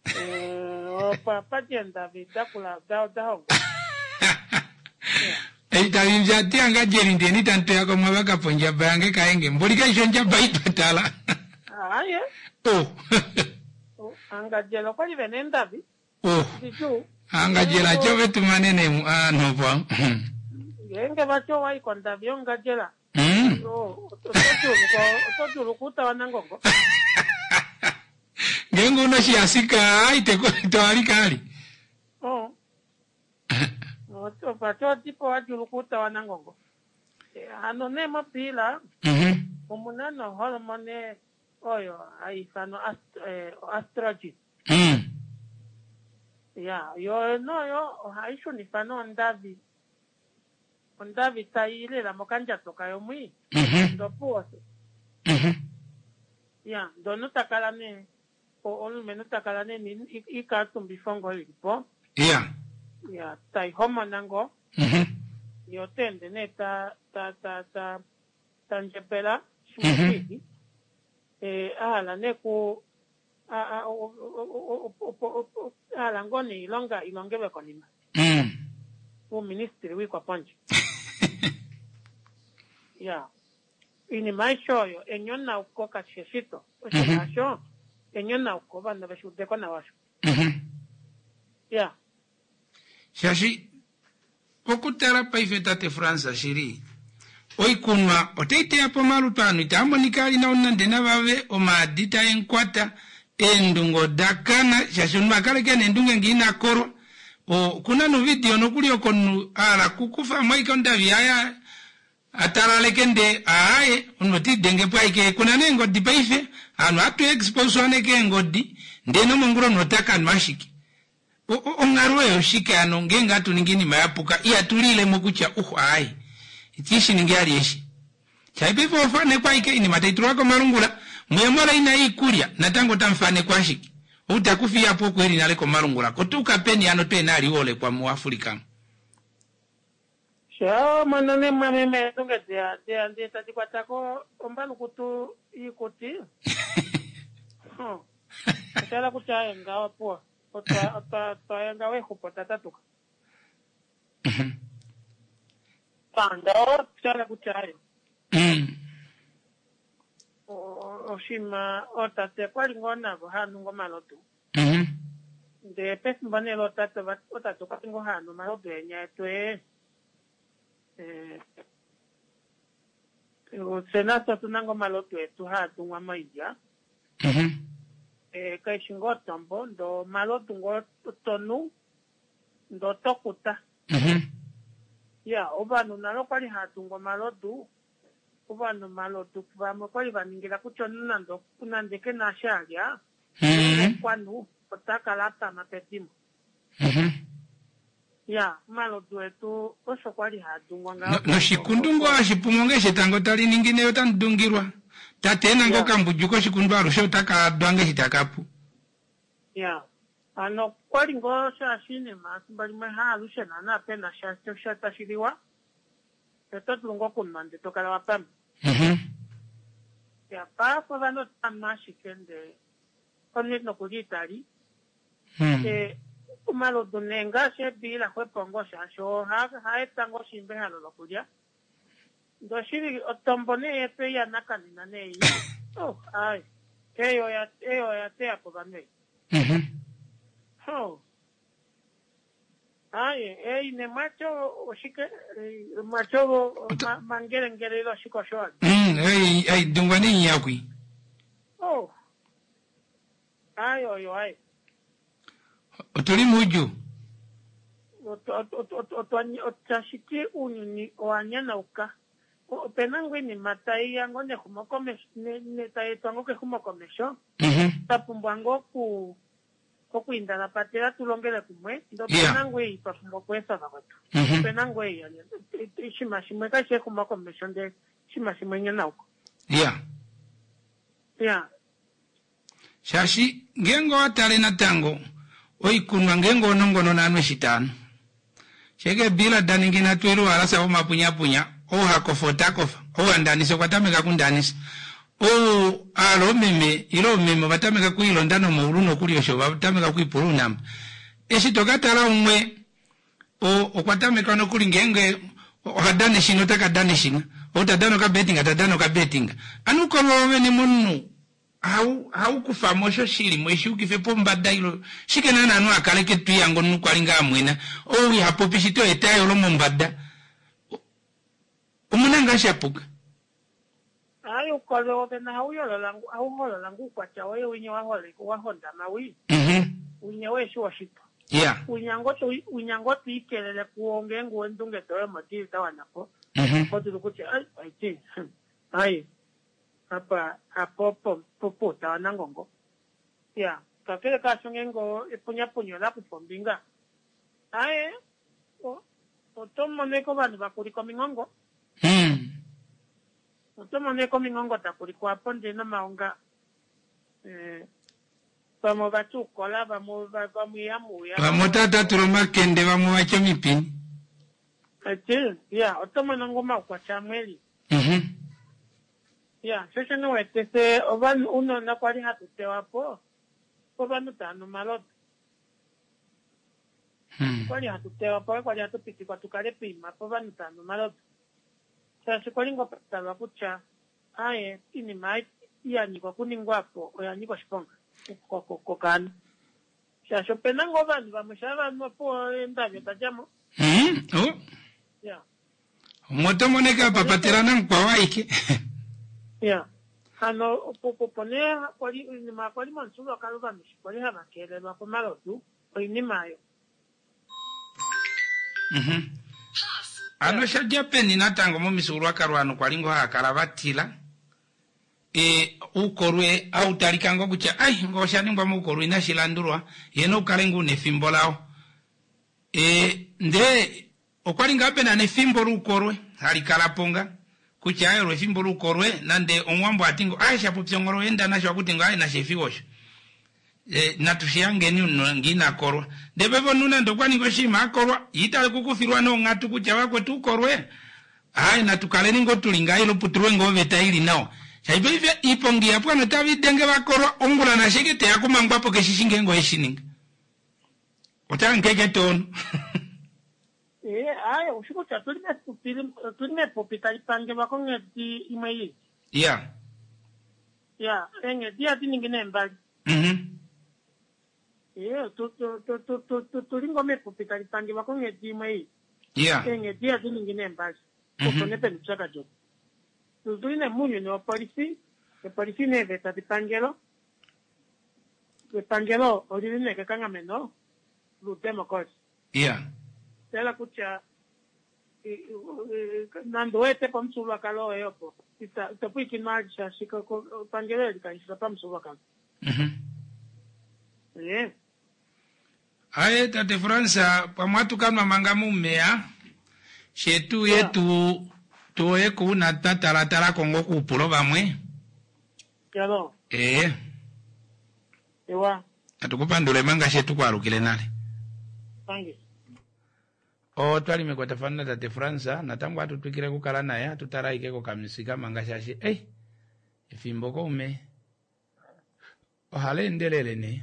eh o papa jenda vidakula dao dao Eitali njati anga jeri ndeni tanto yako mwaka ponja bange kaenge. Mbulika ishonja baitala. Aye. Oh. Anga jelo kwa live nendavi. Oh. Ditu. Anga jela chove tumanene ah no pa. Ngenge bacho wai konda byonga jela. Mm. No, otojo ko otojo lokuta wanangongo. Ngengo no shiasika aite ko toali kali. Oh. No, bacho tipo wajo lokuta wanangongo. Ano ne mapila. Mhm. Umunano hormone oyo aifano ast eh, astrology. Mm. Ya, yo no yo haisho ni fano ndavi. Ndavi taile la mokanja toka yo mui. Mhm. Ndo pose. Mhm. Ya, do no takalane o onu menu takalane ni ikatum bifongo lipo. Yeah. Ya, tai homo nango. Mhm. Yo tende ne ta ta ta ta tanjepela. Mhm. Eh, ala ne ku a a o o o ala ngoni ilonga ilongebe konima. Mm. U ministry wiko ponje. Ya. Ini maisho yo enyona ukoka cheshito. Ocho maisho enyona ukoba na beshude kona washo. Mhm. Ya. Shashi okutara paifeta te Fransa shiri. Oi kunwa oteite hapo marupanu itambo nikali na unande na bave o madita enkwata endungo dakana shashunwa kale kene ndunge ngina koro o kuna no video no kuli okonu ala kukufa maika ndavi aya atara lekende aaye onoti denge paike kuna nengo di paife anu atu expose one ke ngodi ndeno monguro notaka mashiki o o ngarwe oshike ano ngenga tu ningini mayapuka iya tulile mukucha uhu aaye itishi ningali yeshi chaipepo ofane kwa ike ini mataituru wako marungula mwemora ina hii kulia natango tamfane kwa shiki utakufi hapo kweli naleko marungula kutuka peni ano te nali ole kwa muafrika Shao manane mameme tunga dia dia dia tati kwa tako ombalu kutu ikuti. Oh. Kala kuchaya ngawa poa. Ota ota ota ngawe kupota tatuka. Mhm. Pando kala kuchaya. Mm. Oshima ota te kwali ngona bo hanu ngoma lotu. Mhm. De pes mbane lota te ota to katingo hanu malotu enya tue eh o senato tunango malotu etu hatu ngwa maija. Mhm. Eh kai shingo tambo ndo malotu ngo tonu ndo tokuta. Mhm. Ya obanu nalo kwali hatu ngwa malotu ubanu malotu kubamo kwali baningira kuchonuna ndo kunandeke na sharia. Mhm. Kwanu otaka lata na petimo. Mhm. Ya malotu etu osho kwali hatu ngwa No, no shikundungo ashipumonge shitango tali ningine yotandungirwa tatena ngo kambujuko shikundu arusha utaka dwange hitakapu. Ya ano kwali ngo shashine masimbali mwe harusha na na pena shasho shatashiriwa eto tulungo kunmande tokala wapam. Mhm. Ya pa kwa vano tamashikende kone no kujitari. Mhm. Eh umalo dunenga she bila kwe pongo shasho ha ha tango shimbe halo lokuja. Ndo shiri otombone epe ya nakani na nei. Oh ai. Eyo ya eyo ya te apo bane. Mhm. Oh. Ai, ei ne macho oshike macho mangere ngere lo shiko shwa. Mm, ei ei dungwani nyakwi. Oh. Ai oyo ai. Otuli muju. Otashiki unyuni oanyana uka. Penangwe ni matai yango ne kumokome ne tai twango ke kumokomesho. Mhm. Tapumbwango ku okuinda la patera tulongele kumwe ndo Yeah. penangwe ipafumbo kwesa bakwatu. Mhm. Penangwe yani ishimashimwe ka she kumokomesho nde shimashimwe nyana uko. Yeah. Yeah. Shashi ngengo atale na tango oikunwa ngengo nongono na anwe shitano. Shege bila daningina tweru alasa o mapunya punya o hakofota kofa o andaniso kwatameka kundanisa o alo meme ilo meme batameka kuilo ndano muuruno kuli osho batameka kuipulu namba esi tokatala umwe o okwatameka no kuli ngenge Okadane shinga takadane shinga. Otadano ka betting atadano ka betting. Anu kolome ni munu. Hau hau kufa mosho shiri mweshi ukife pomba dailo. Shikena na anu akaleke tu yango nuko alinga amwena. Oh wi hapo pishito etayo lo mombada. Umunanga shapuka. Ayo kolo tena hau yolo langu hau holo langu kwa chawe winyo wa hole kwa honda mawi. Mhm. Winyo we shuwa shipa. Yeah. Unyangoto unyangoto ikelele kuonge ngo ndunge towe mati tawanako. Mhm. Kwa tukuche ai ai ti. Ai. Apa apopo popo tawanangongo. Yeah. Kakele kasonge ngo ipunya punyo la kupombinga. Ai. O otomo neko bani bakuri komingongo. Mhm. Otomo neko mingongo takuri kwa ponde na maunga. Eh Vamos bachukola, vamos vamos yamuya. Vamos tata turoma kende vamos wacha mipini. Ati, ya, otoma ngoma kwa chameli. Mhm. Ya, sasa no etese oban uno na kwali hatu tewapo. Oban tano malot. Mhm. Kwali hatu tewapo, kwali hatu piti kwa tukale pima, oban tano malot. Sasa kwali ngopa tawa kucha. Aye, ini mai ya ni kwa kuningwapo, oya ni kwa shiponga. Kokokokani. Sasa pena ngoba ni bamushaba mpo ndabyo tajamo. Mhm. Oh. Yeah. Moto moneka papaterana kwa waike. Yeah. Ano popopone kwali ni makwali mansulo kaluba mishi kwali haba kele bakomalo tu oyini mayo. Mhm. Ano shajapeni natango mu misuru akarwano kwalingo hakarabatila. E ukorwe au talikango kucha ai ngosha ningwa mu ukorwe na shilandurwa yeno kalengu ne fimbolao. E nde okwalinga pena ne fimbo rukorwe halikalaponga kucha ayo re fimbo rukorwe nande onwambo atingo aisha pupyongoro enda na shakutingo ai na shefiwosha. E natushiange ni ngina korwa debebo nuna ndokwaningo shima akorwa itale kukufirwa no ngatu kucha wakwe tu korwe ai natukale ngo tulinga ilo putruwe ngo vetaili nao. Chaibo hivyo ipongi ya pwana tavi denge wakorwa ongula na shekete ya kumangwa po keshishinge ngo heshininga. Otanga nkeke tonu. Eh, aya, ushuko cha tulime pupili, tulime popita ipange wako ngeti imeyi. Yeah. Yeah, enge dia tini ngine mbali. Mhm. Eh, tu tu tu tu tu tu tulingo me popita ipange wako ngeti imeyi. Yeah. Enge dia tini ngine mbali. Mhm. Kone pe mchaka jo. Tuline munyo ni polisi, e polisi ne veta di pangelo. E pangelo orine ke kanga meno. Lutemo kos. Yeah. Tela kucha nando ete pa msula kalo eopo. Ita ita pui kinmagisha shika ko pangelo di kanisa pa msula kalo. Mhm. Eh. Aye tate Fransa pamwatu kama mangamu mmea. Shetu yetu Toe kuna tatara tara kongo kupulo bamwe. Yalo. Eh. Ewa. Atukupandule manga shetu kwa rukile nale. Tangi. O twali mekota fana tate Fransa natangu atu tukire kukala naye tutaraike ko kamisika manga shashi. Eh. Ifimbo ko ume. Ohale ndelele ne.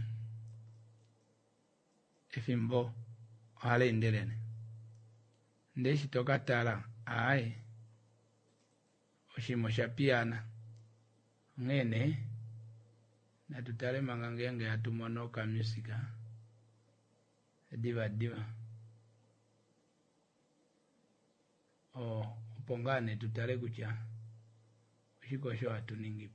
Ifimbo. Ohale ndelele. Ndeshi toka tala. Aye. Oshimo shapiana ngene na tutale mangangenge atumonoka musika diva diva o pongane tutale kucha ushiko sho atuningipo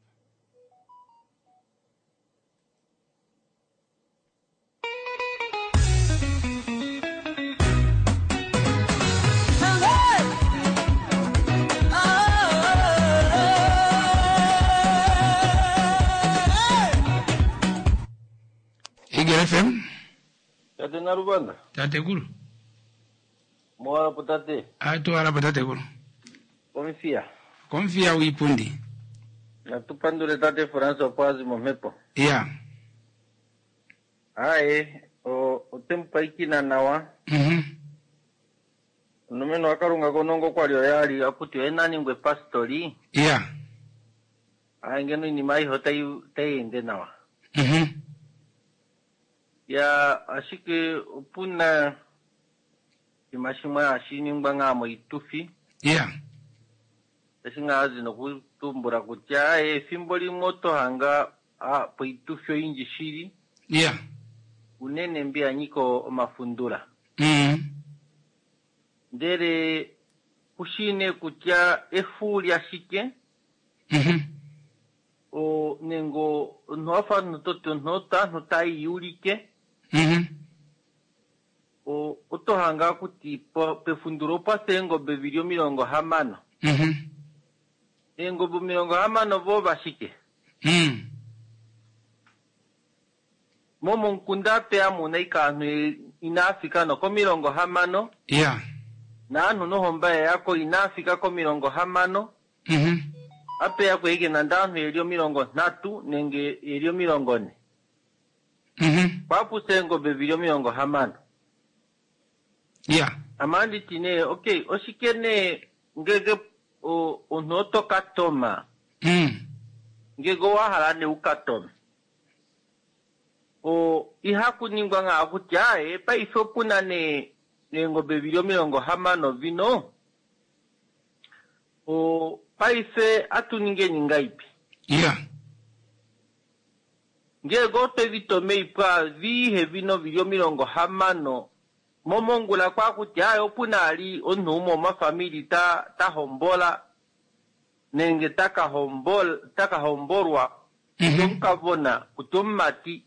F M. Tate narubanda. Tate guru. Moa potate. Atu ala potate guru. Confia. Confia wipundi. Na tupandule tate Fransa pazi momepo. Yeah. Ae, o, o tempa ikina nawa. Mhm. Numeno akarunga konongo kwa lio yari aputi enani ngwe pastori. Yeah. Ae ngeno ni mai hotai tei ende nawa. Mhm. Ya ashike upuna imashima ashini mbanga mo itufi. Yeah. Singazi no kutumbura kutya e fimboli moto hanga a poitufyo inji shiri. Yeah. Unene mbia niko mafundura. Mm. Ndere kushine kutya efuli ashike. Mhm. O nengo nhofa nototo nota notai yurike. Mhm. O otohanga kuti pefunduro pasengo bevirio milongo hamano. Mhm. Engo bu milongo hamano bo bashike. Mm. Momo nkunda pe amuna ikanu ina Afrika no ko milongo hamano. Yeah. Na anu no homba yako ina Afrika ko milongo hamano. Mhm. Ape yako ige nandanu elio milongo natu nenge elio milongo ne. Mhm. Papu sengo bevirio milongo hamano. Yeah. Amandi tine, okay, oshikene ngege o onoto katoma. Mm. Ngego wahalane ukatoma. O ihaku ningwa nga akutyae pa isopuna ne nengo bevirio milongo hamano vino. O pa ife atu ninge ningaipi. Yeah. Ngego te vitome ipa vihe vino virio milongo hamano. Momongula kwa kutya opuna ali onumo mafamili ta ta hombola nenge taka hombol taka homborwa kutomkavona kutommati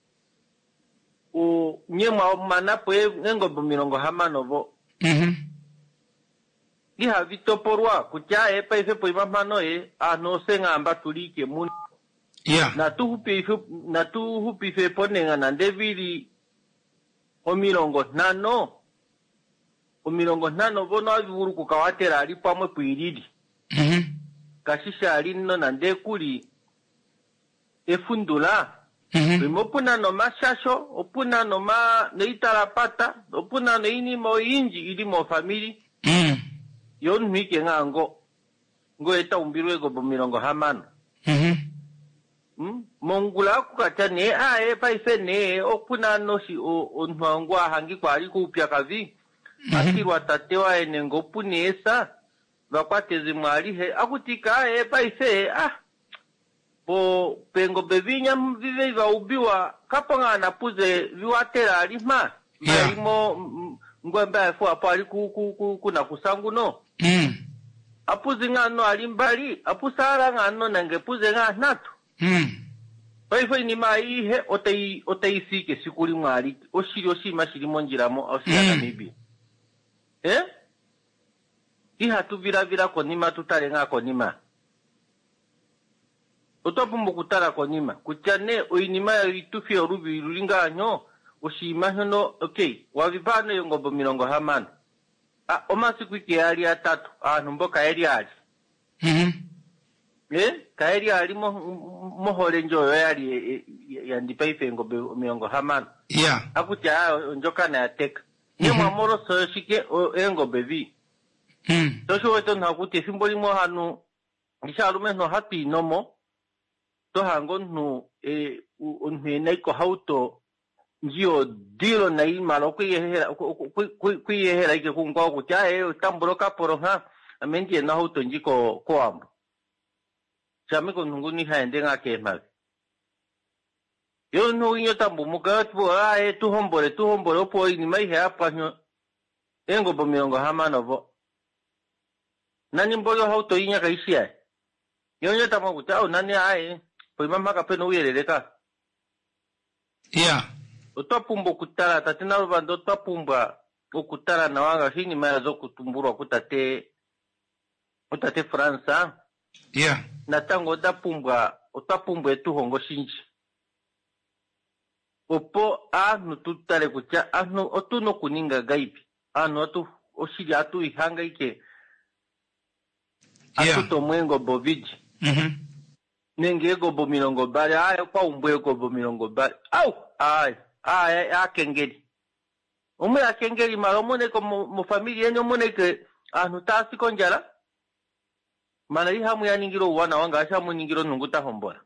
o nyema manapo nengo bomilongo hamano bo Mhm. iha vitoporwa kutya e pa ife po imamano e ano sengamba tulike mun Yeah. na tuhupi na tuhupi fe ponenga na ndevili o milongo nano o milongo nano bono avuru kukawatera ali pamwe puiridi. Mhm. Kashisha ali no nande kuli efundula. Mhm. Bimo puna no mashasho, opuna no ma no itarapata, opuna no ini mo inji ili mo famili. Mm. Yon mike ngango ngo eta umbirwe go bo milongo hamano. Mhm. Mm? Mongula kukata ne ae pa ife ne okuna no si o onwangwa hangi kwa ali kupya kavi. Akirwa tatewa enengo punesa bakwateze mwali he akutika e pa ife ah po pengo bevinya vive va ubiwa kapanga na puze viwatera alima. Yeah. Malimo ngwemba afu apo ali ku ku kuna kusangu no. Mm. Apuzi ngano alimbali apusara ngano nange puze nganatu. Mm. Paifo ni maihe otei oteisike sikuli mwali oshiri oshima shiri monjiramo osiyana Mm. mibi. Eh? Iha tuvira vira konima tutale nga konima. Otopumbu kutala konima. Kuchane oinima ya itufi orubi rulinga nyo oshima hono okay wavipano yongo milongo hamano. Ah omasiku iki ali atatu ah numboka eli ali. Mhm. Eh, kaeri ali mo mohole njoyo yali yandipa ife ngo milongo hamano. Yeah. Akutya njoka na yateka. Ni mwamoro so shike engo bevi. Mm. Tosho weto na kuti simboli mo hanu ishalume no happy nomo. To hango no e unhene ko hauto njio dilo na imalo kuyehera kuyehera ike kungwa kutya e tamboroka poroha amenje na hauto njiko koambo. Chamiko nunguni haende nga kema. Yo no inyo tambu mugatbo ae tu hombole tu hombole opo ni mai hapa nyo. Engo bo milongo hamano bo. Nani mbolo hauto inya kaishia. Yo nyo tamu kutao nani ae po mama ka peno uyeleleka. Yeah. Otopumbo kutala tatina rubando otopumba okutala na wanga hini maya zo kutumburwa kutate kutate Fransa. Yeah. Natango otapumbwa otapumbwa etuhongo shinji. Opo anu tutale kutya anu otuno kuninga gaipi. Anu atu oshiri atu ihanga ike. Atu Yeah. tomwengo boviji. Mhm. Nenge ego bo milongo bari. Ay kwa umbu ego bo milongo bari. Au! Ay! Ay! Ay kengeli. Umu ya kengeli mara umune ko mo familia yenye umune ke anu tasi konjala. Mana iha mu ya ningiro wana wanga asha mu ningiro nunguta hombora.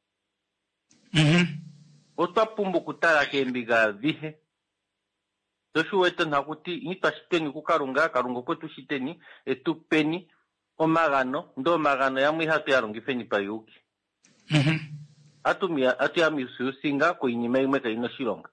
Mhm. Otapumbu kutala kembiga vihe. toshuwete nakuti nitashiteni kukarunga karungo kwetu shiteni etupeni omagano ndo magano yamwe hatu yarungifeni payuki mhm atumia atu ya misusinga ko inyima imwe kaino shilonga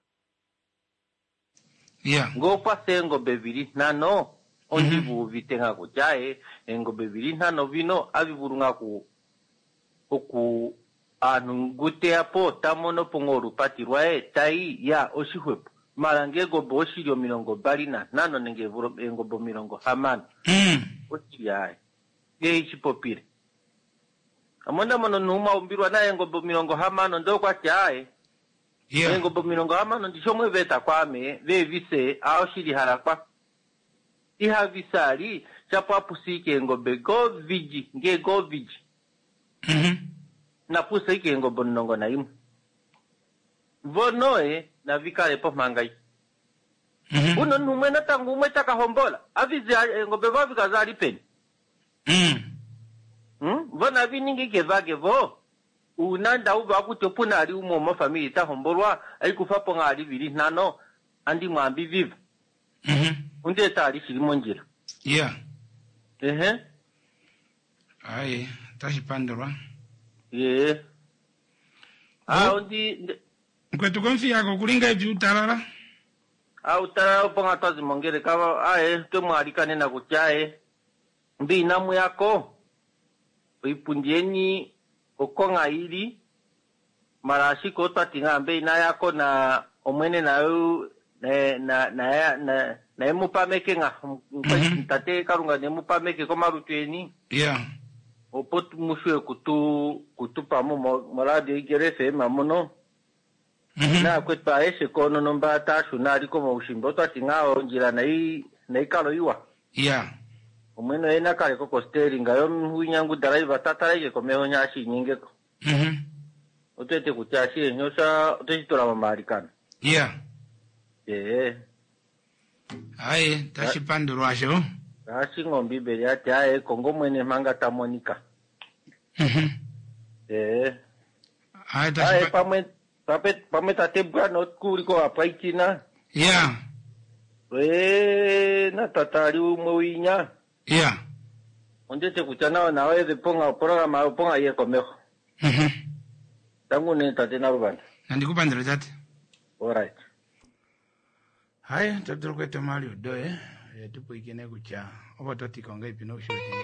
yeah ngo pasengo bebiri nano ondi bu vitenga ko jae engo bebiri nano vino avivurunga ku oku anungute apo tamono pongoru patirwae tai ya oshihwepo marangego boshilio milongo balina nano nenge vuro engo bo milongo hamana mm otiyae ye ichipopire amonda mono numa umbirwa na engo bo milongo hamano ndo kwa tiae yeah engo bo milongo hamano ndishomwe veta kwame vevise aoshili harakwa iha visari chapo apusike engo be go viji nge go viji mhm na pusike engo bo nongo na imu vonoe na vikale po mangai mhm uno numwe na tangu umwe takahombola avizi engo be go vikazali peni mm Hmm? Vona viningi kevage vo. Unanda uba kutopuna ali umo mo family ta hombolwa ali kufapo ngali bili nano andi mwambi viva. mhm Unde ta ali shilimo njira. yeah Ehe. ai tashipandurwa Yeah. Ah undi kwetu konfi yako kulinga hivi utarara ah utara ponga tazi mongere kama ae to mwalikane na kuchae. Mbi namu yako. Ipundieni okonga ili marashiko tatinga mbe na yako na omwene na u na na na na na emupameke nga ntate karunga ne mupameke ko marutweni yeah opot mushwe kutu kutupa mu moradi igerefe mamono na kwetpa ese kono nomba tashu na liko mo ushimbo tatinga onjira na i na ikalo iwa yeah omweno ena kale ko kosteri ngayo mhuinyangu driver tataraje ko meho nyashi nyinge ko mhm otete kutashi nyosa otesitora mamarikana yeah eh ai tashipandurwa sho rashi ngombi beri ati ae kongo mwene manga tamonika mhm eh ai ae tashipa pame pape pame tatebra not kuriko apaitina yeah we na tatari umoinya yeah ondete kuchana na wewe ponga programa ponga ye komeho mhm tangu ne tatena rubanda ndikupandira tati all right hai taturu kwete mali udoe tupo ikene kucha oba totikonga ipino shoti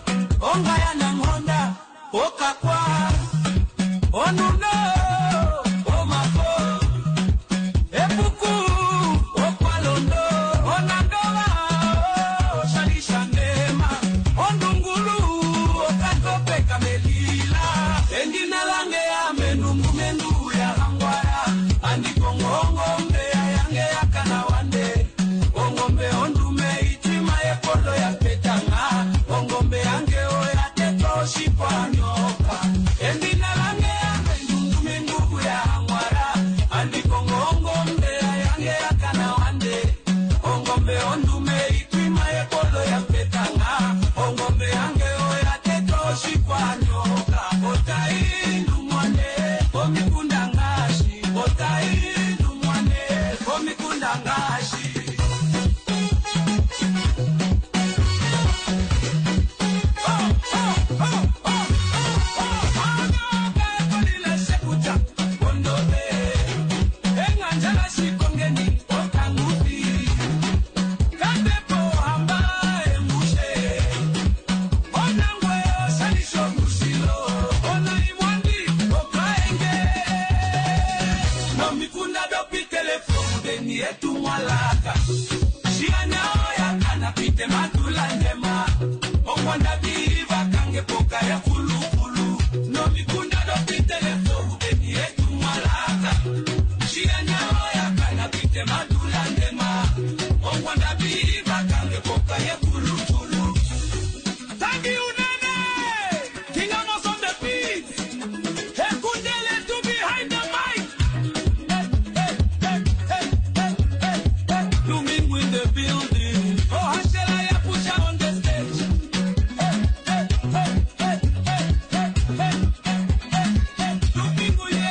Onga ya na ngonda, oka kwa, onu no. malaka. Shianya oya kana pite madula ndema. Okwanda biva kange poka ya fulu fulu. No mikunda do pite le fogu beni etu malaka. Shianya oya kana pite madula ndema. Okwanda biva kange poka ya fulu fulu. Thank you, Nene! King Amos on the beat! Hey, Kundele to behind the mic! Hey, hey, hey, hey, hey, hey, hey. Blooming in the building. Oh, Hashelaya Pusha on the stage. Hey, hey, hey, hey, hey, hey, hey, hey, hey, hey. Blooming in the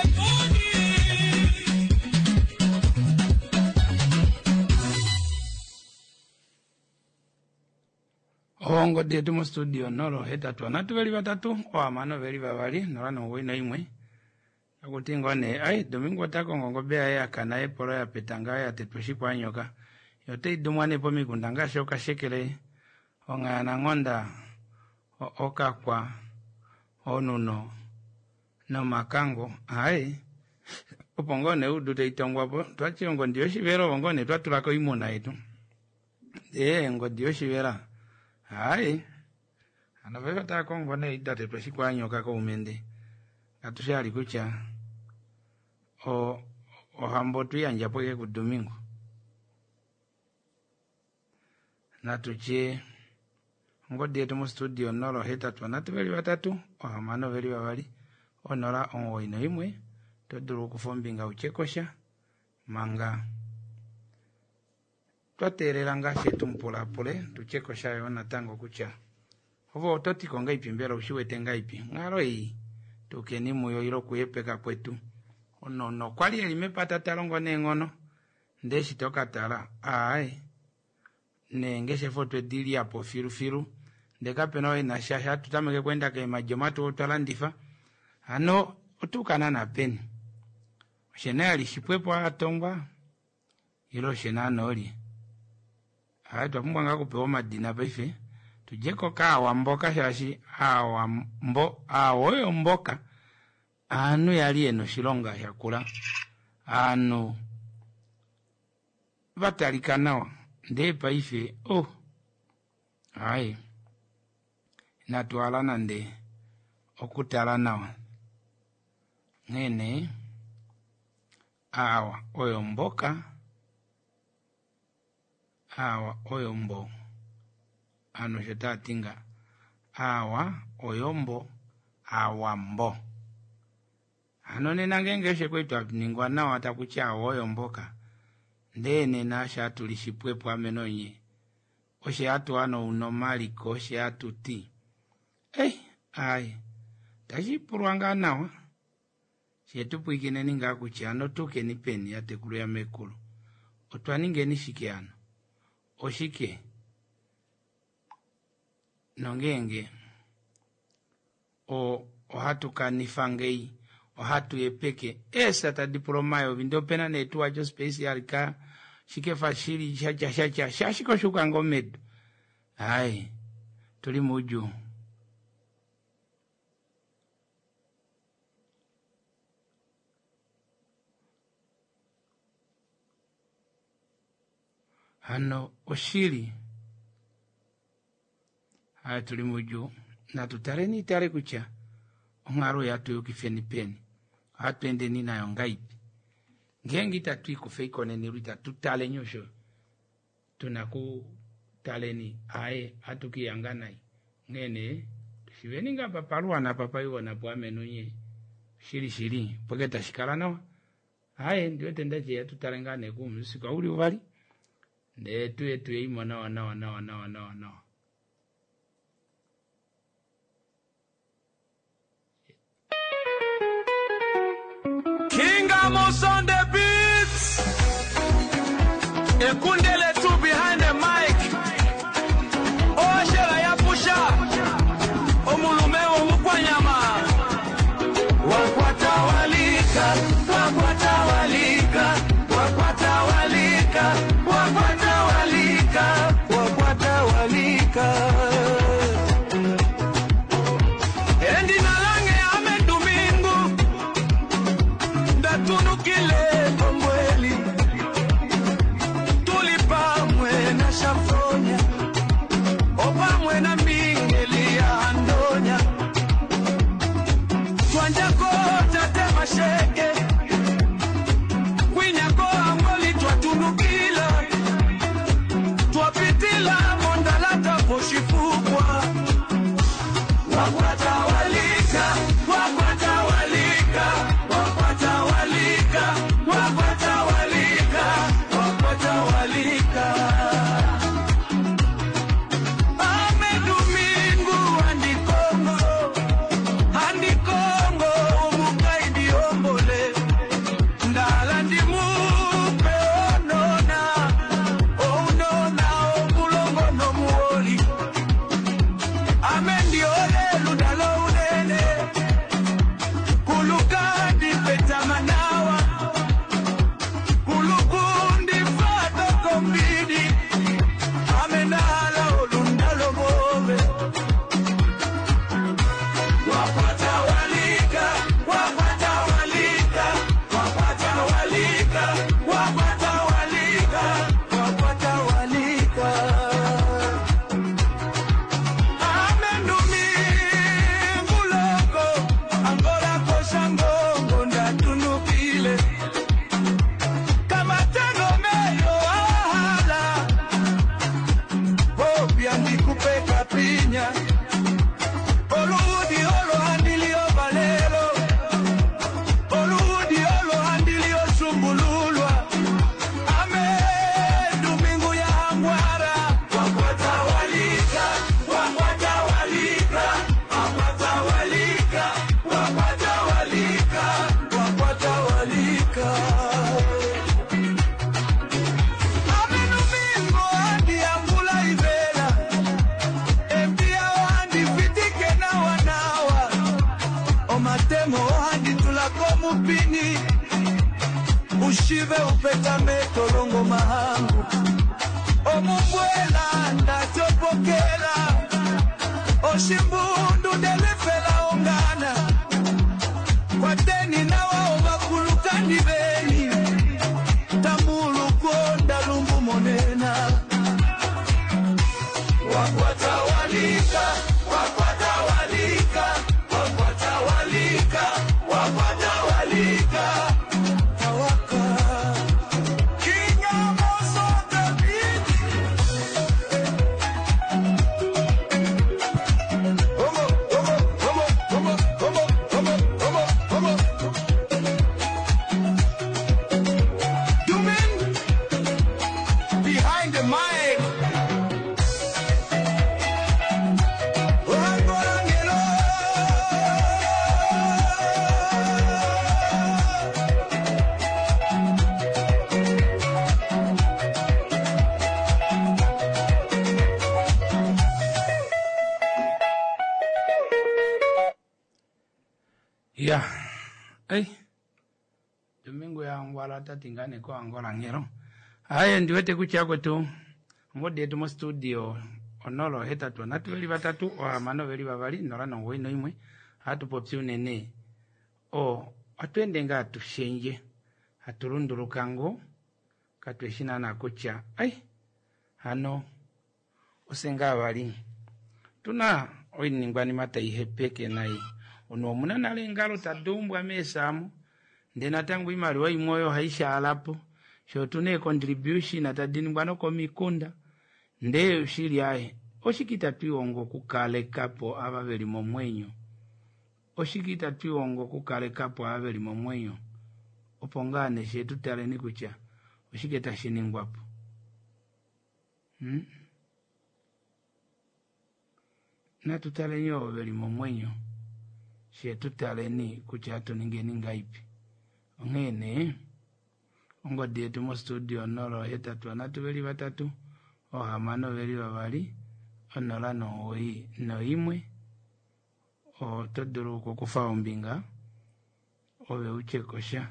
Ongo detu mu studio nolo heta tu anatu veli batatu o amano veli babali nola no wina imwe akutingo ne ai domingo tako ngongo bea ya kana e poro ya petanga ya tetushi kwa nyoka yote idumwane po mikundanga shoka shekele onga na ngonda o oka kwa onuno no makango ai opongone udute itongwa po twachiongo ndio shivero bongone twatulako imuna itu eh ngo ndio shivera ai anaveka ta kongo ne idate to shikwa nyoka ko umende atushali kucha o o hambo tu yanja poke ku domingo na tuche ngode to mu studio nolo heta to na tubeli batatu o hamano veli babali onora onwo ino imwe to duru kufombinga uchekosha manga twatereranga shetu mpula pole tuchekosha yona tango kucha ovo toti konga ipimbera ushiwete ngaipi ngaro hii tukeni muyo ilo kuyepeka kwetu ono no kwali elimepata talongo nengono ndeshi toka tala ai nengeshe foto dili hapo firu firu ndeka peno ina shasha tutameke kwenda ke majomato talandifa ano utukana na peni shene alishipwepo atongwa ilo shena noli hai twamwanga kupewa madina baife tujeko kawa mboka shashi awa mbo awoyo mboka anu yali eno shilonga yakula anu batalikanawa nde baife oh hai natwalana nde okutalanawa nene awa oyo mboka awa oyombo ano shetatinga awa oyombo awambo ano nena ngengeshe kwetu ningwa nao atakucha oyomboka ndene nasha tulishipwepo amenonye oshe atu ano unomaliko oshe atu ti eh ai tashipurwanga nawa shetupu ikine ninga kucha ano tuke ni peni ya tekulu ya mekulu otwaninge nishike ano oshike nongenge o ohatu kanifangei ohatu yepeke esa ta diplomayo vindo pena netu wajo special ka shike fashiri shacha shacha shashiko shuka ngomedu ai tuli muju hano oshiri hai tuli muju na tutare ni tare kucha ongaro ya tuyo kifeni peni hatu ende nina yongaipi ngengi tatu kufeiko neni ruita tutale nyosho tunaku taleni ae hatu kiyanganai ngene shiveni nga papaluwa na papayuwa na puame nunye shiri shiri poke tashikala nawa ae ndiyo tendaje ya tutalengane kumusika uli uvali nde tuye tuye imo nawa nawa nawa nawa nawa nawa King Amos on the beats. Ekundele tu behind the mic. Oh, shela ya pusha. Omulume omukwanyama. Wakwata walika, wakwata walika, wakwata walika, wakwata walika, wakwata walika. Endi nalange ame domingo. Tunukile komweli ile kama tano meyo ahala Popia ndikupe kapinya Oludi olo handilio valero Oludi olo handilio sumbululwa Ame domingo ya hangwara Wakwata walika Wakwata walika Wakwata walika Wakwata walika Wakwata walika Ame domingo handi ambula ivela Empia handi fitike na wanawa Omatemo handi tulako mupini Ushive upeta metolongo mahangu Omubwela ndachopokela Oshimbundu delifela ongana Kwateni na wao makulukani beni Tamulu konda lumbu monena Wakwata walika Wakwata walika Wakwata walika Wakwata walika Tawaka Kinga moso tabiti Omo, omo, omo, omo, omo, omo, omo, omo You mean behind the mic Wangorangelo Ya, ay, domingo ya ngwala tatingane kwa angola ngero. Aye ndiwete kuchako tu, ngode tu mo studio, onolo heta tu, natu veli batatu, o amano veli babali, nola no wino imwe, hatu popsi unene. O, atuende nga tushenje, haturunduru kango, katueshina na kucha. Ay, hano, usenga wali. Tuna, oi ningwani mata ihe peke na hii. Ono muna nalengalo tadumbwa mesamu ndena tangu imali wa imoyo haisha alapo shotune contribution na tadini mbano komikunda nde ushiri ae oshikita tuongo kukale kapo ababeli momwenyo oshikita tuongo kukale kapo ababeli momwenyo opongane shetu tale ni kucha oshikita shiningwapo hmm? na tutale nyo ababeli momwenyo shetu taleni kuchato ningeni ngaipi ngene ongo detu mo studio nolo hetatu anatu veli batatu o hamano veli babali onola no oi no imwe o todoro ko kufa ombinga owe uchekosha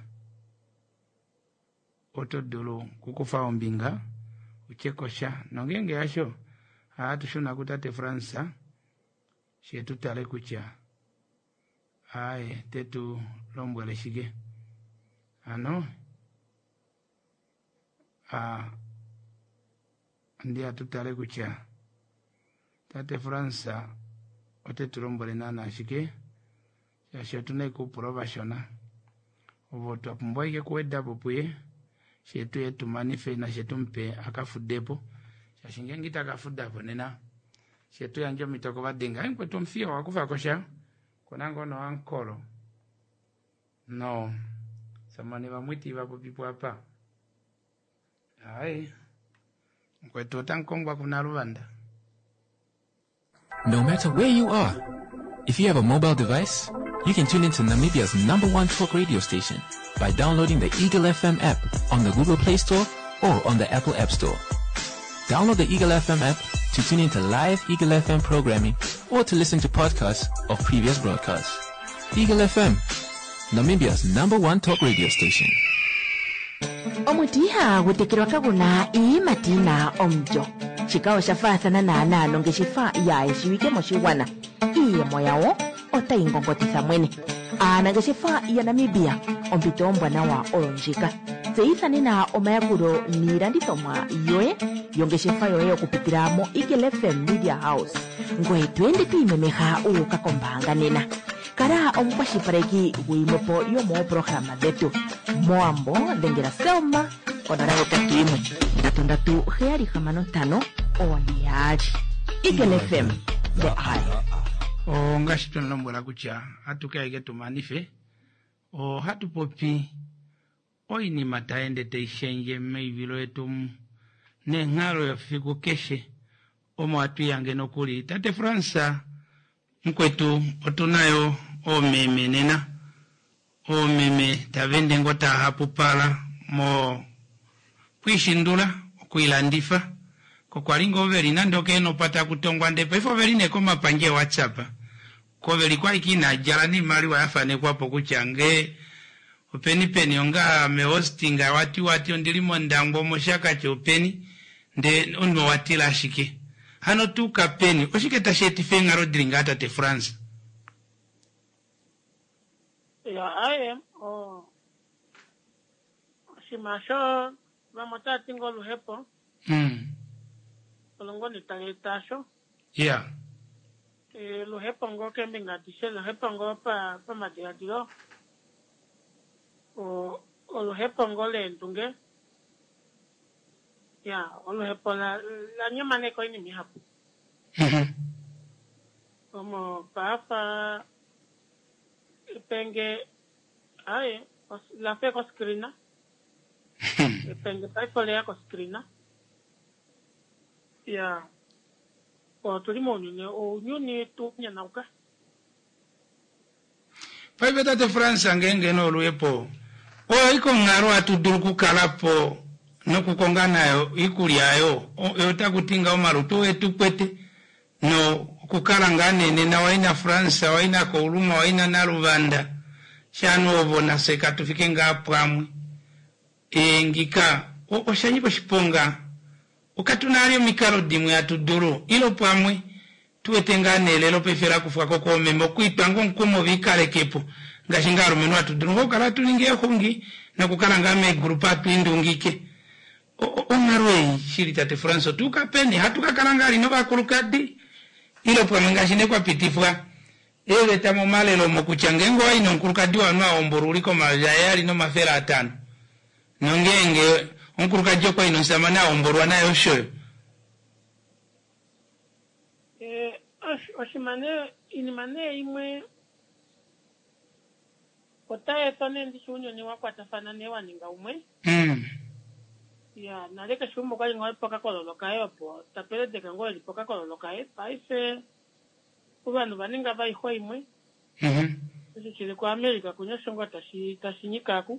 o todoro kukufa ombinga uchekosha nongenge asho hatu shuna kutate Fransa shetu tale kucha Aye, tetu lombwele shige. Ano? Ah, ndia tutale kucha. Tate Fransa, otetu lombwele nana shige. Ya shetune kuprova shona. Uvotu apumbo ike kuweda pupuye. Shetu yetu manife na shetu mpe akafudepo. Ya shingengita akafudapo nena. Shetu ya njo mitoko vadenga. Inko tumfio wakufa kosha. Konango no ankolo. No. Samani wa mwiti wapo pipu hapa. Hai. Mkwetu tankongwa kuna Rwanda. No matter where you are, if you have a mobile device, you can tune into Namibia's number one talk radio station by downloading the Eagle F M app on the Google Play Store or on the Apple App Store. Download the Eagle F M app to tune into live Eagle F M programming or to listen to podcasts of previous broadcasts. Eagle F M, Namibia's number one talk radio station. Omutiha gutikirwa kaguna ii matina omjo. Chikao shafathana na anano ngeshifa ya ishiwike moshiwana. Iye moyawo ota ingongotisa mwene. Ana ngeshifa ya Namibia ompito mbwana wa olonjika. Zeithani na omayakuro nirandithomwa yoe yongeshefa yoe okupitira mo Eagle F M Media House. Ngwe twende timemeha uka kombanga nena. kara omukwashipareki wiimwepo yomoo programa dhetu moambo dhengera selma onorango tatu imwe ndatu ndatu heyali hamano ntano one yaali Eagle F M the eye o ngashi tunalombwela kutya hatukaike tumanife o hatupopi oini mataende teishenje meivilo etu ne ngalo ya fiku keshe omo atu yange nokuli tate Fransa mkwetu otunayo o meme nena o meme tavende ngota hapu pala mo kuishindula kuilandifa kwa kwalingo veri nandoke no pata kutongwa ndepa ifo veri neko mapanje WhatsApp kwa veri kwa ikina jala ni mali wa yafane kwa poku change openi peni onga me hostinga wati wati ondilimo ndango moshaka chopeni nde onmo watila shike hano tu kapeni oshike tasheti fenga rodringa hata te France ya aye o shimasho vamota tingo luhepo mm olongo ni taletasho yeah eh luhepo ngo kembe ngatishe luhepo ngo pa pa madiadilo o o luhepo ngo le ndunge ya o luhepo la la nyama ne ko ni mi hapo mhm como papa penge aye la fe ko skrina penge pa ko le ko skrina ya o tulimo ni o nyuni tu nyana uka pa beta te France ngenge no luepo o iko ngaro atuduru kalapo no kukongana yo ikuliayo o takutinga o maruto etu kwete no kukala ngane ne na waina France waina ko uluma waina na Rwanda chano obona seka tufike ngapamwe engika o oshanyipo shiponga ukatunalio mikaro dimwe atuduru ilo pamwe tuwetengane lelo pefera kufuka koko membo kuipango nkumo vikale kepo ngashingaro menu atuduru ngokala tuninge hongi na kukala ngame grupa twindungike o narwe shiri tate France tukapeni hatukakalangari no bakulukadi ilo pamwe ngashinde kwa pitifwa ewe tamo malelo mokuchangengo ino nkulukadi wanu aomboruliko majayali no mafera atano nongenge onkuruka joko ino samana omborwa nayo shoyo eh oshimane inimane imwe otaye tone ndishunyo ni wakwatafana ne waninga umwe mm ya naleka shumbo kwa ngwa poka kololoka yopo tapele de kango li poka kololoka e paise kubanu baninga bai ho imwe mhm chile kwa America kunyashonga tashi tashinyikaku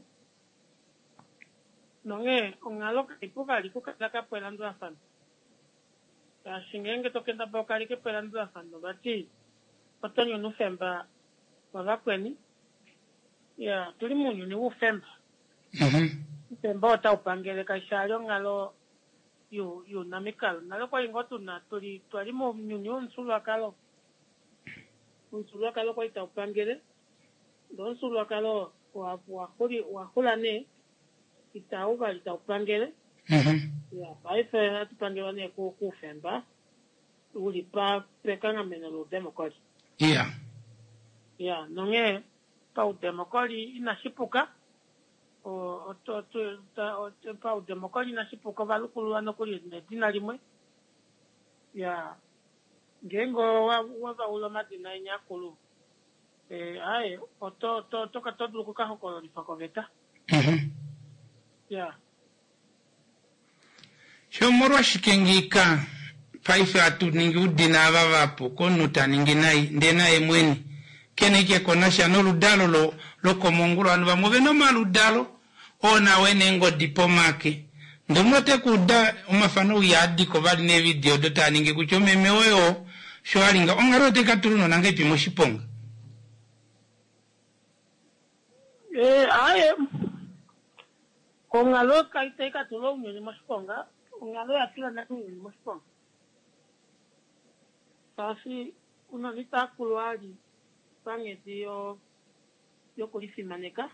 nonge ongaloka ipuka likuka daka pelando afano ya shingenge tokenda boka like pelando afano bati otonyo nufemba wabakweni ya tuli munyu ni ufemba mhm femba ota upangele kashalyo ngalo yo yo namikalo nalo kwa ingotu na tuli twali mo munyu nsulu akalo nsulu akalo kwa ita upangele don nsulu akalo wa wa holi wa holane itauga itaupangele mhm ya paife atupangela ne ku ku femba uli pa pekanga menelo democracy yeah ya nonge pa democracy inashipuka o to to ta pa democracy inashipuka balukulu anokuli ne dina limwe ya gengo wa wa ulo madina nyakulu eh ai oto to to ka to lukuka hokolo lifakoveta mhm ya shomoro shikengika paife atu ningi udina vavapo konuta ningi nai ndena emweni keneke konasha no ludalo lo lo komonguro anu bamove no maludalo ona wenengo dipomake ndomote kuda umafano yadi ko bali ne video dota ningi kuchomeme oyo shwalinga ongarote katuruno nange pimo shiponga eh aye ongalo kaiteka tulo ni mashponga ongalo ya kila na ni mashponga sasi unalita kulwali pange dio yo kulifimaneka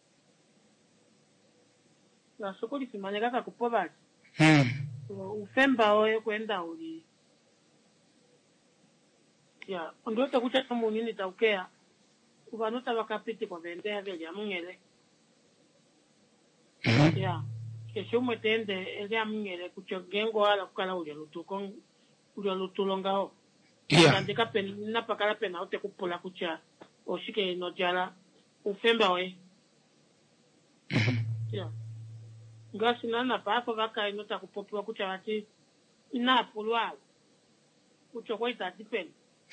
na sokoli fimaneka ka kupobali hmm ufemba oyo kwenda uli ya ndio takucha kama nini taukea uvanuta vakapiti kwa vendea vya mungele. Ya. Kesho mwetende elia mungele kuchogengo ala kukala ule lutukong ule lutulongao. Yeah. Andika pen na pakala pena ote kupula kucha oshike no jala ufemba we. Ya. Ngasi nana pafo vaka inota kupopua kucha wati ina pulwa. Kucho kwa ita dipen.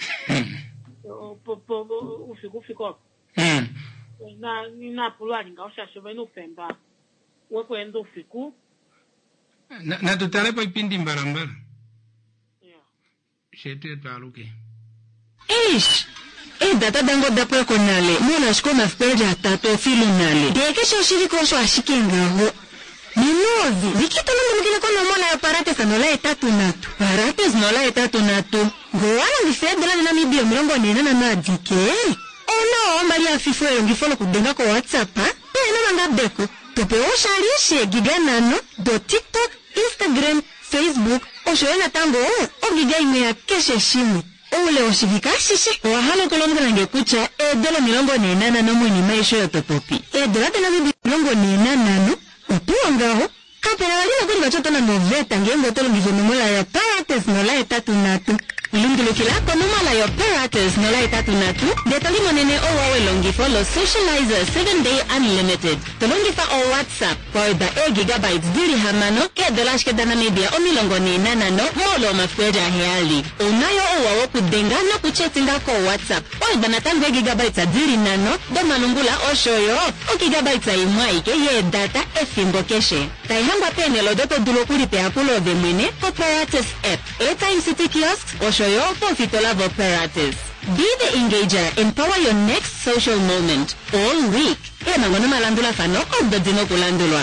Popo ufiku fiko. Mm. Na ina pulwa ngaosha shova ino femba. Weko endo fiku. Na, na tutale pa ipindi mbarambara. Yeah. Shete taluke. Ish! E data dango dapo konale. Mwana shko mafpeja tato filo nale. Deke sho shiriko sho ashikenga ho. Minovi, vikito na mwingine kono mwana ya parates anola etatu natu. Parates nola etatu natu. Gowana vifedela na Namibia mlongo nena na nadike. Ono, Maria Fifo yongifolo kudenga kwa WhatsApp ha? Pena manga beko. Tope osha alishe giganano do TikTok, Instagram, Facebook. Osho ena tango o giga ime ya keshe shimu. Ule oshivika shishe. Wahalo kolonga nange kucha. E dola milongo nena na nomo ni maisho ya totopi. E dola tena bibi milongo nena nano. Utuwa ngaho. Kapena walina kuri bachoto na noveta. Ngengo tolo ngizonomola ya parates nola etatu natu. Lundulo kilako numala yo parates nola etatu natu. Detali monene o wawe longi follow Socializer seven day unlimited. Tolongi fa o WhatsApp. Kwa da e gigabytes diri hamano. Ke dolashke dana media o milongo ni nanano. Molo mafweja heali. Unayo o wawo kudenga na kuchetinga ko WhatsApp. O da tango gigabytes diri nano. Do manungula o shoyo. O gigabytes imwaike ye data e fimbo keshe. Taihamba pene lo doto dulo kuripe apulo de mwene. Ko parates app. Airtime city kiosks o shoyo po fitolavo apparatus. Be the engager, empower your next social moment. All week. E mangono malandula fano o dodino kulandulwa.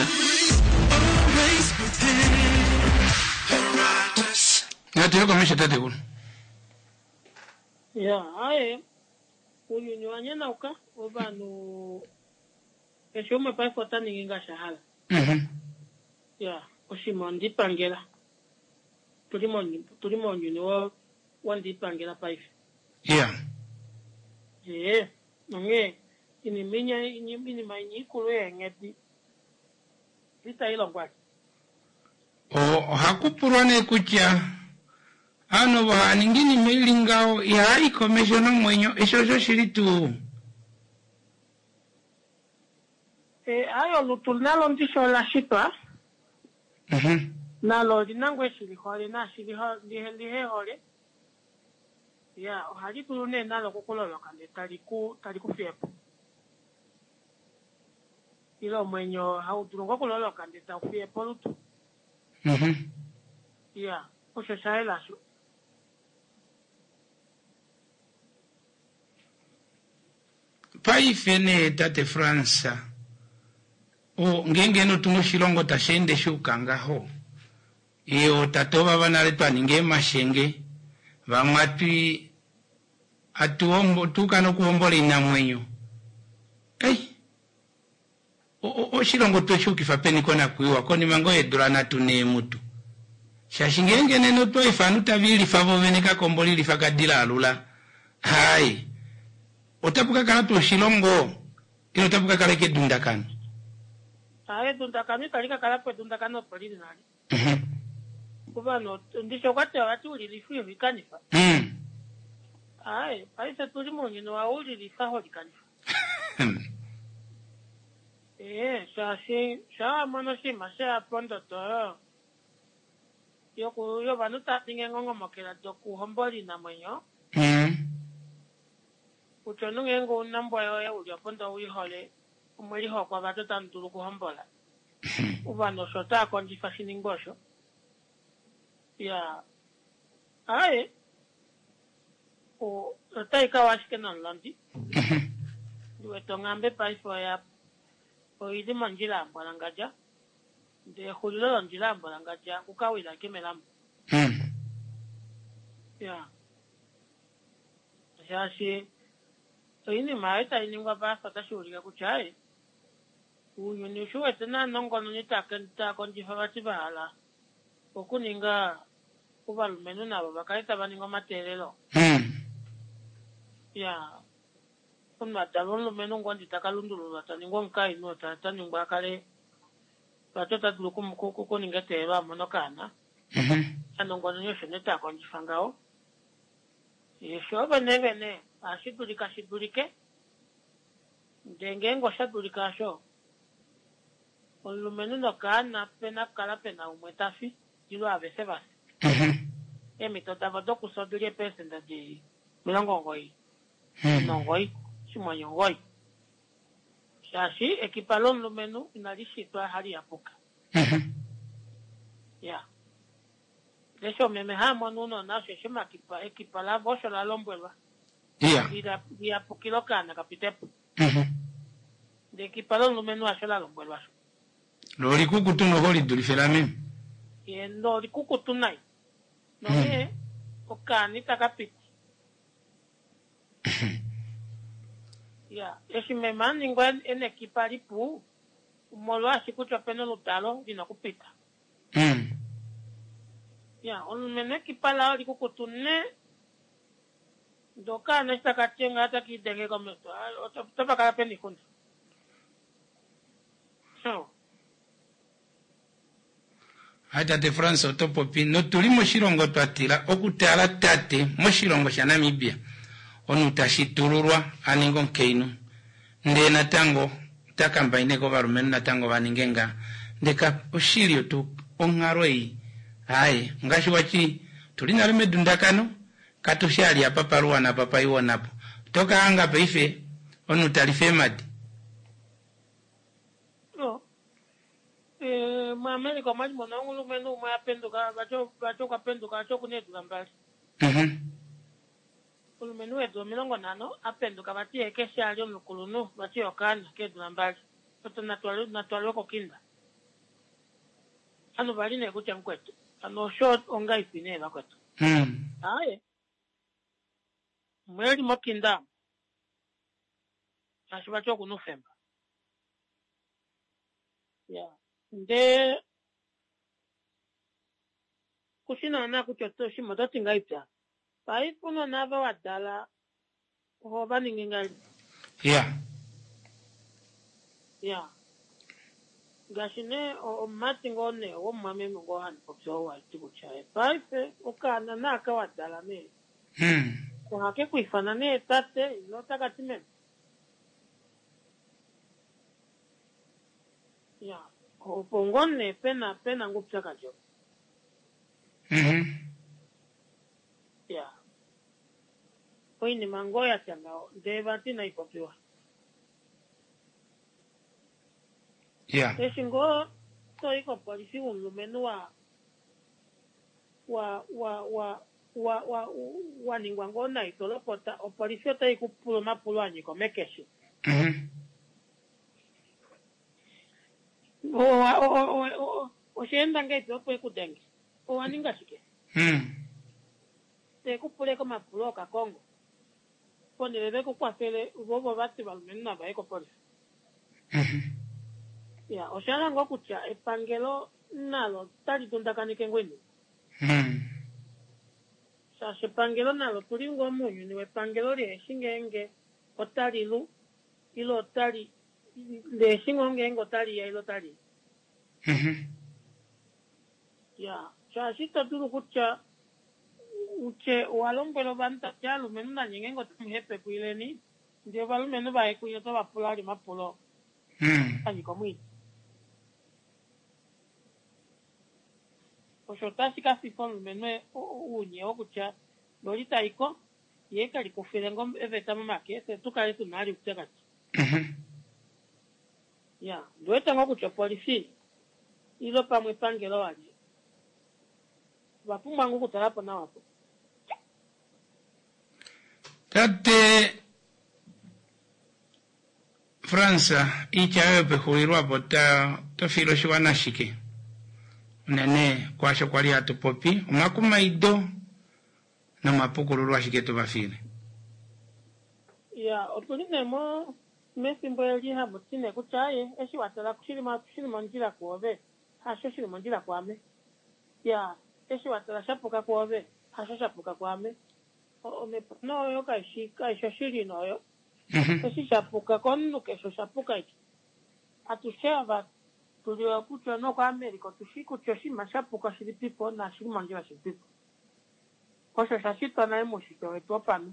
Nati komesha tate kule. Ya, ae. Uyu ni wanyena uka oba no kesho me pai fota ninga shahala. Mhm. Ya, oshimondi pangela. Tulimo tulimo ni wo wandi pangela pai. Yeah. Eh, nge ini minya ini ini manyi kulwe ngeti. Vita ilo kwa. O hakupurwane kucha. Ano wa ningini melingao ya ikomesho na mwenyo esho shiritu. Eh, ayo lutulnalo ndisho la shitwa. Mhm. Nalo dinangwe shiri hore na shiri hore lihe lihe hore. Ya, hali tulune nalo kukololo kande taliku taliku fiepo. Ilo mwenyo hau tulungo kulolo kande taliku fiepo lutu. Mhm. Ya, osho shaela shu. Pai fene tate Fransa. O ngenge no tungo shilongo tashende shukanga ho. Iyo tatoba banaletwa ninge mashenge. Vamwatwi atuombo tukano kuombola ina mwenyo. Hey. O, o, o shilongo toshu kifapeni kona kuiwa. Koni mango edura na tune mutu. Shashingenge neno to ifanu tabili favo veneka komboli lifakadila alula. Hai. Otapuka kala to shilongo. Ino tapuka kala ke dundakano. Ae dundakano kalika kala pe dundakano polili nani. Mhm. Kuba no ndisho kwate wati ulilifiwe vikanifa. Mm. Ae, paisa tulimo nyino wa ulilifa ho likanifa. Eh, shashi sha mano shi masha pondo to. Yoku yo banuta tinge ngongo mokela doku homboli na mwenyo. Mm. Uchono ngengo nambo yo ya ulio pondo wi hole. Umweli ho kwa bato tantulu ku hombola. Uba no shota konji fashini ngosho. Ya. Ae. O tai kawashike non landi. Duwe to ngambe paifo ya o idi manjila mbalangaja. De khulilo njila mbalangaja kukawila kemelam. Mm. Ya. Shashi ini maita ini ngwa ba fata shuri ka kuchai. Uyu ni shuwe tena nongono ni takenta konji fawati bahala. Okuninga kubalumenu nabo bakaita baningo materelo. Mm. Ya. Kuna talolo meno ngondi takalundulu tani ngonkai no tani ngwakale. Batota duluku mukoko ko ningateba monokana. Mhm. Ano ngono nyoshe neta konjifangao. Yesho bane bane ashidulika shidulike. Ndenge ngo shadulika sho. Olumenu no kana pena kala pena umwetafi ilo avese basi. Mhm. Emi totava doku sodulie pese ndaji milongo ngoi. Ngoi, shimoyo ngoi. Shashi ekipalon lumenu inalishitwa hali ya puka. Mhm. Ya. Lesho meme hamo nuno na sheshima kipa ekipala bosho la lombwelwa. Yeah. Ida dia pukilo kana kapitepu. Mhm. De ekipalon lumenu ashola lombwelwa. Lori kukutu no holi dulifela mimi. Ye ndo likukutu nai. No ye okani takapiti. Ya, esi memani ngwen ene kipali pu. Molo asikuchwa peno lutalo dina kupita. Mm. Ya, onu mene kipala likukutu ne. Doka nesta kachenga hata kidenge kome. Topa kala peni kundi. So. Hata te France otopopi no tuli moshilongo twatila okutala tate moshilongo sha Namibia onu tashitulurwa aningo nkeinu nde natango takamba ineko barumenu natango baningenga ndeka oshilio tu ongaroi ai ngashi wachi tuli na medundakano katushali apaparuwa na papaiwa napo toka anga peife onu talifemadi Eh, mameli kwa maji mwana ungulu menu umaya penduka, bacho, bacho kwa penduka, bacho kunetu gambali. Mhm. Ulu menu edu milongo nano, apenduka, bati ekeshi alio mkulunu, bati okana, kedu gambali. Toto natualu, natualu ko kinda. Ano bali ne kucha mkwetu. Ano short onga ipine la kwetu. Mhm. Aye. Mweli mokinda. Ashi bacho kunufemba. Yeah. Nde kushina na kuchoto shimo doti ngaipya. Pai kuno nava wadala hoba ningingali. Yeah. Yeah. Gashine o mati ngone o mame ngo han popso wa tikuchae. Pai pe ukana na ka wadala me. Hmm. Ko hake kuifana ne tate no takatime. Yeah. Opongone pena pena ngupcha kajo. Mhm. Yeah. Koi ni mangoya changao. Devati na ipopiwa. Yeah. Eshingo to iko polisi unlumenu wa wa wa wa wa wa wa ningwango na itolo pota o polisi to ikupulo mapulo anyiko mekeshi. Mhm. O o o o o shenda ngeti opo ikudengi. O aninga shike. Mhm. Te kupule ko mapulo ka Kongo. Pone bebe ko kwafele ubobo bati balumenu na ba iko polisi. Mhm. Ya, oshana ngokucha epangelo nalo tali tundakanike ngwini. Mhm. Sa sepangelo nalo tuli ngomunyu ni wepangelo lye shingenge otali lu ilo tali le shingonge ngotali ya ilo tali. Mhm. Ya, sa sita tulu kucha uche walombelo banta chalu menu na nyengo tumhepe kuileni. Ndio balumenu ba ekuyo to bapulali mapulo. Mhm. Ani komui. Oshotasi kasi fonu menwe unye okucha lolita iko yeka likofere ngom eveta mamake se tukale tunali kuchakati. Mhm. Ya, ndweta ngokucha polisi ilo pamwe pangelo wali. Bapumwa ngokutalapo na wapo. Tate Fransa icha epe huirwa bota to filo shwana shike. Nene kwasho kwali atu popi umakuma ido na mapukuru lwa shike to bafile. Ya, otuline mo mesimbo yali habo tine kuchaye eshi watala kushiri ma kushiri manjira kuove. Hasho shiri manjira kwame. Ya, eshi watala shapuka kuove. Hasho shapuka kwame. O me no yo kai shi kai shoshiri no yo. esi shapuka kono kesho shapuka iki atusheva tuliwa kuchwa no kwa Amerika tushiku choshi mashapuka shilipipo na shiku manjira shilipipo kosho shashito na emo shito wetu pano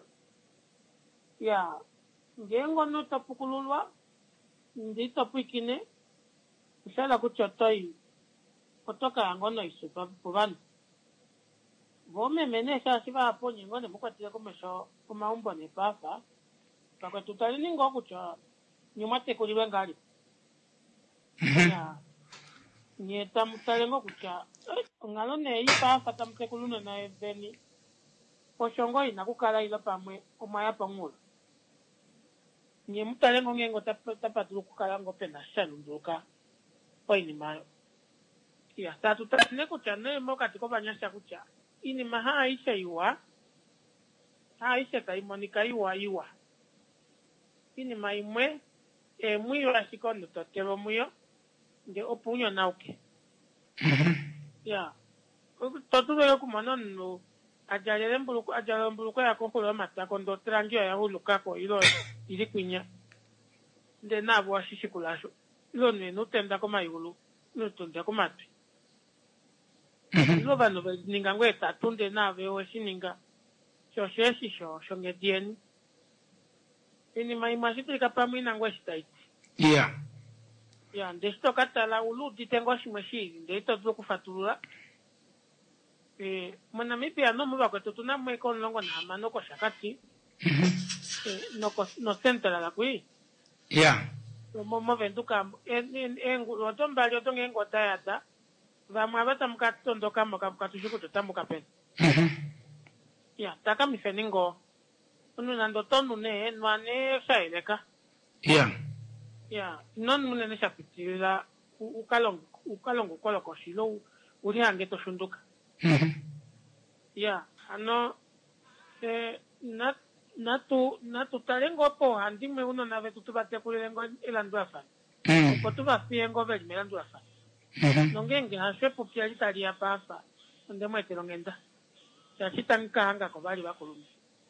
ya ngengo no tapukululwa ndi tapukine ushala kuchwa toi kutoka angono isu pabano vome menesha shiva hapo nyingone mukwatile kumesho kumaumbo ne pafa pakwe tutalini ngo kuchwa nyuma tekuliwe ngali ya nye tamutale ngo kuchwa ngalo ne ipa fata mtekuluna na eveni poshongo ina kukala ila pamwe omaya pangula nye mutale ngo ngengo tapatulu kukala ngo pena shanu nduka oini mayo ya tatu tatine kuchwa ne moka tiko banyasha kuchwa ini maha aisha iwa aisha kaimonika iwa iwa ini maimwe e muyo ashikondo totero muyo nde opunyo nauke ya totulo yo kumano no ajalele mbuluko ajalele mbuluko ya kokolo matako ndo trangio ya hulukako ilo ili kwinya nde nabo ashishikulasho ilo ne nutenda ko mayulu nutunda ko matwi ilo bano ninga ngweta tunde nave o shininga sho sheshi sho sho ngedieni ini maimashito ikapamina ngweshitaiti yeah ya ndesto katala ulu ditengo shimashiri ndeito tukufatulula eh mwana mipi ano muba kwetu tunamwe ko longo na manoko shakati eh noko no central la kui yeah mo mo venduka en en otomba lyo tonge ngota yata vamwe abata mukatondoka mukatujuku tutamuka pena ya taka mifeningo unu nando tonu ne nwane shaileka yeah ya non munene shapitira ukalongo ukalongo koloko shilo uri hange to shunduka ya ano eh na natu natu talengo po handime uno na vetu tubate kulengo ilandu afa ko tuba fiengo veli melandu afa nongenge haswe popia italia pasa onde mwete longenda ya chitanka hanga ko bali bakulumi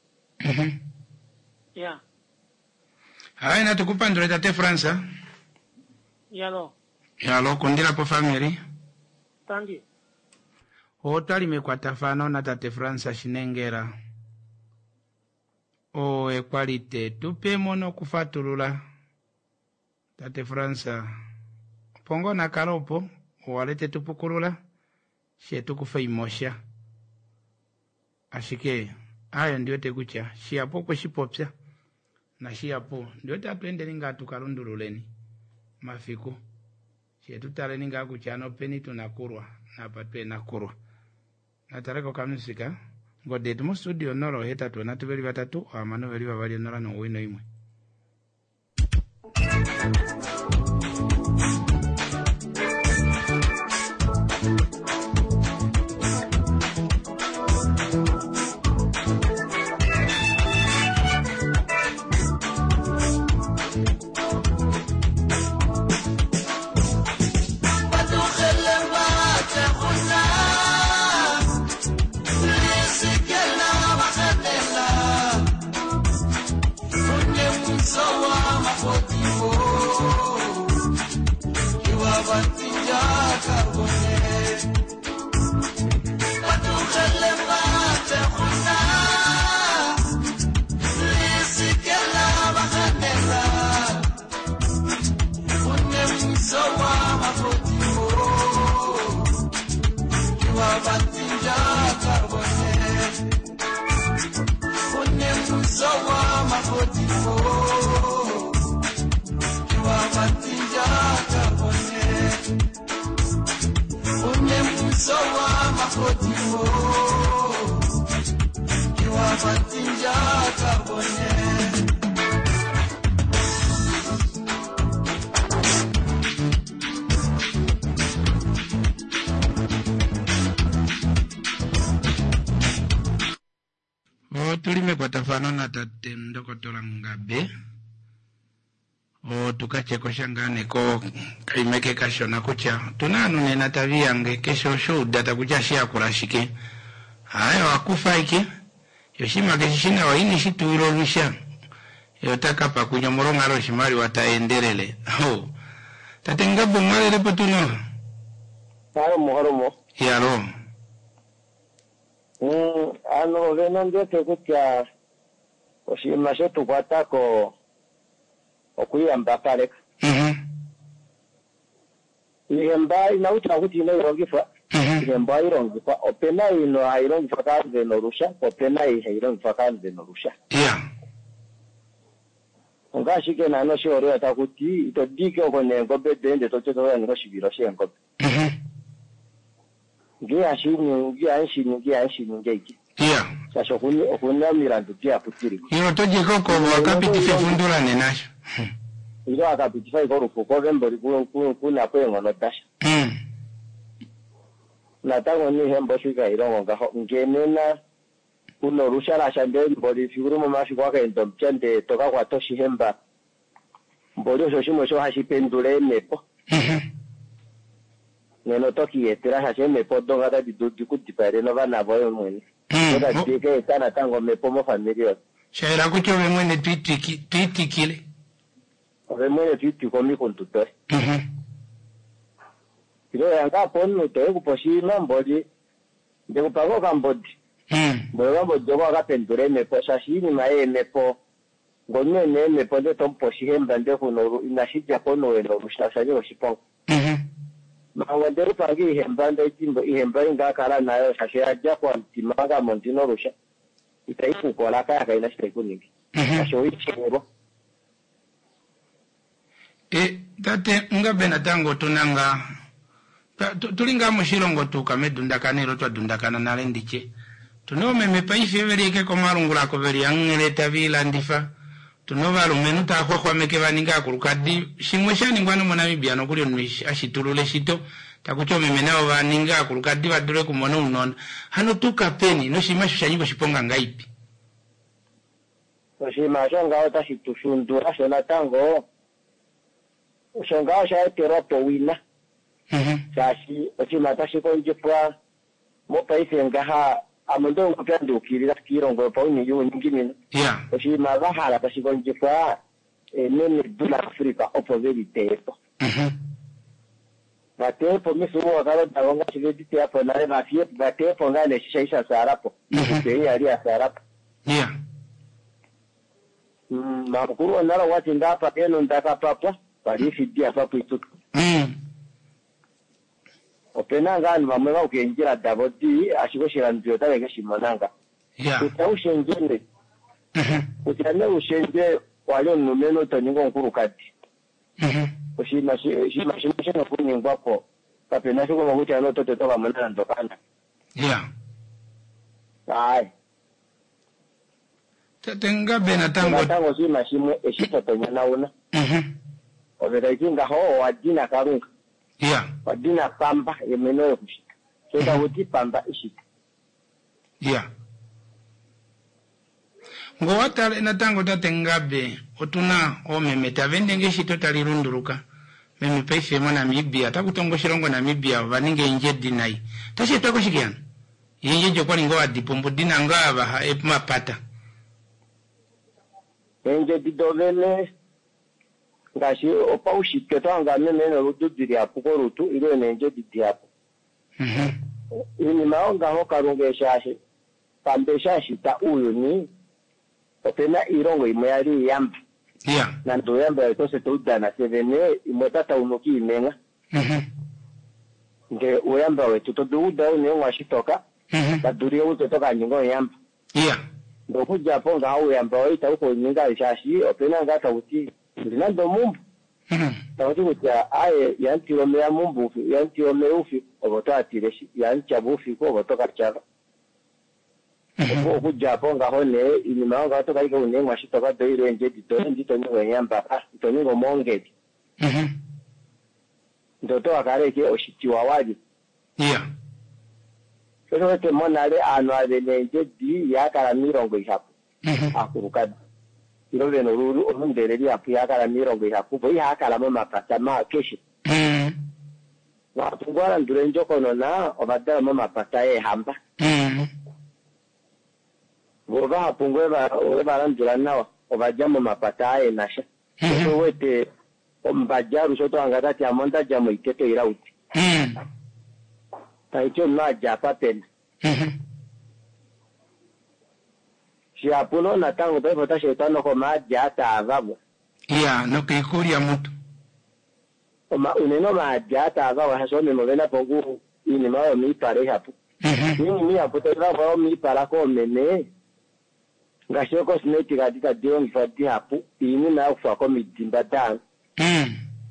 ya hai na tukupa ndore tate Fransa yalo yalo kundira po family tangi otali mekwata fano na tate Fransa shinengera o equalite tupe mono kufatulula tate Fransa pongo na karopo walete tupukulula shetu kufa imosha ashike ayo ndio tekucha shiapo kwa shipopya na shiapo ndio tatwende ninga tukalundululeni mafiku shetu tale ninga kuchano peni tunakurwa na patwe nakurwa natareko kamusika ngode tumo studio noro heta tu natubeli batatu amano beli babali nora no wino imwe tulime kwa tafano na tate mdoko tola ngabe o tukacheko shangane ko kaimeke kasho na kucha tunanu nena taviyange kesho show data kucha shia kurashike hayo akufa iki yoshima keshina wa ini shituiro rusha yotaka pa kunyomoronga ro shimari wataendelele oh tatenga bomale le potuno Haro mohoro mo yaro mm ano venon de te kutia oshima shetu kwatako okuyamba kale mhm ihemba inauta kuti ino irongifa ihemba irongifa opena ino airongifa kanze no rusha opena irongifa kanze no rusha yeah ngashike nano shoro atakuti itodike okonengo bedende tocheto ngo shibiro shengo mhm ngi ashini ngi ashini ngi ashini ngi yeah sasho kuni okuna mirando pia putiri ino toje koko wakapiti fefundura nenasho ilo akapiti fa igoro ko vembori ku ku kuna kwengo no dasha mm na tango ni hembo shika irongo ngaho ngenena kuno rushala shande mbori figuru mama shikwa ka ndo mchende toka kwa toshi hemba mbori so shimo so hashipendule nepo mhm neno toki etira hasheme podo ngada bidudu kutipare no bana boyo mwene oda dike kana tango mepo mo familia shaira kucho mwene twitiki twitikile ove mwene twiti komi kontuto mhm ilo yanga ponu to ekuposhima mbori ndeko pago kambodi mm mboro bo jogo akapendure mepo shashini mae mepo ngonne ne mepo de tompo shihemba ndeko no inashija kono weno rushashaje oshipongo mhm mangondero pagi ihemba ndekimbo ihemba ingakala nayo shashyaja kwa ntimaga montino rusha itaiku kola kaya kaina shikuningi asho ichero e tate ngabe natango tunanga tulinga mushilongo tukamedunda kanero twadundakana nalendiche tunome mepaife verike komarungula ko veri angeleta vila ndifa tunova lumenu ta kwa kwa meke vaninga kulukadi shimweshani ngwano monamibia no kulio ashitulule shito takuchome menao vaninga kulukadi vadure kumona unona hano tukapeni no shimasho shanyiko shiponga ngaipi oshima shonga ota shitushundura shona tango shonga sha teropo wina mhm shashi oshima tashiko njepwa mo paise ngaha amondo ngopya ndukirira kirongo pa uni yo ngini yeah oshima bahala tashiko njepwa nene dula Afrika opposite mhm batepo misuo wakalo dawanga chigeti hapo na bafie batepo ngale shisha sarapo ndio yali sarapo yeah mm makuru nalo wati ndapa eno ndaka papa bali fidia papa itu mm opena ngani bamwe bakuyengira dabodi ashikoshira ndio taleke shimonanga yeah utawushengene mhm utane ushenge wale numeno toningo nkuru kati mhm oshima shima shima shima kuningwa ko kapena shiko makuti ano toto toka mwana ndokana yeah ai tatenga bena tango tango shima shimwe eshito tonyana una mhm obera ikinga ho wadina karunga yeah wadina pamba yemeno kushika so da wuti pamba ishika yeah ngo watale na tango tatengabe otuna omemeta vendenge shito talirunduruka meme paife mwana Namibia takutongo shirongo Namibia vaninge inje dinai tashi tako shikiana inje jokwa ngo adipombo dina ngaba epma pata inje didovele ngashi opa ushike twanga meme no rududiri apuko rutu ile nenje didiapo mhm ini maonga ho karunge shashi pambe shashi ta uyu ni opena irongo imwe yali yamba yeah na ndo yamba yatose tudana sevene imotata unoki imenga mhm nge uyamba wetu toduda une washitoka mhm baduri uto toka nyingo yamba yeah ndo kuja ponga au yamba waita uko nyinga ishashi opena ngata uti ndinando mumbu mhm tawati kuja aye yanti ome ya mumbu yanti ome ufi obota atireshi yanti abufi ko obotoka chava oku Japan ga hone ini maanga to kai ko ne ngwashi to ga doire nje dito ndito ni wenyamba ah to ni go mongeti mhm ndo to akare ke oshitiwa waji yeah so te monale anwale nje di ya kala mirongo isapu mhm akuruka iro beno ruru omundere ya pya kala mirongo isapu bo ya kala mama pata ma keshi mhm wa tungwara ndure njoko nona obadala mama pata e hamba mhm Goba pungwe ba ba landura nawa obajamo mapata enasha so wete ombajaru soto angatati amonda jamo iketo irauti mm taicho na japa pen mhm si apuno na tango pe fota shetano ko ma jata avabo ya no ke kuria mutu oma uneno ma jata avabo haso me movena pogu ini mao mi pare hapo mhm ni mi hapo tera bao mi para ko mene ngasho cosmetic adita dion fati hapo ini na ufa ko mi dimba dan mm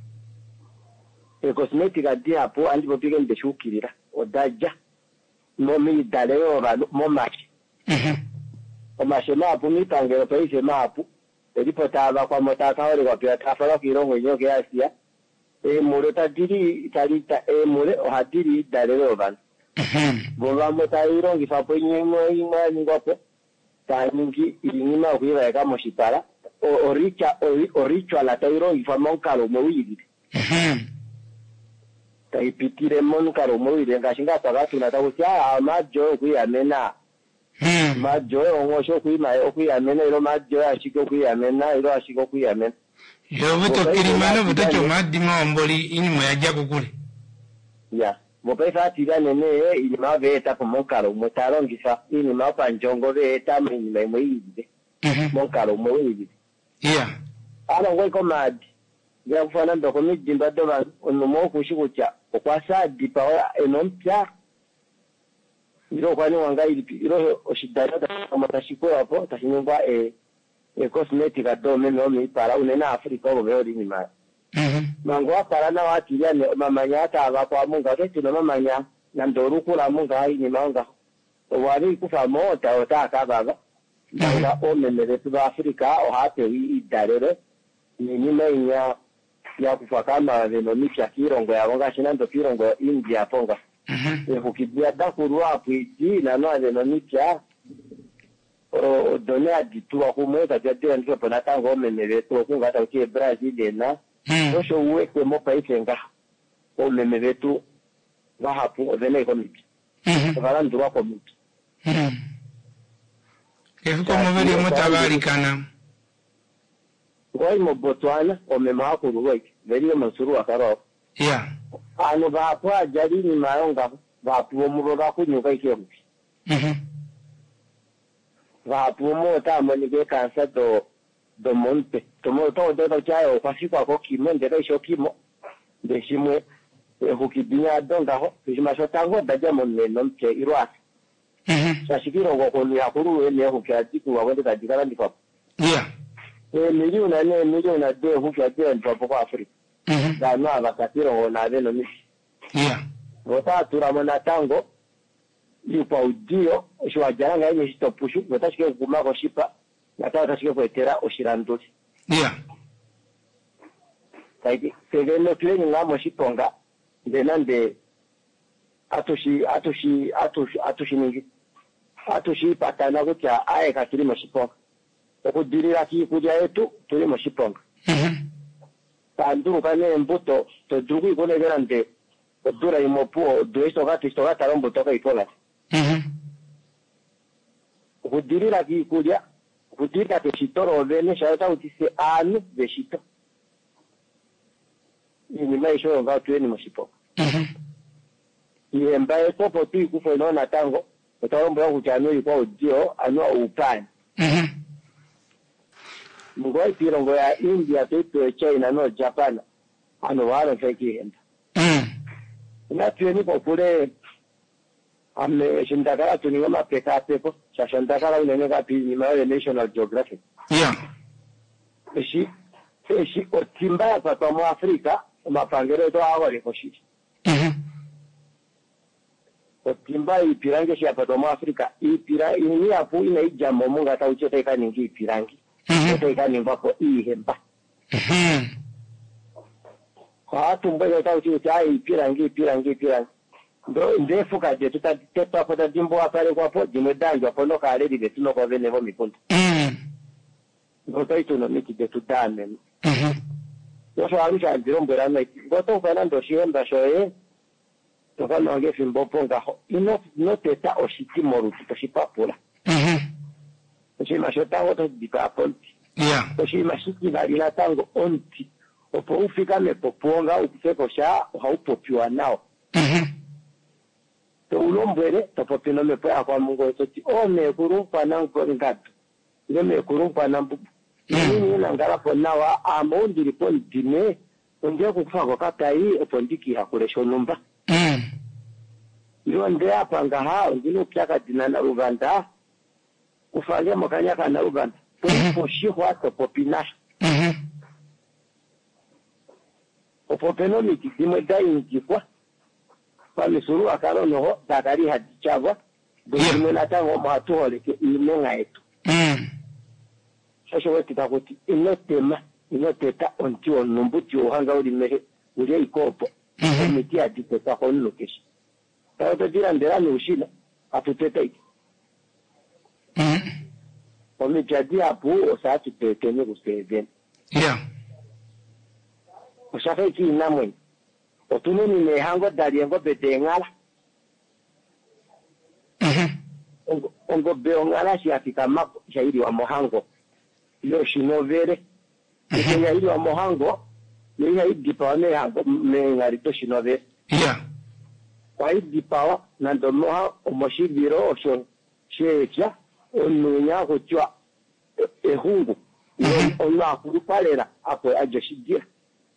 e cosmetic adita hapo andi bopige ndeshukirira odaja no mi daleo ba mo machi mhm omashema hapo mi tangero pe ise mapu elipotaba kwa motaka wale kwa pia tafala kirongo nyoke asia e mure tadiri tarita e mure ohadiri daleo ban mhm boba motairo ngifapo nyemo imwa ngwapo taningi inyima kuiba kama shipara o oricha oricha la tairo ngifamo kalo mwiri mhm taipitire mon kalo mwiri ngashinga tagatu na takusia amajo kuyamena mm majo ongosho kuima okuyamena iro majo ashiko kuyamena iro ashiko kuyamena yo buto kirimano buto chomadi maomboli inyuma yaja kukule ya bopefa tira nene inyuma beta po monkalo motaro ngisa inyuma panjongo beta inyuma mwiri mhm monkalo mwiri ya ana ngwe ko madi ya kufana ndo komi jimba doba onumo kushikucha okwasa dipa enompya iro kwani wanga iro oshidana kama tashiko hapo tashinyumba e e cosmetic adome no mi para unena Afrika obo beori ni ma mhm mango para na wati ya ne mamanya ta aba kwa munga ke tino mamanya na ndoru kula munga ni manga wali kufa mota otaka baba nanga omemere tu Afrika o hape idarere ni nime ya ya kufa kama veno mipya kirongo ya wanga shinando kirongo India ponga mhm ukibia dakuru hapo iji na no veno mipya o done aditua kumweka jadira ndio pona tango omemere tu kunga ta ke Brazil na osho uweke mo paise nga omemere tu wa hapo vene komiti mhm bala ndwa komiti mhm efuko mobili mutabarikana ngoi mo Botswana omema ko ruwai veri mo suru akaro ya ano ba kwa jadi ni mayonga ba puo mo ba ku nyuka ikemu mhm ba puo mo ta mo ni ke kansa do do monte to mo to do do chao kwa siku ko kimo ndere sho kimo de shimwe e hukibia donga ho kishima sho tango daja mo ne nomche irwa mhm sashikiro go ko ni akuru ene hukati ku wa wende dajikala ndi kwa ya e miliona ne miliona de hukati ndi kwa Afrika mhm da no abakatiro na veno ni ya vota turamona tango ipo audio shwajaranga ine stopushu votashike kuma ko shipa nataka tashike kuetera oshiranduli ya kaiti seveno kleni ngamo shiponga ndenande atoshi atoshi atoshi atoshi ningi atoshi patana kutya aye kakiri mashiponga okudirira ki kujya yetu turi mashiponga mhm tandu kane mbuto to dugu ikone grande odura imopuo duesto gati sto gata rombo toka itola mhm okudirira ki kujya kudirira ke chitoro vene shata utise anu de chito ni maisho nga tueni mashiponga mhm yemba epopo tu ikufo inaona tango utarombo yangu chano ilikuwa udio anua upani mhm mgoi pirongo ya India tutu China no Japan ano wale feki henda mhm na tueni kwa kule ame shindakala tuniwa mapeka pepo shashandakala unenega pili mawe National Geographic ya eshi eshi otimba kwa kwa Afrika mapangero to awale koshi mhm otimba ipirange shi hapa kwa Afrika ipira ini hapo ina ijambo munga hata uchete kaningi ipirangi uchete kaningi hapo ihemba mhm kwa tumbo hata uchete ai ipirangi ipirangi ipirangi ndo ndefu kaje tutatepa kwa jimbo apale kwa hapo jimedanjwa pono kale dibe tuno kwa vene vo mipunta mhm ndo taitu no miki de tudane mhm yoso amisha ndirombo rana ngoto kwa ndo shihemba shoye tokano ange fimbo ponga ho ino no teta oshiti moru toshipa pula mhm nchi mashota hoto dipa ponti Yeah. Oshima shiki barila tango onti. Opo ufika mepoponga ukufeko sha haupopiwa nao. Mhm. To ulombwele topopino mepo ya kwa mungo toti o me kurumpa na ngatu. Le me kurumpa na mbubu. Nini nangara ponawa amondi ripon dine onje kufa kwa katai opondiki hakule shonumba. Mm. Iyo nde hapa ngaha ngino kyaka dinana Uganda kufanya mokanya kana Uganda. Po shihwa to popina. Mhm. Opopeno ni kidimo dai njikwa. Kwa misuru akaro noho dadari hadichagwa. Dukime natango mahatuhole ke imenga etu. Mm. Shasho wetu takuti inotema inoteta onti onumbuti ohanga uri mehe uri ikopo. Omiti aditeta honu keshi. Tato jira ndera ni ushina atuteta iki. Mm. Omiti adi apu osatu tetene kuseveni. Yeah. Oshafe ki inamweni. Otunu ni mehango dariengo bedengala. Mhm. Ongo, ongo beongala si afika mako shairi wa mohango. Yo shinovere. Ike shairi wa mohango. Yo ya idipawa mehango mengarito shinovere. Yeah. Kwa idipawa nando moha omoshibiro osho shecha onunya kuchwa ehungu. Ono akurupalera apo ajoshigira.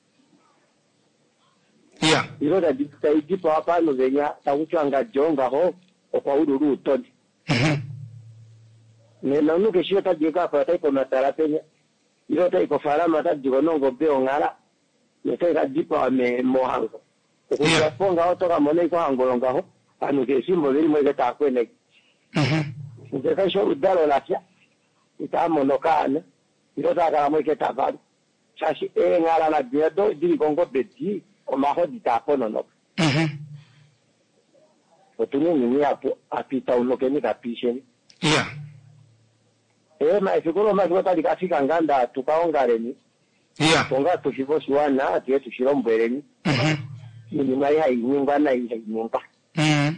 Yeah. Ilo da dita idipa hapa no venya takuchanga jonga ho kwa ururu utoni. Mhm. Ne nanu ke shota jeka pa tai ko natara penya. Ilo tai ko fara mata digo nongo beo ngala. Ne tai ka dipa me mohango. Ko ya ponga auto ka mone ko hangolonga ho. Anu ke simbo veri mo ta kwene. Mhm. Ne ka sho udalo la fia. Ita monokane. Ilo ta ka mo ke ta va. Sashi e ngala na biedo di kongo beti. O maho di tapo nono. Mhm. Otunu ni apo apita unoke ni kapisheni. Yeah. Eh ma ifikuro ma kwa tadi kafika nganda tukaongareni. Yeah. Tonga tushiboshiwana atiye tushirombereni. Mhm. Ni mai hai nyumba na ile nyumba. Mhm.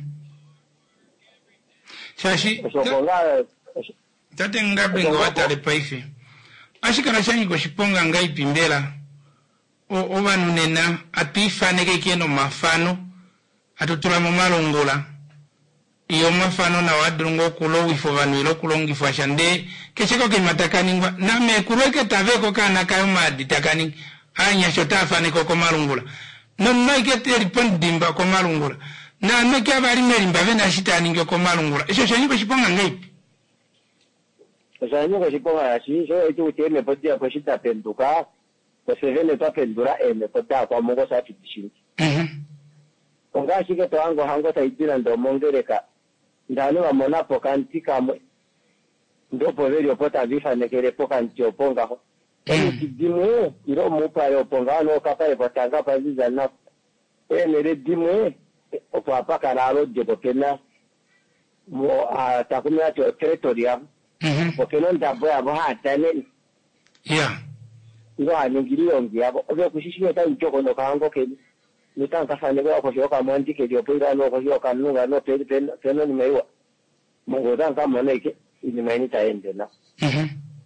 Shashi. Oshokonga Tate ngabe ngawatale paife. Ashikana shanyi ko shiponga ngai pimbela. O obanu nena atifane ke keno mafano atutula mu malongola iyo mafano na wadrungo kulo wifo vanu ilo kulongi fashande kesheko ke matakani ngwa na me kuleke taveko kana kayo madi takani anya shota afane ko malongola no maike te ripond dimba ko malongola na me ke abali merimba vena shitani ngyo ko malongola esho shanyi ko shiponga ngai shanyi ko shiponga yashi so etu teme podia ko shita penduka. Sevene to pendura eme kota kwa mungo sa fitishingi. Mhm. Onga shike to ango hango ta idira ndo mongereka. Ndani wa mona pokanti kamwe. Ndo poveri opota vifa nekere pokanti oponga ho. Eni kidimwe iro mupa yo ponga no kapa e potanga pa ziza na. Ene re dimwe opo apaka raro de popena mo atakumi ato territory. Mhm. Popena ndabo ya bo hatane. Yeah. Ilo aningiri yongi abo obe kushishike ta njoko no kango ke ni tanka fane ko ko shoka mwanti ke dio pira no ko shoka nunga no pe pe peno ni meiwa mongo tanka mone ke ni maini ta ende na Mhm.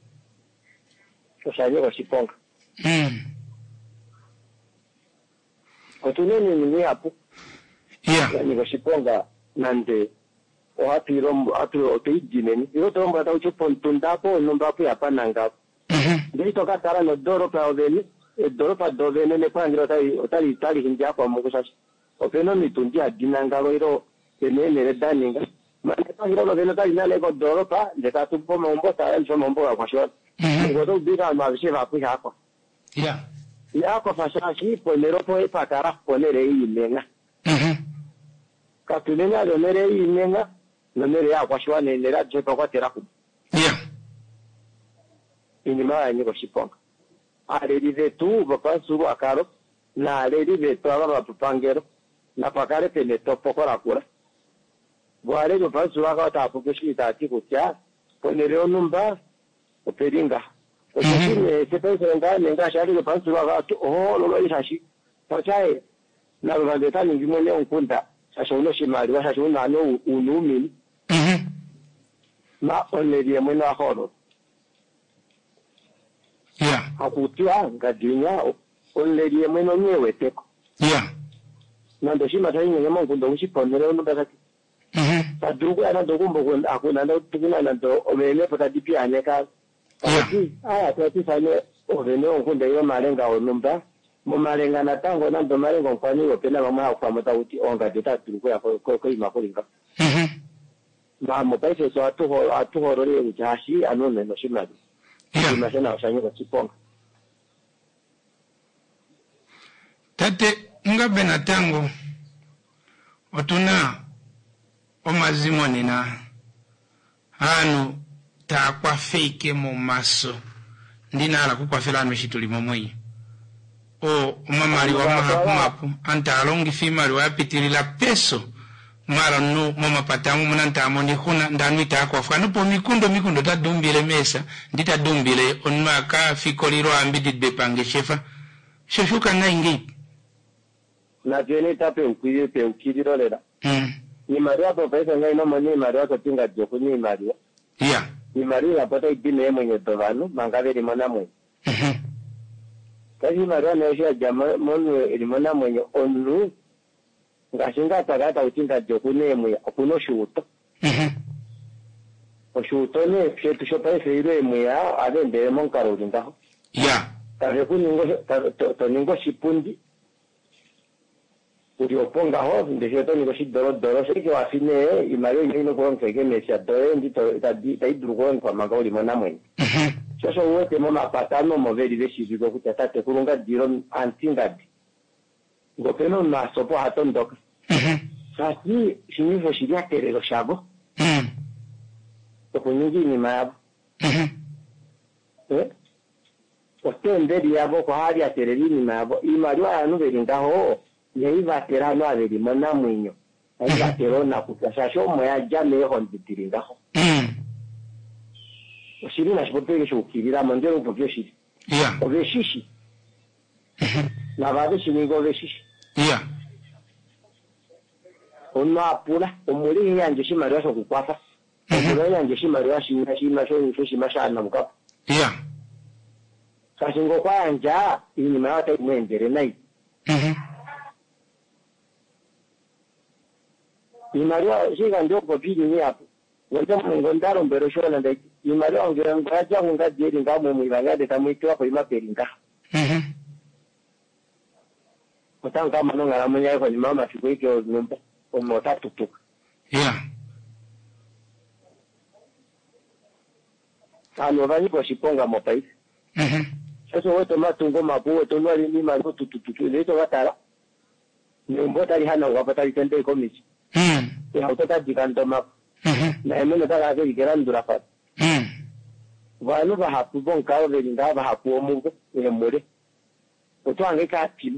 ko shaje ko shiponga Mhm. ko tuneni ni hapo Yeah. ni ko shiponga nande o hapiro atu o tijineni yo tomba ta uchopon tundapo nomba pa pananga. Ndito katara no doro pa oveni, e doro pa dovene ne kwa ngiro tai otali itali hinja kwa mungu sashi. Openo mitunji adinanga iro tenene re daninga. Ma ne pa ngiro no tai na lego doro pa de ta tupo mombo ta el so mombo kwa shwa. Ngo do bira ma bishe va ku hako. Yeah. Ya kwa fashashi ponero po e pakara ponere imenga. Mhm. Ka tunenya do nere imenga, no nere ya kwa shwa ne nera je kwa tera ku. Yeah. Ini maa niko shiponga. Alerive tu bapa suru akaro na alerive tu aba bapangero na pakare pene to pokora kura. Bware bapa suru akaro ta pukeshi ta ti kutya ponere onumba operinga. Okishine sepense nga nenga shari bapa suru akaro oh lolo isashi. Pochae na bande tani ngimone onkunda sasho no shimari wa sasho na no unumi. Mhm. Ma onerie mwena horo. akutiwa ngadinya onlerie mweno nyewe teko yeah nando shima tainye nyama ngundo ushiponere ono bakati mhm padruku ana ndokumbo kwenda akuna ndo tukuna nando omene potati pia aneka yeah aya tati sane ovene onkunde yo malenga onumba mo malenga natango nando malenga kwani opena mama akwamata uti onga deta truku ya ko ko imakolinga mhm ma mo paise so atuho atuho rore ujashi anone no shimadi yeah imashana ushanyo kwa chiponga tate ngabe natango otuna omazimo nina hanu takwa fake mu maso ndinala kukwafela anu shituli momwe o umamali wa mahapu mapu anta alongi fimali wa pitirila peso mara no mama patangu munanta amondi kuna ndanu takwa fano po mikundo mikundo ta dumbile mesa ndita dumbile onma ka fikoliro ambidi bepange shefa shoshuka na ingi na jeni tape ukiri pe ukiri rolera mm ni maria po pesa ngai no mani maria ko tinga joko ni maria yeah ni maria pata idine mwenye tovano mangave limona mwenye mhm kazi maria na yosha jama monu limona mwenye onu ngashinga tagata utinga joko ni mwenye akuno shuto mhm oshuto ne pyetu shopa feire mwenye adende monkaro linda yeah tare kuningo to ningo shipundi urioponga ho ndesheto ni koshi doro doro sike wasine imayo ngino ko ngeke mesha dore ndito tadi taidrugo kwa magoli mona mwenye mhm sasa wote mama patano moveli veshiziko kutatate kurunga diro antingadi ngopeno na sopo hatondoka mhm sasi shinivo shiria terero shago mhm to kunyingi ni mayabo mhm eh otenderi yabo ko hali atereri ni mayabo imayo anu beringaho yeiva terano averi mona mwinyo aiva terona kukashasho moya jame ho nditiringaho mhm oshiri na shipoteke shukirira mondero upokyo shiri yeah oveshishi mhm na vave shiningo oveshishi yeah ono apula omuli yanje shimari washo kukwafa omuli yanje shimari washina shima sho sho shima shana mukapo yeah kashingo kwa anja inyuma yata mwendere nai mhm imario shiga ndio kwa pili ni hapo wanda mungo ndaro mbero shona ndai imario ngera ngaja ngunga jeri ngamo mwibanga de tamwitwa ko imaperinga mhm kutanga mano ngara munya ko ni mama fikoike numba omo tatutu yeah ano vani ko shiponga mo pai mhm sasa wote matungo mabuwe to nwali ni mano tututu leto gatara ni mbota ri hana wapata itende ko michi mhm ya utata dikanto ma mhm na emene ta ga igeran durafa mhm vanu ba hapu bon ka ve linga ba hapu omungo e more otwange ka pili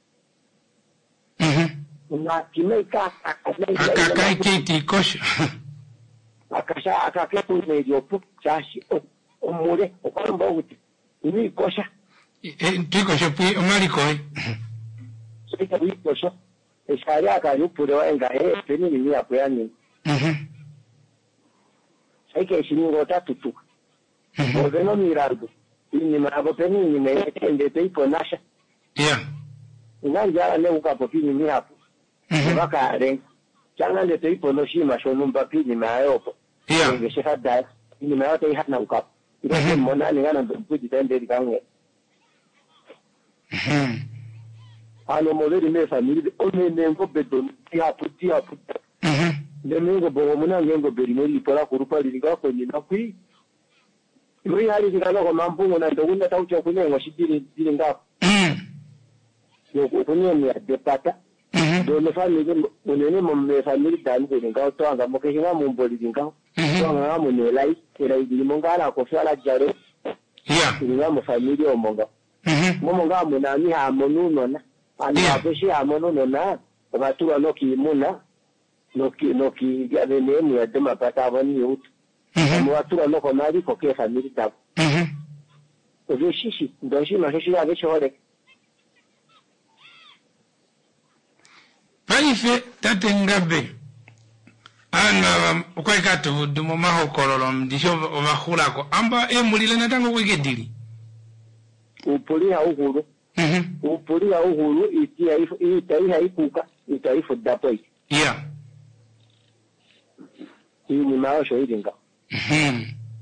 mhm na kimei ka akakai kiti kosha akasha akaketu medio pu chashi o more o kwamba uti ni kosha e tiko shopi omariko sika ni kosha e sharia aka yupure wa enga e peni ni ya puyani mhm saike shiningo tatutu o veno mirardo ini marabo peni ni me ende teipo nasha yeah nganja ne ukapo pini ni hapo baka ren changa le teipo no shima shonumba pini mayopo yeah ngeshe hada ini mayote hana ukapo ile mona ni ngana mpuji tende rikange mhm ano moleri me family one nengo bedon ti hapo ti hapo mhm le nengo bo mona nengo berino lipola kurupa lilinga ko ni nakui iwe hali zikalo ko mampungo na ndogunda taucho kunengo shidiri dilinga mhm yo kunye ni depata do le family unene mo me family dan de nga to anga mo keshinga mo mboli dinga to anga mo ne lai era idi mo ngala ko fala jare yeah nga mo family o monga mhm mo monga mo na ni ha mo nuno na ani ha ko shi ha mo nuno na ba tu ano ki muna no ki no ki ya de ne ni de ma pata ba ni ut mo tu ano ko mari ko ke family ta mhm o je shishi do shi ma shi ya ge chore paife tate ngabe ana kwa kato dumo maho kololo mdisho omahula ko amba e mulile natango kwegedili upuliha uhuru Mhm. upuliha uhuru itia ifu itaiha ikuka itaifu dapoi Yeah. hii ni maosho ilinga Mhm.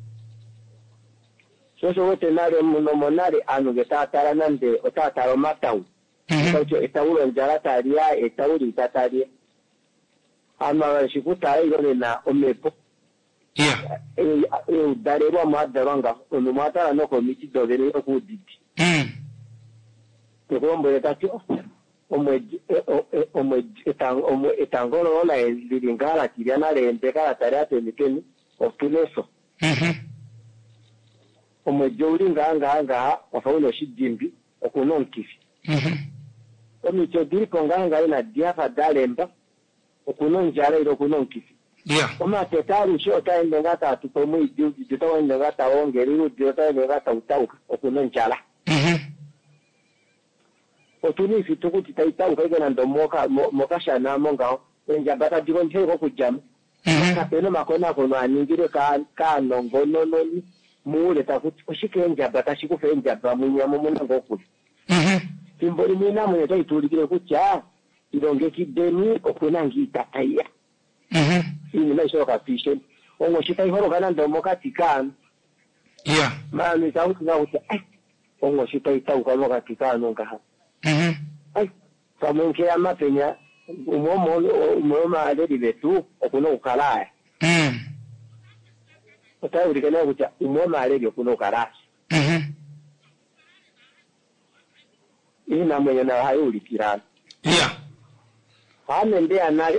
soso wote nale muno monale anu getatara nande otataro matau Kaucho etaulo njala taria etauli tataria ama shikuta ile na omepo yeah e e darero madaranga ono matara no komiti dovere ko didi mm to kombo etatio omwe omwe etang omwe etangolo na lingala kiriana lende kala taria temikeni otuneso mhm omwe jori nganga anga ofaulo shijimbi okunonkisi mhm omicho diriko nganga ina diafa dalemba okunonjala ilo kunonkisi yeah oma tetari sho taende ngata tupomu idio ditawa ngata ongeriru ditawa ngata utau okunonjala mhm otuni fituku titaitau kaigana ndo moka moka shana monga enja bata dikonje ko kujama kapeno makona kono aningire ka ka nongono noni mule takuti ushike enja bata shikufe enja ba munyamo munango kuli mhm simboli mina mwenye toi tulikile kucha ilonge kideni okunangi tataya mhm ini maisho kapishe ongo shita ihoro kana ndomo katikana yeah mami sauti na kucha eh ongo shita itau kama katikana ngaha mhm ai kamonke amapenya umomo umoma adedi betu okuno ukalaya mm otayo ulikana kucha umoma adedi okuno ukalaya mhm ina mwenye na hayo ulikirana yeah hane nde anale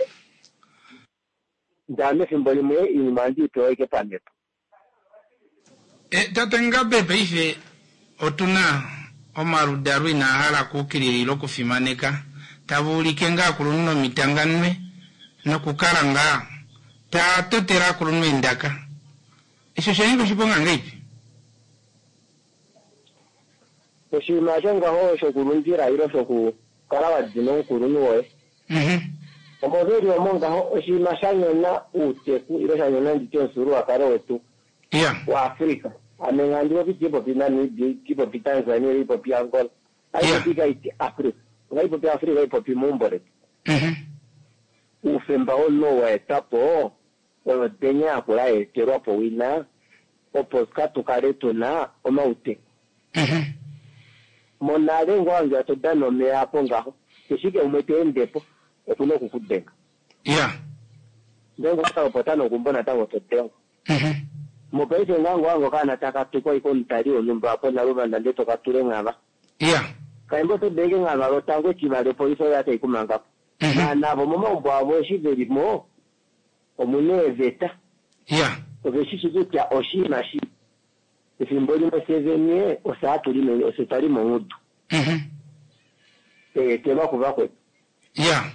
ndame simboli mwe imandi toeke panepo e tatenga bebe ife otuna omaru daru ina hala kukiriro kufimaneka tabulike nga kulunno mitanganwe no kukaranga ta totera kulunno ndaka isho shengo shiponga ngipi oshima shonga ho shokurundira iro shoku karawa dino kurunuwe mhm omozeri omonga ho oshima shanyona uteku iro shanyona ndito suru akaro wetu yeah wa Afrika amengandiwa bijibo binani bijibo bitanzania ipo pia Angola ayo pika iti Afrika ngaipo pia Afrika ipo pia mumbore mhm ufemba ono wa etapo o denya akula etero po wina opo skato kareto na omaute mhm monale ngwanja to dano me apo ngaho kishike umete endepo okuno kukudenga yeah ndengo ta potano kumbona tango totengo mhm mopeise ngango wango kana taka tuko iko ntari onyumba apo na ruba ndandeto katule ngaba yeah kaimbo to dege ngaba lo tango chibale poliso yate ikumanga na nabo momo bwabo shiverimo omuneveta yeah obeshishi kya oshima shi simboli msevenye osatuli me ositali mudu mhm eh tema kuva kwe yeah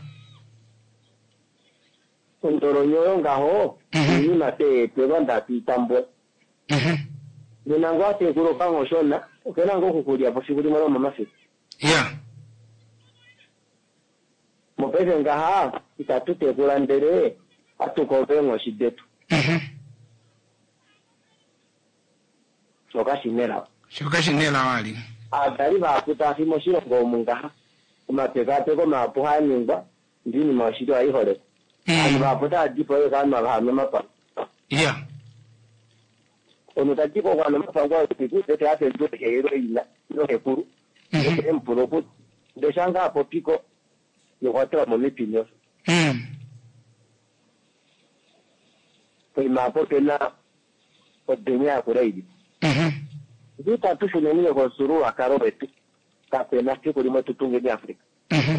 ondoronyo ngaho ni mate tebanda pitambo mhm ninangwa te kuro kango shona okena ngo kukulia poshikuli mwana mama fi yeah mopeze ngaha itatute kulandere atukovengo shidetu mhm sokashinela sokashinela wali adali bakuta fimo shiro ngo mungaha umatekate ko mapuhaningwa ndini mashiro ayihore anu baputa dipo yo kana bahame mapa yeah ono tatiko kwa mapa kwa tiku tete ate ndo hero ila no hekuru mhm mpuro ku deshanga hapo piko yo watu mo mipinyo mm kwa mapo tena odenya kureidi mhm Vita tu shuleni kwa suru akaro wetu kapena kiko limo tutunge ni Afrika mhm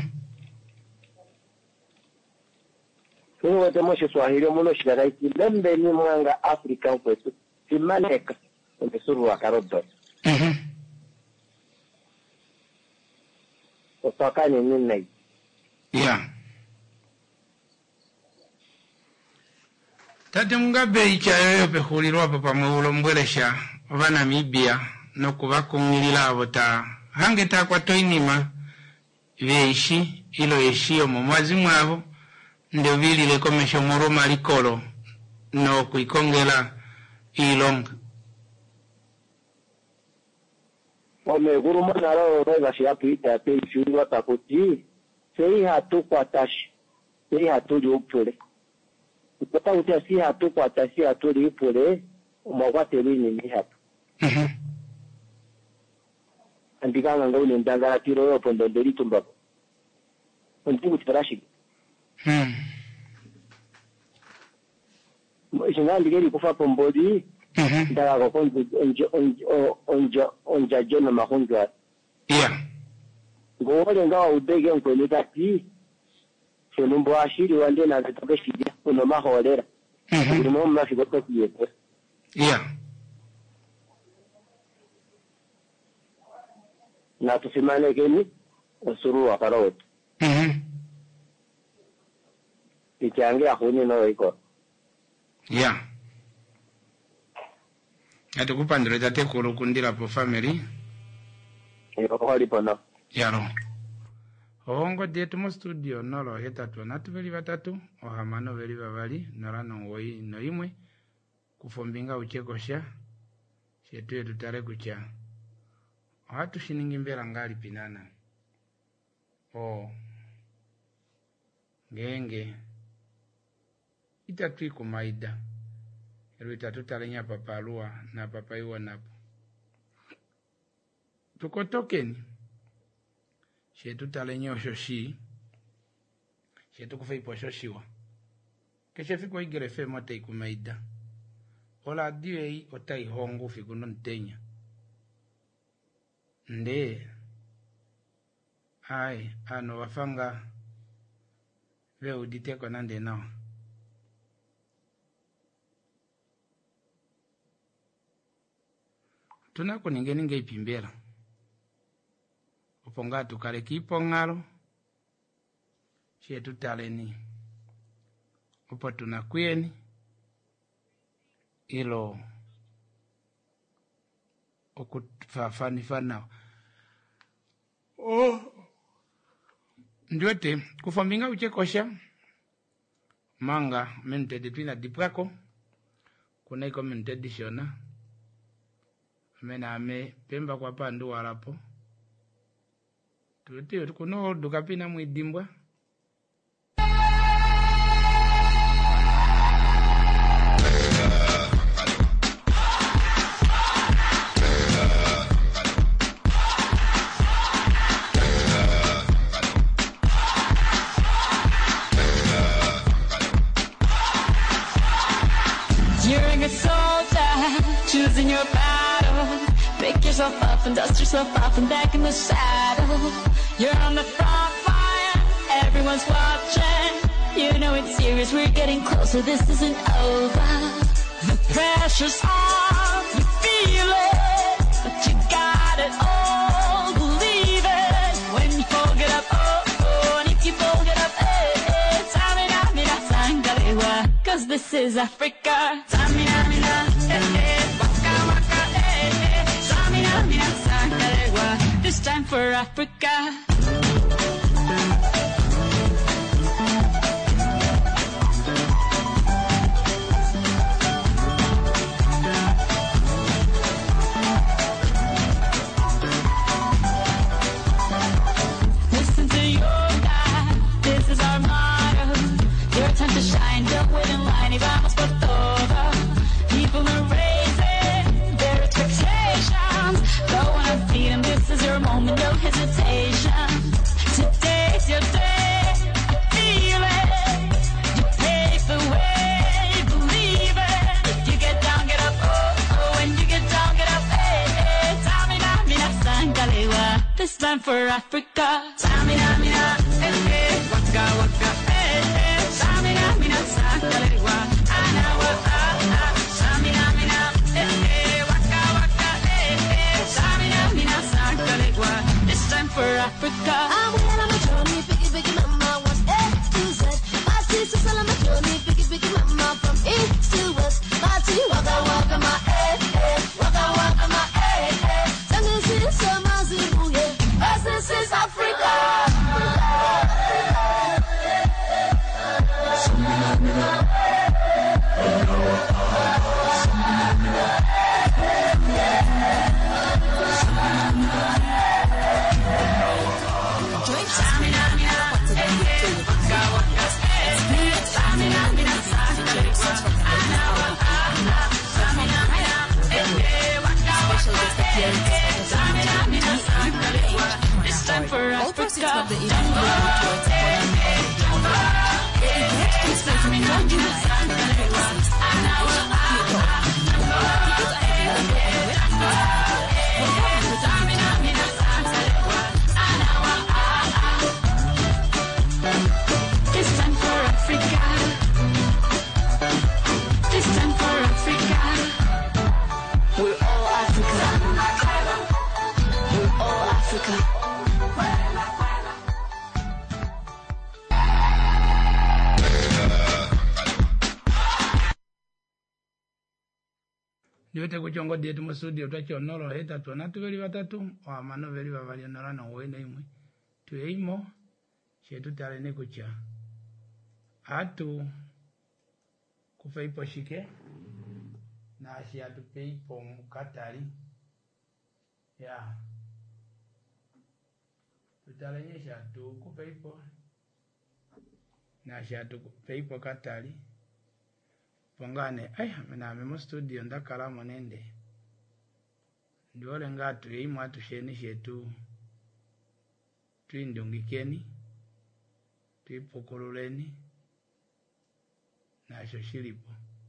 Kini wote moshe Swahili muno shidara iki lembe ni mwanga Afrika kwetu simaneka kwa suru akaro do mhm Otaka ni nini yeah Tate Mugabe ichayo pehulirwa papa mulo mbwelesha ova Namibia no kubakungilila abota hange takwa toinima veishi ilo yeshio mumwazi mwabo ndio vili lekomesho muruma likolo no kuikongela ilonga ome guru monaro rega sia pita pe fiuri wa takuti sei hatu kwatashi sei hatu jupure upata utia si hatu kwatashi hatu jupure umwa telini ni hatu mhm andika ngau ni ndanga tiro yo pondo deri tumba untu tarashi mhm ishinga ndigeri kufa pombodi mhm ndaga ko onja onja onja jona mahonja yeah ngore ngawa udege nkwele kati selumbo ashiri wande na zitoke shidia kuno mahorera mhm ndimo mnafiko kiyete yeah na tusimane keni usuru wa karot mhm ichange ahuni no iko yeah ati kupandira tate kuru kundira po family iko hali pona yaro ongo dietu mu studio nolo hetatu natu veli batatu ohamano veli babali norano woi no imwe kufombinga uchekosha shetu yetu tare kucha watu shiningi mbera ngali pinana o ngenge itatu ikumaida ero itatu talenya papalua na papaiwa napo tukotokeni shetu talenya oshoshi shetu kufa ipo shoshiwa keshe fiko igere fe mote ikumaida ola diwe otai hongo fiku non tenya nde ai ano wafanga ve uditeko nande nao tunako ninge ninge ipimbera uponga tukale kipongalo shetu taleni upo tunakweni ilo okufafani fanao oh ndiote kufombinga uchekosha manga mente ditwina diprako kuna iko mente dishona mena ame pemba kwa pandu walapo tuti kuno dukapina mwidimbwa choosing your battle. Pick yourself up and dust yourself off and back in the saddle. You're on the front line, everyone's watching. You know it's serious, we're getting closer, this isn't over. The pressure's on, you feel it, but you got it all, believe it. When you fold it up, oh, oh, and if you fold it up, eh, eh, Tamina, mina, sangalewa, cause this is Africa. Tamina, mina, eh, eh. This time for Africa. Listen to your God, this is our motto. Your time to shine, don't wait in line, y vamos por todo. People are raising their expectations. Go on, feed them, this is your moment, no hesitation. Today's your day, I feel it. You pave the way, believe it. If you get down, get up, oh, oh. When you get down, get up, hey, hey. Tamina, mina, sangalewa. This time for Africa. Tamina, mina, eh, eh. Waka, waka, eh, eh. Tamina, mina, sangalewa. Anawa, ah, ah. Tamina, mina, eh, eh. Waka, waka, eh, eh. Tamina, mina, sangalewa. This time for Africa. I'm well on my journey, biggie, biggie, mama, wants A to Z. My sister's all on my journey, biggie, biggie, mama, from east to west. My tea, waka, waka, my eh, eh. Waka, waka, my eh, eh. Send this is some Zimbabwe, yeah. This is Africa. Nyote kuchongo dietu mu studio twachonolo heta tuona tubeli batatu wa mano beli babali onora na wene imwe tueimo chetu tale ne kucha atu kufaipo shike na ashi atu peipo mukatari ya tutarenyesha tu kufaipo na ashi atu peipo katari pongane ay na memo studio ndakala monende ndiole ngatu yeimo atu sheni shetu twindungikeni twipokololeni nasho shilipo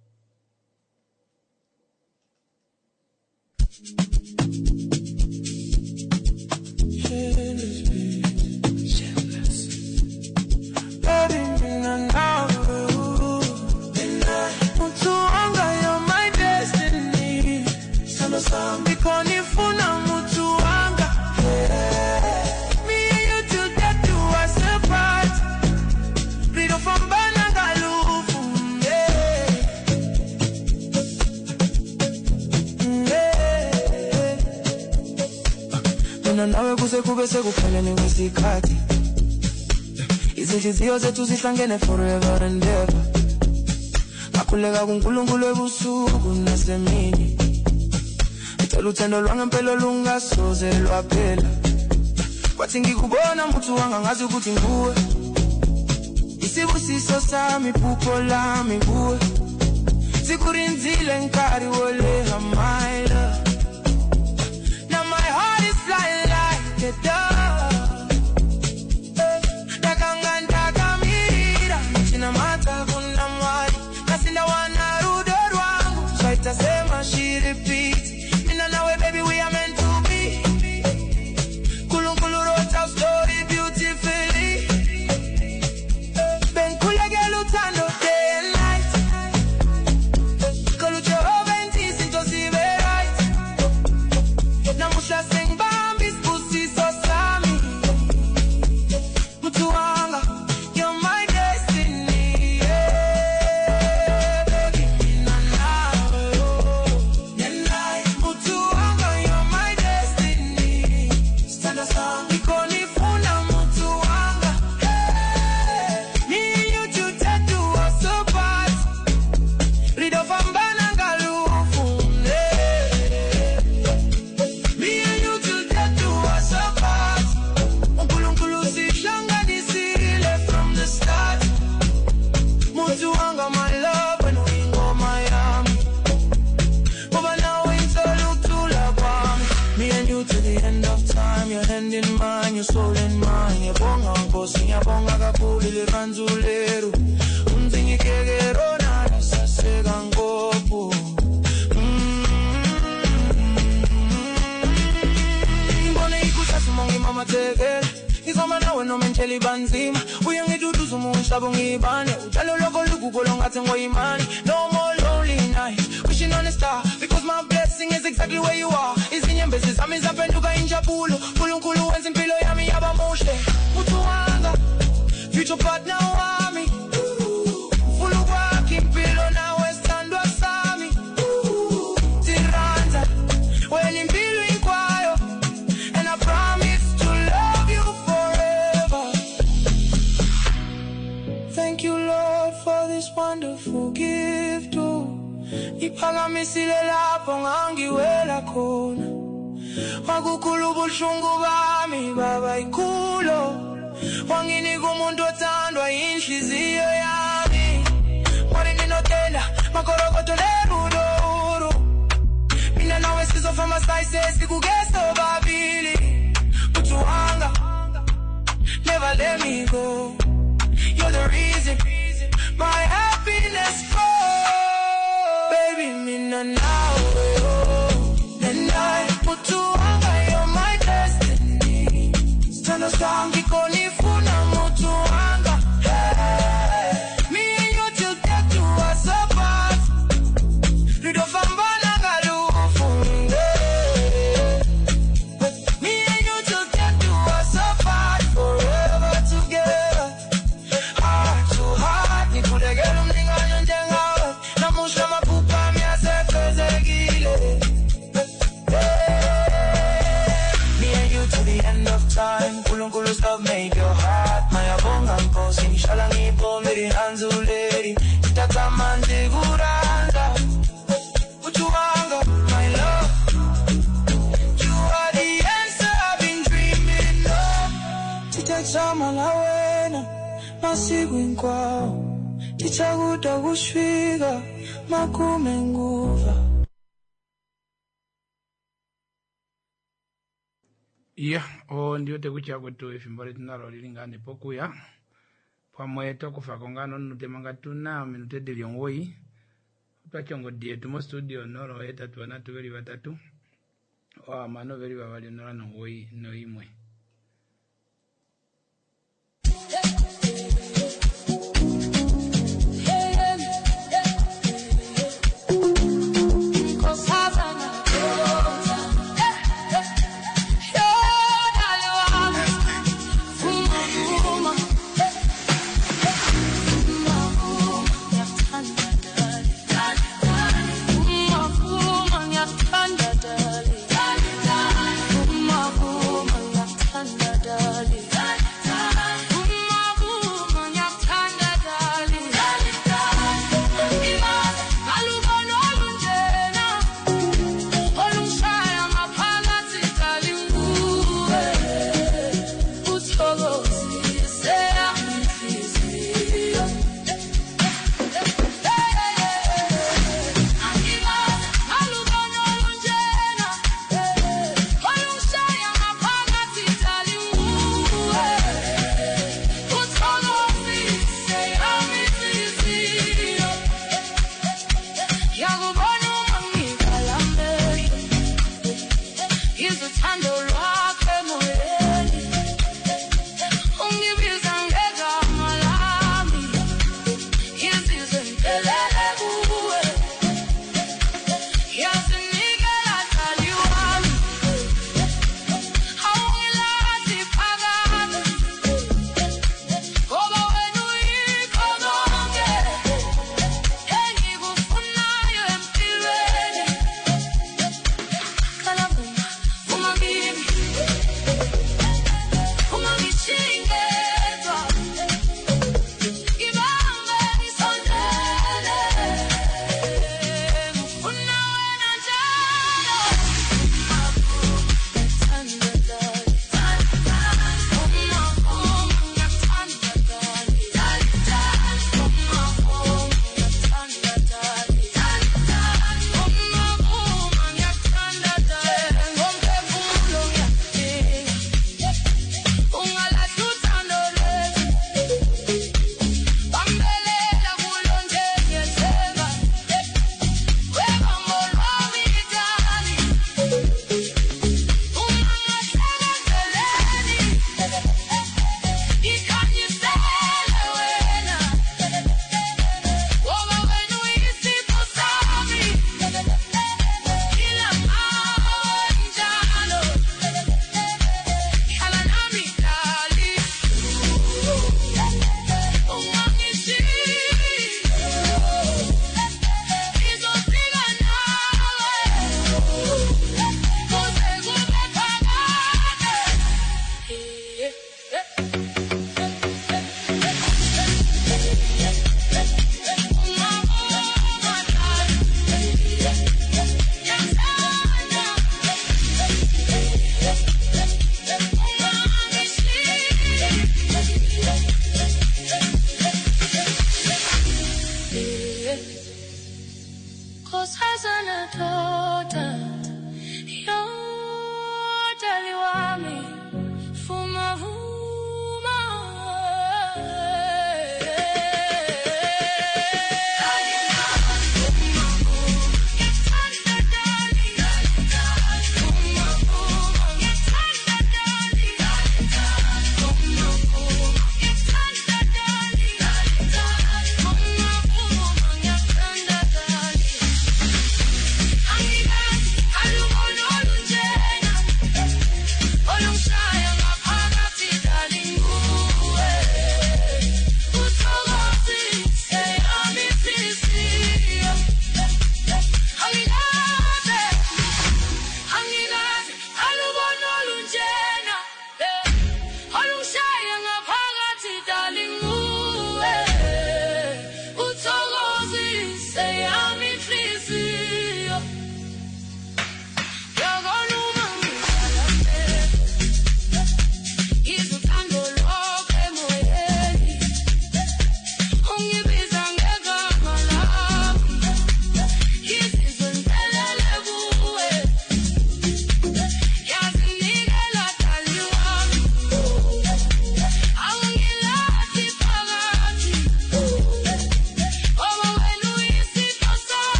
Mikonifuna mutu wanga me and you till death do us apart. Rido fambana galufu Mina nawe kuse kubese kuphelele kwesikhathi Izinhliziyo zethu zihlangene forever and ever Ngakhuleka kuNkulunkulu ebusuku nasemini Luthando lwangempela lungasoze lwaphela Kwathi ngikubona muthu wanga ngazi ukuthi nguwe Isibusiso sami phupho lami kuwe Sikurinzile nkari wole my love Now my heart is flying like a dove Nakanganda kamira China mata kuna mwari Nasinda wana rudo rwangu So itasema she repeats Now, baby, we are meant to be. Kulunkulu wrote our story beautifully. Ben kule gelutando day and night. Kaluche oventi sinto sive right. Namusha sing bambis pussy so sami. Mutu wanga, you're my destiny. Yeah, baby, mina nawe. Your soul in mine, your bonga bossy, your bonga capuli, the ranzulero. Un thing you can't get on, I say, go. Mama take it. He's on my now and no mentally banzima. We only do some moon shabongi bane. Tell logo lugu golonga tengo imani. No more lonely nights, wishing on a star. Because my blessing is exactly where you are. Is in your business, I'm in Zapenduka in Japulu. Kulunkulu and Simpilo Yami Yaba Moshe. Mutuanga, future partner Wami. Fulu walking pillow now Western Dwasami. Tiranda, when in Bilu inquire. And I promise to love you forever. Thank you, Lord, for this wonderful gift. Ipanga misile lapho ngangiwela khona. Makukulu buhlungu bami baba ikulo. Wanginika umuntu othandwa inhliziyo yami. Mwana notenda makorokoto lerudoro. Mina nawe sizofamba side sikugeso babili. Mutuanga, never let me go. You're the reason my happiness grows. Baby, mina nawe, oh, and I. Mutuanga, you're my destiny. Stand us down, kikonifuna mutuanga. Hey, me and you till death do us apart. Rido fambana galufunde. Me and you till death do us apart. Forever together. Nanzuleri, itatamande guranga. Uchuanga, my love. You are the answer I've been dreaming of. Titazama la wena, masiku inkwao. Tichaguta kushwiga, makume nguva. iya o ndio tekucha kwetu ifimbole tinalo lilingane pokuya pamwe tokufa kongano nutemanga tuna minute diliongoyi twachongodie tumo studio noro etatu banatu beli batatu wa mano beli babali nora nongoyi no imwe I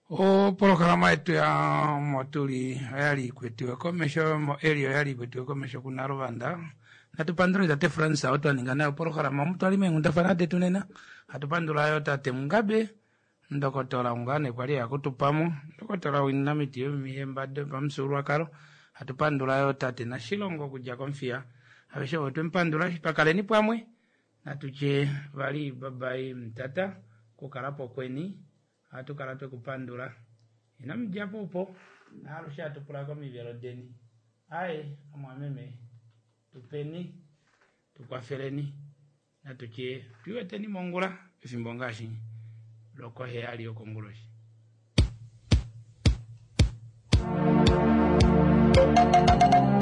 O programa yetu ya motuli yali kwetiwe komesho mo elio yali kwetiwe komesho kuna Rwanda. Natupandura tate Fransa otwaninga nayo programa mtu alimengu ndafanate tunena. Atupandura yo tate Mugabe ndokotola ngane kwali yakutupamu ndokotola winamiti yo mihembade pamsuru akaro. Atupandura yo tate na Shilongo kuja konfia. Abesho otwempandura pakaleni pamwe natuche bali babai mtata kukarapo kweni atukaratwe kupandura ina mjapo upo na arusha tupura kwa mivyaro deni ae amwameme tupeni tukwafereni na tukie tuweteni mongula ifimbongashi loko he ali okonguloshi Thank you.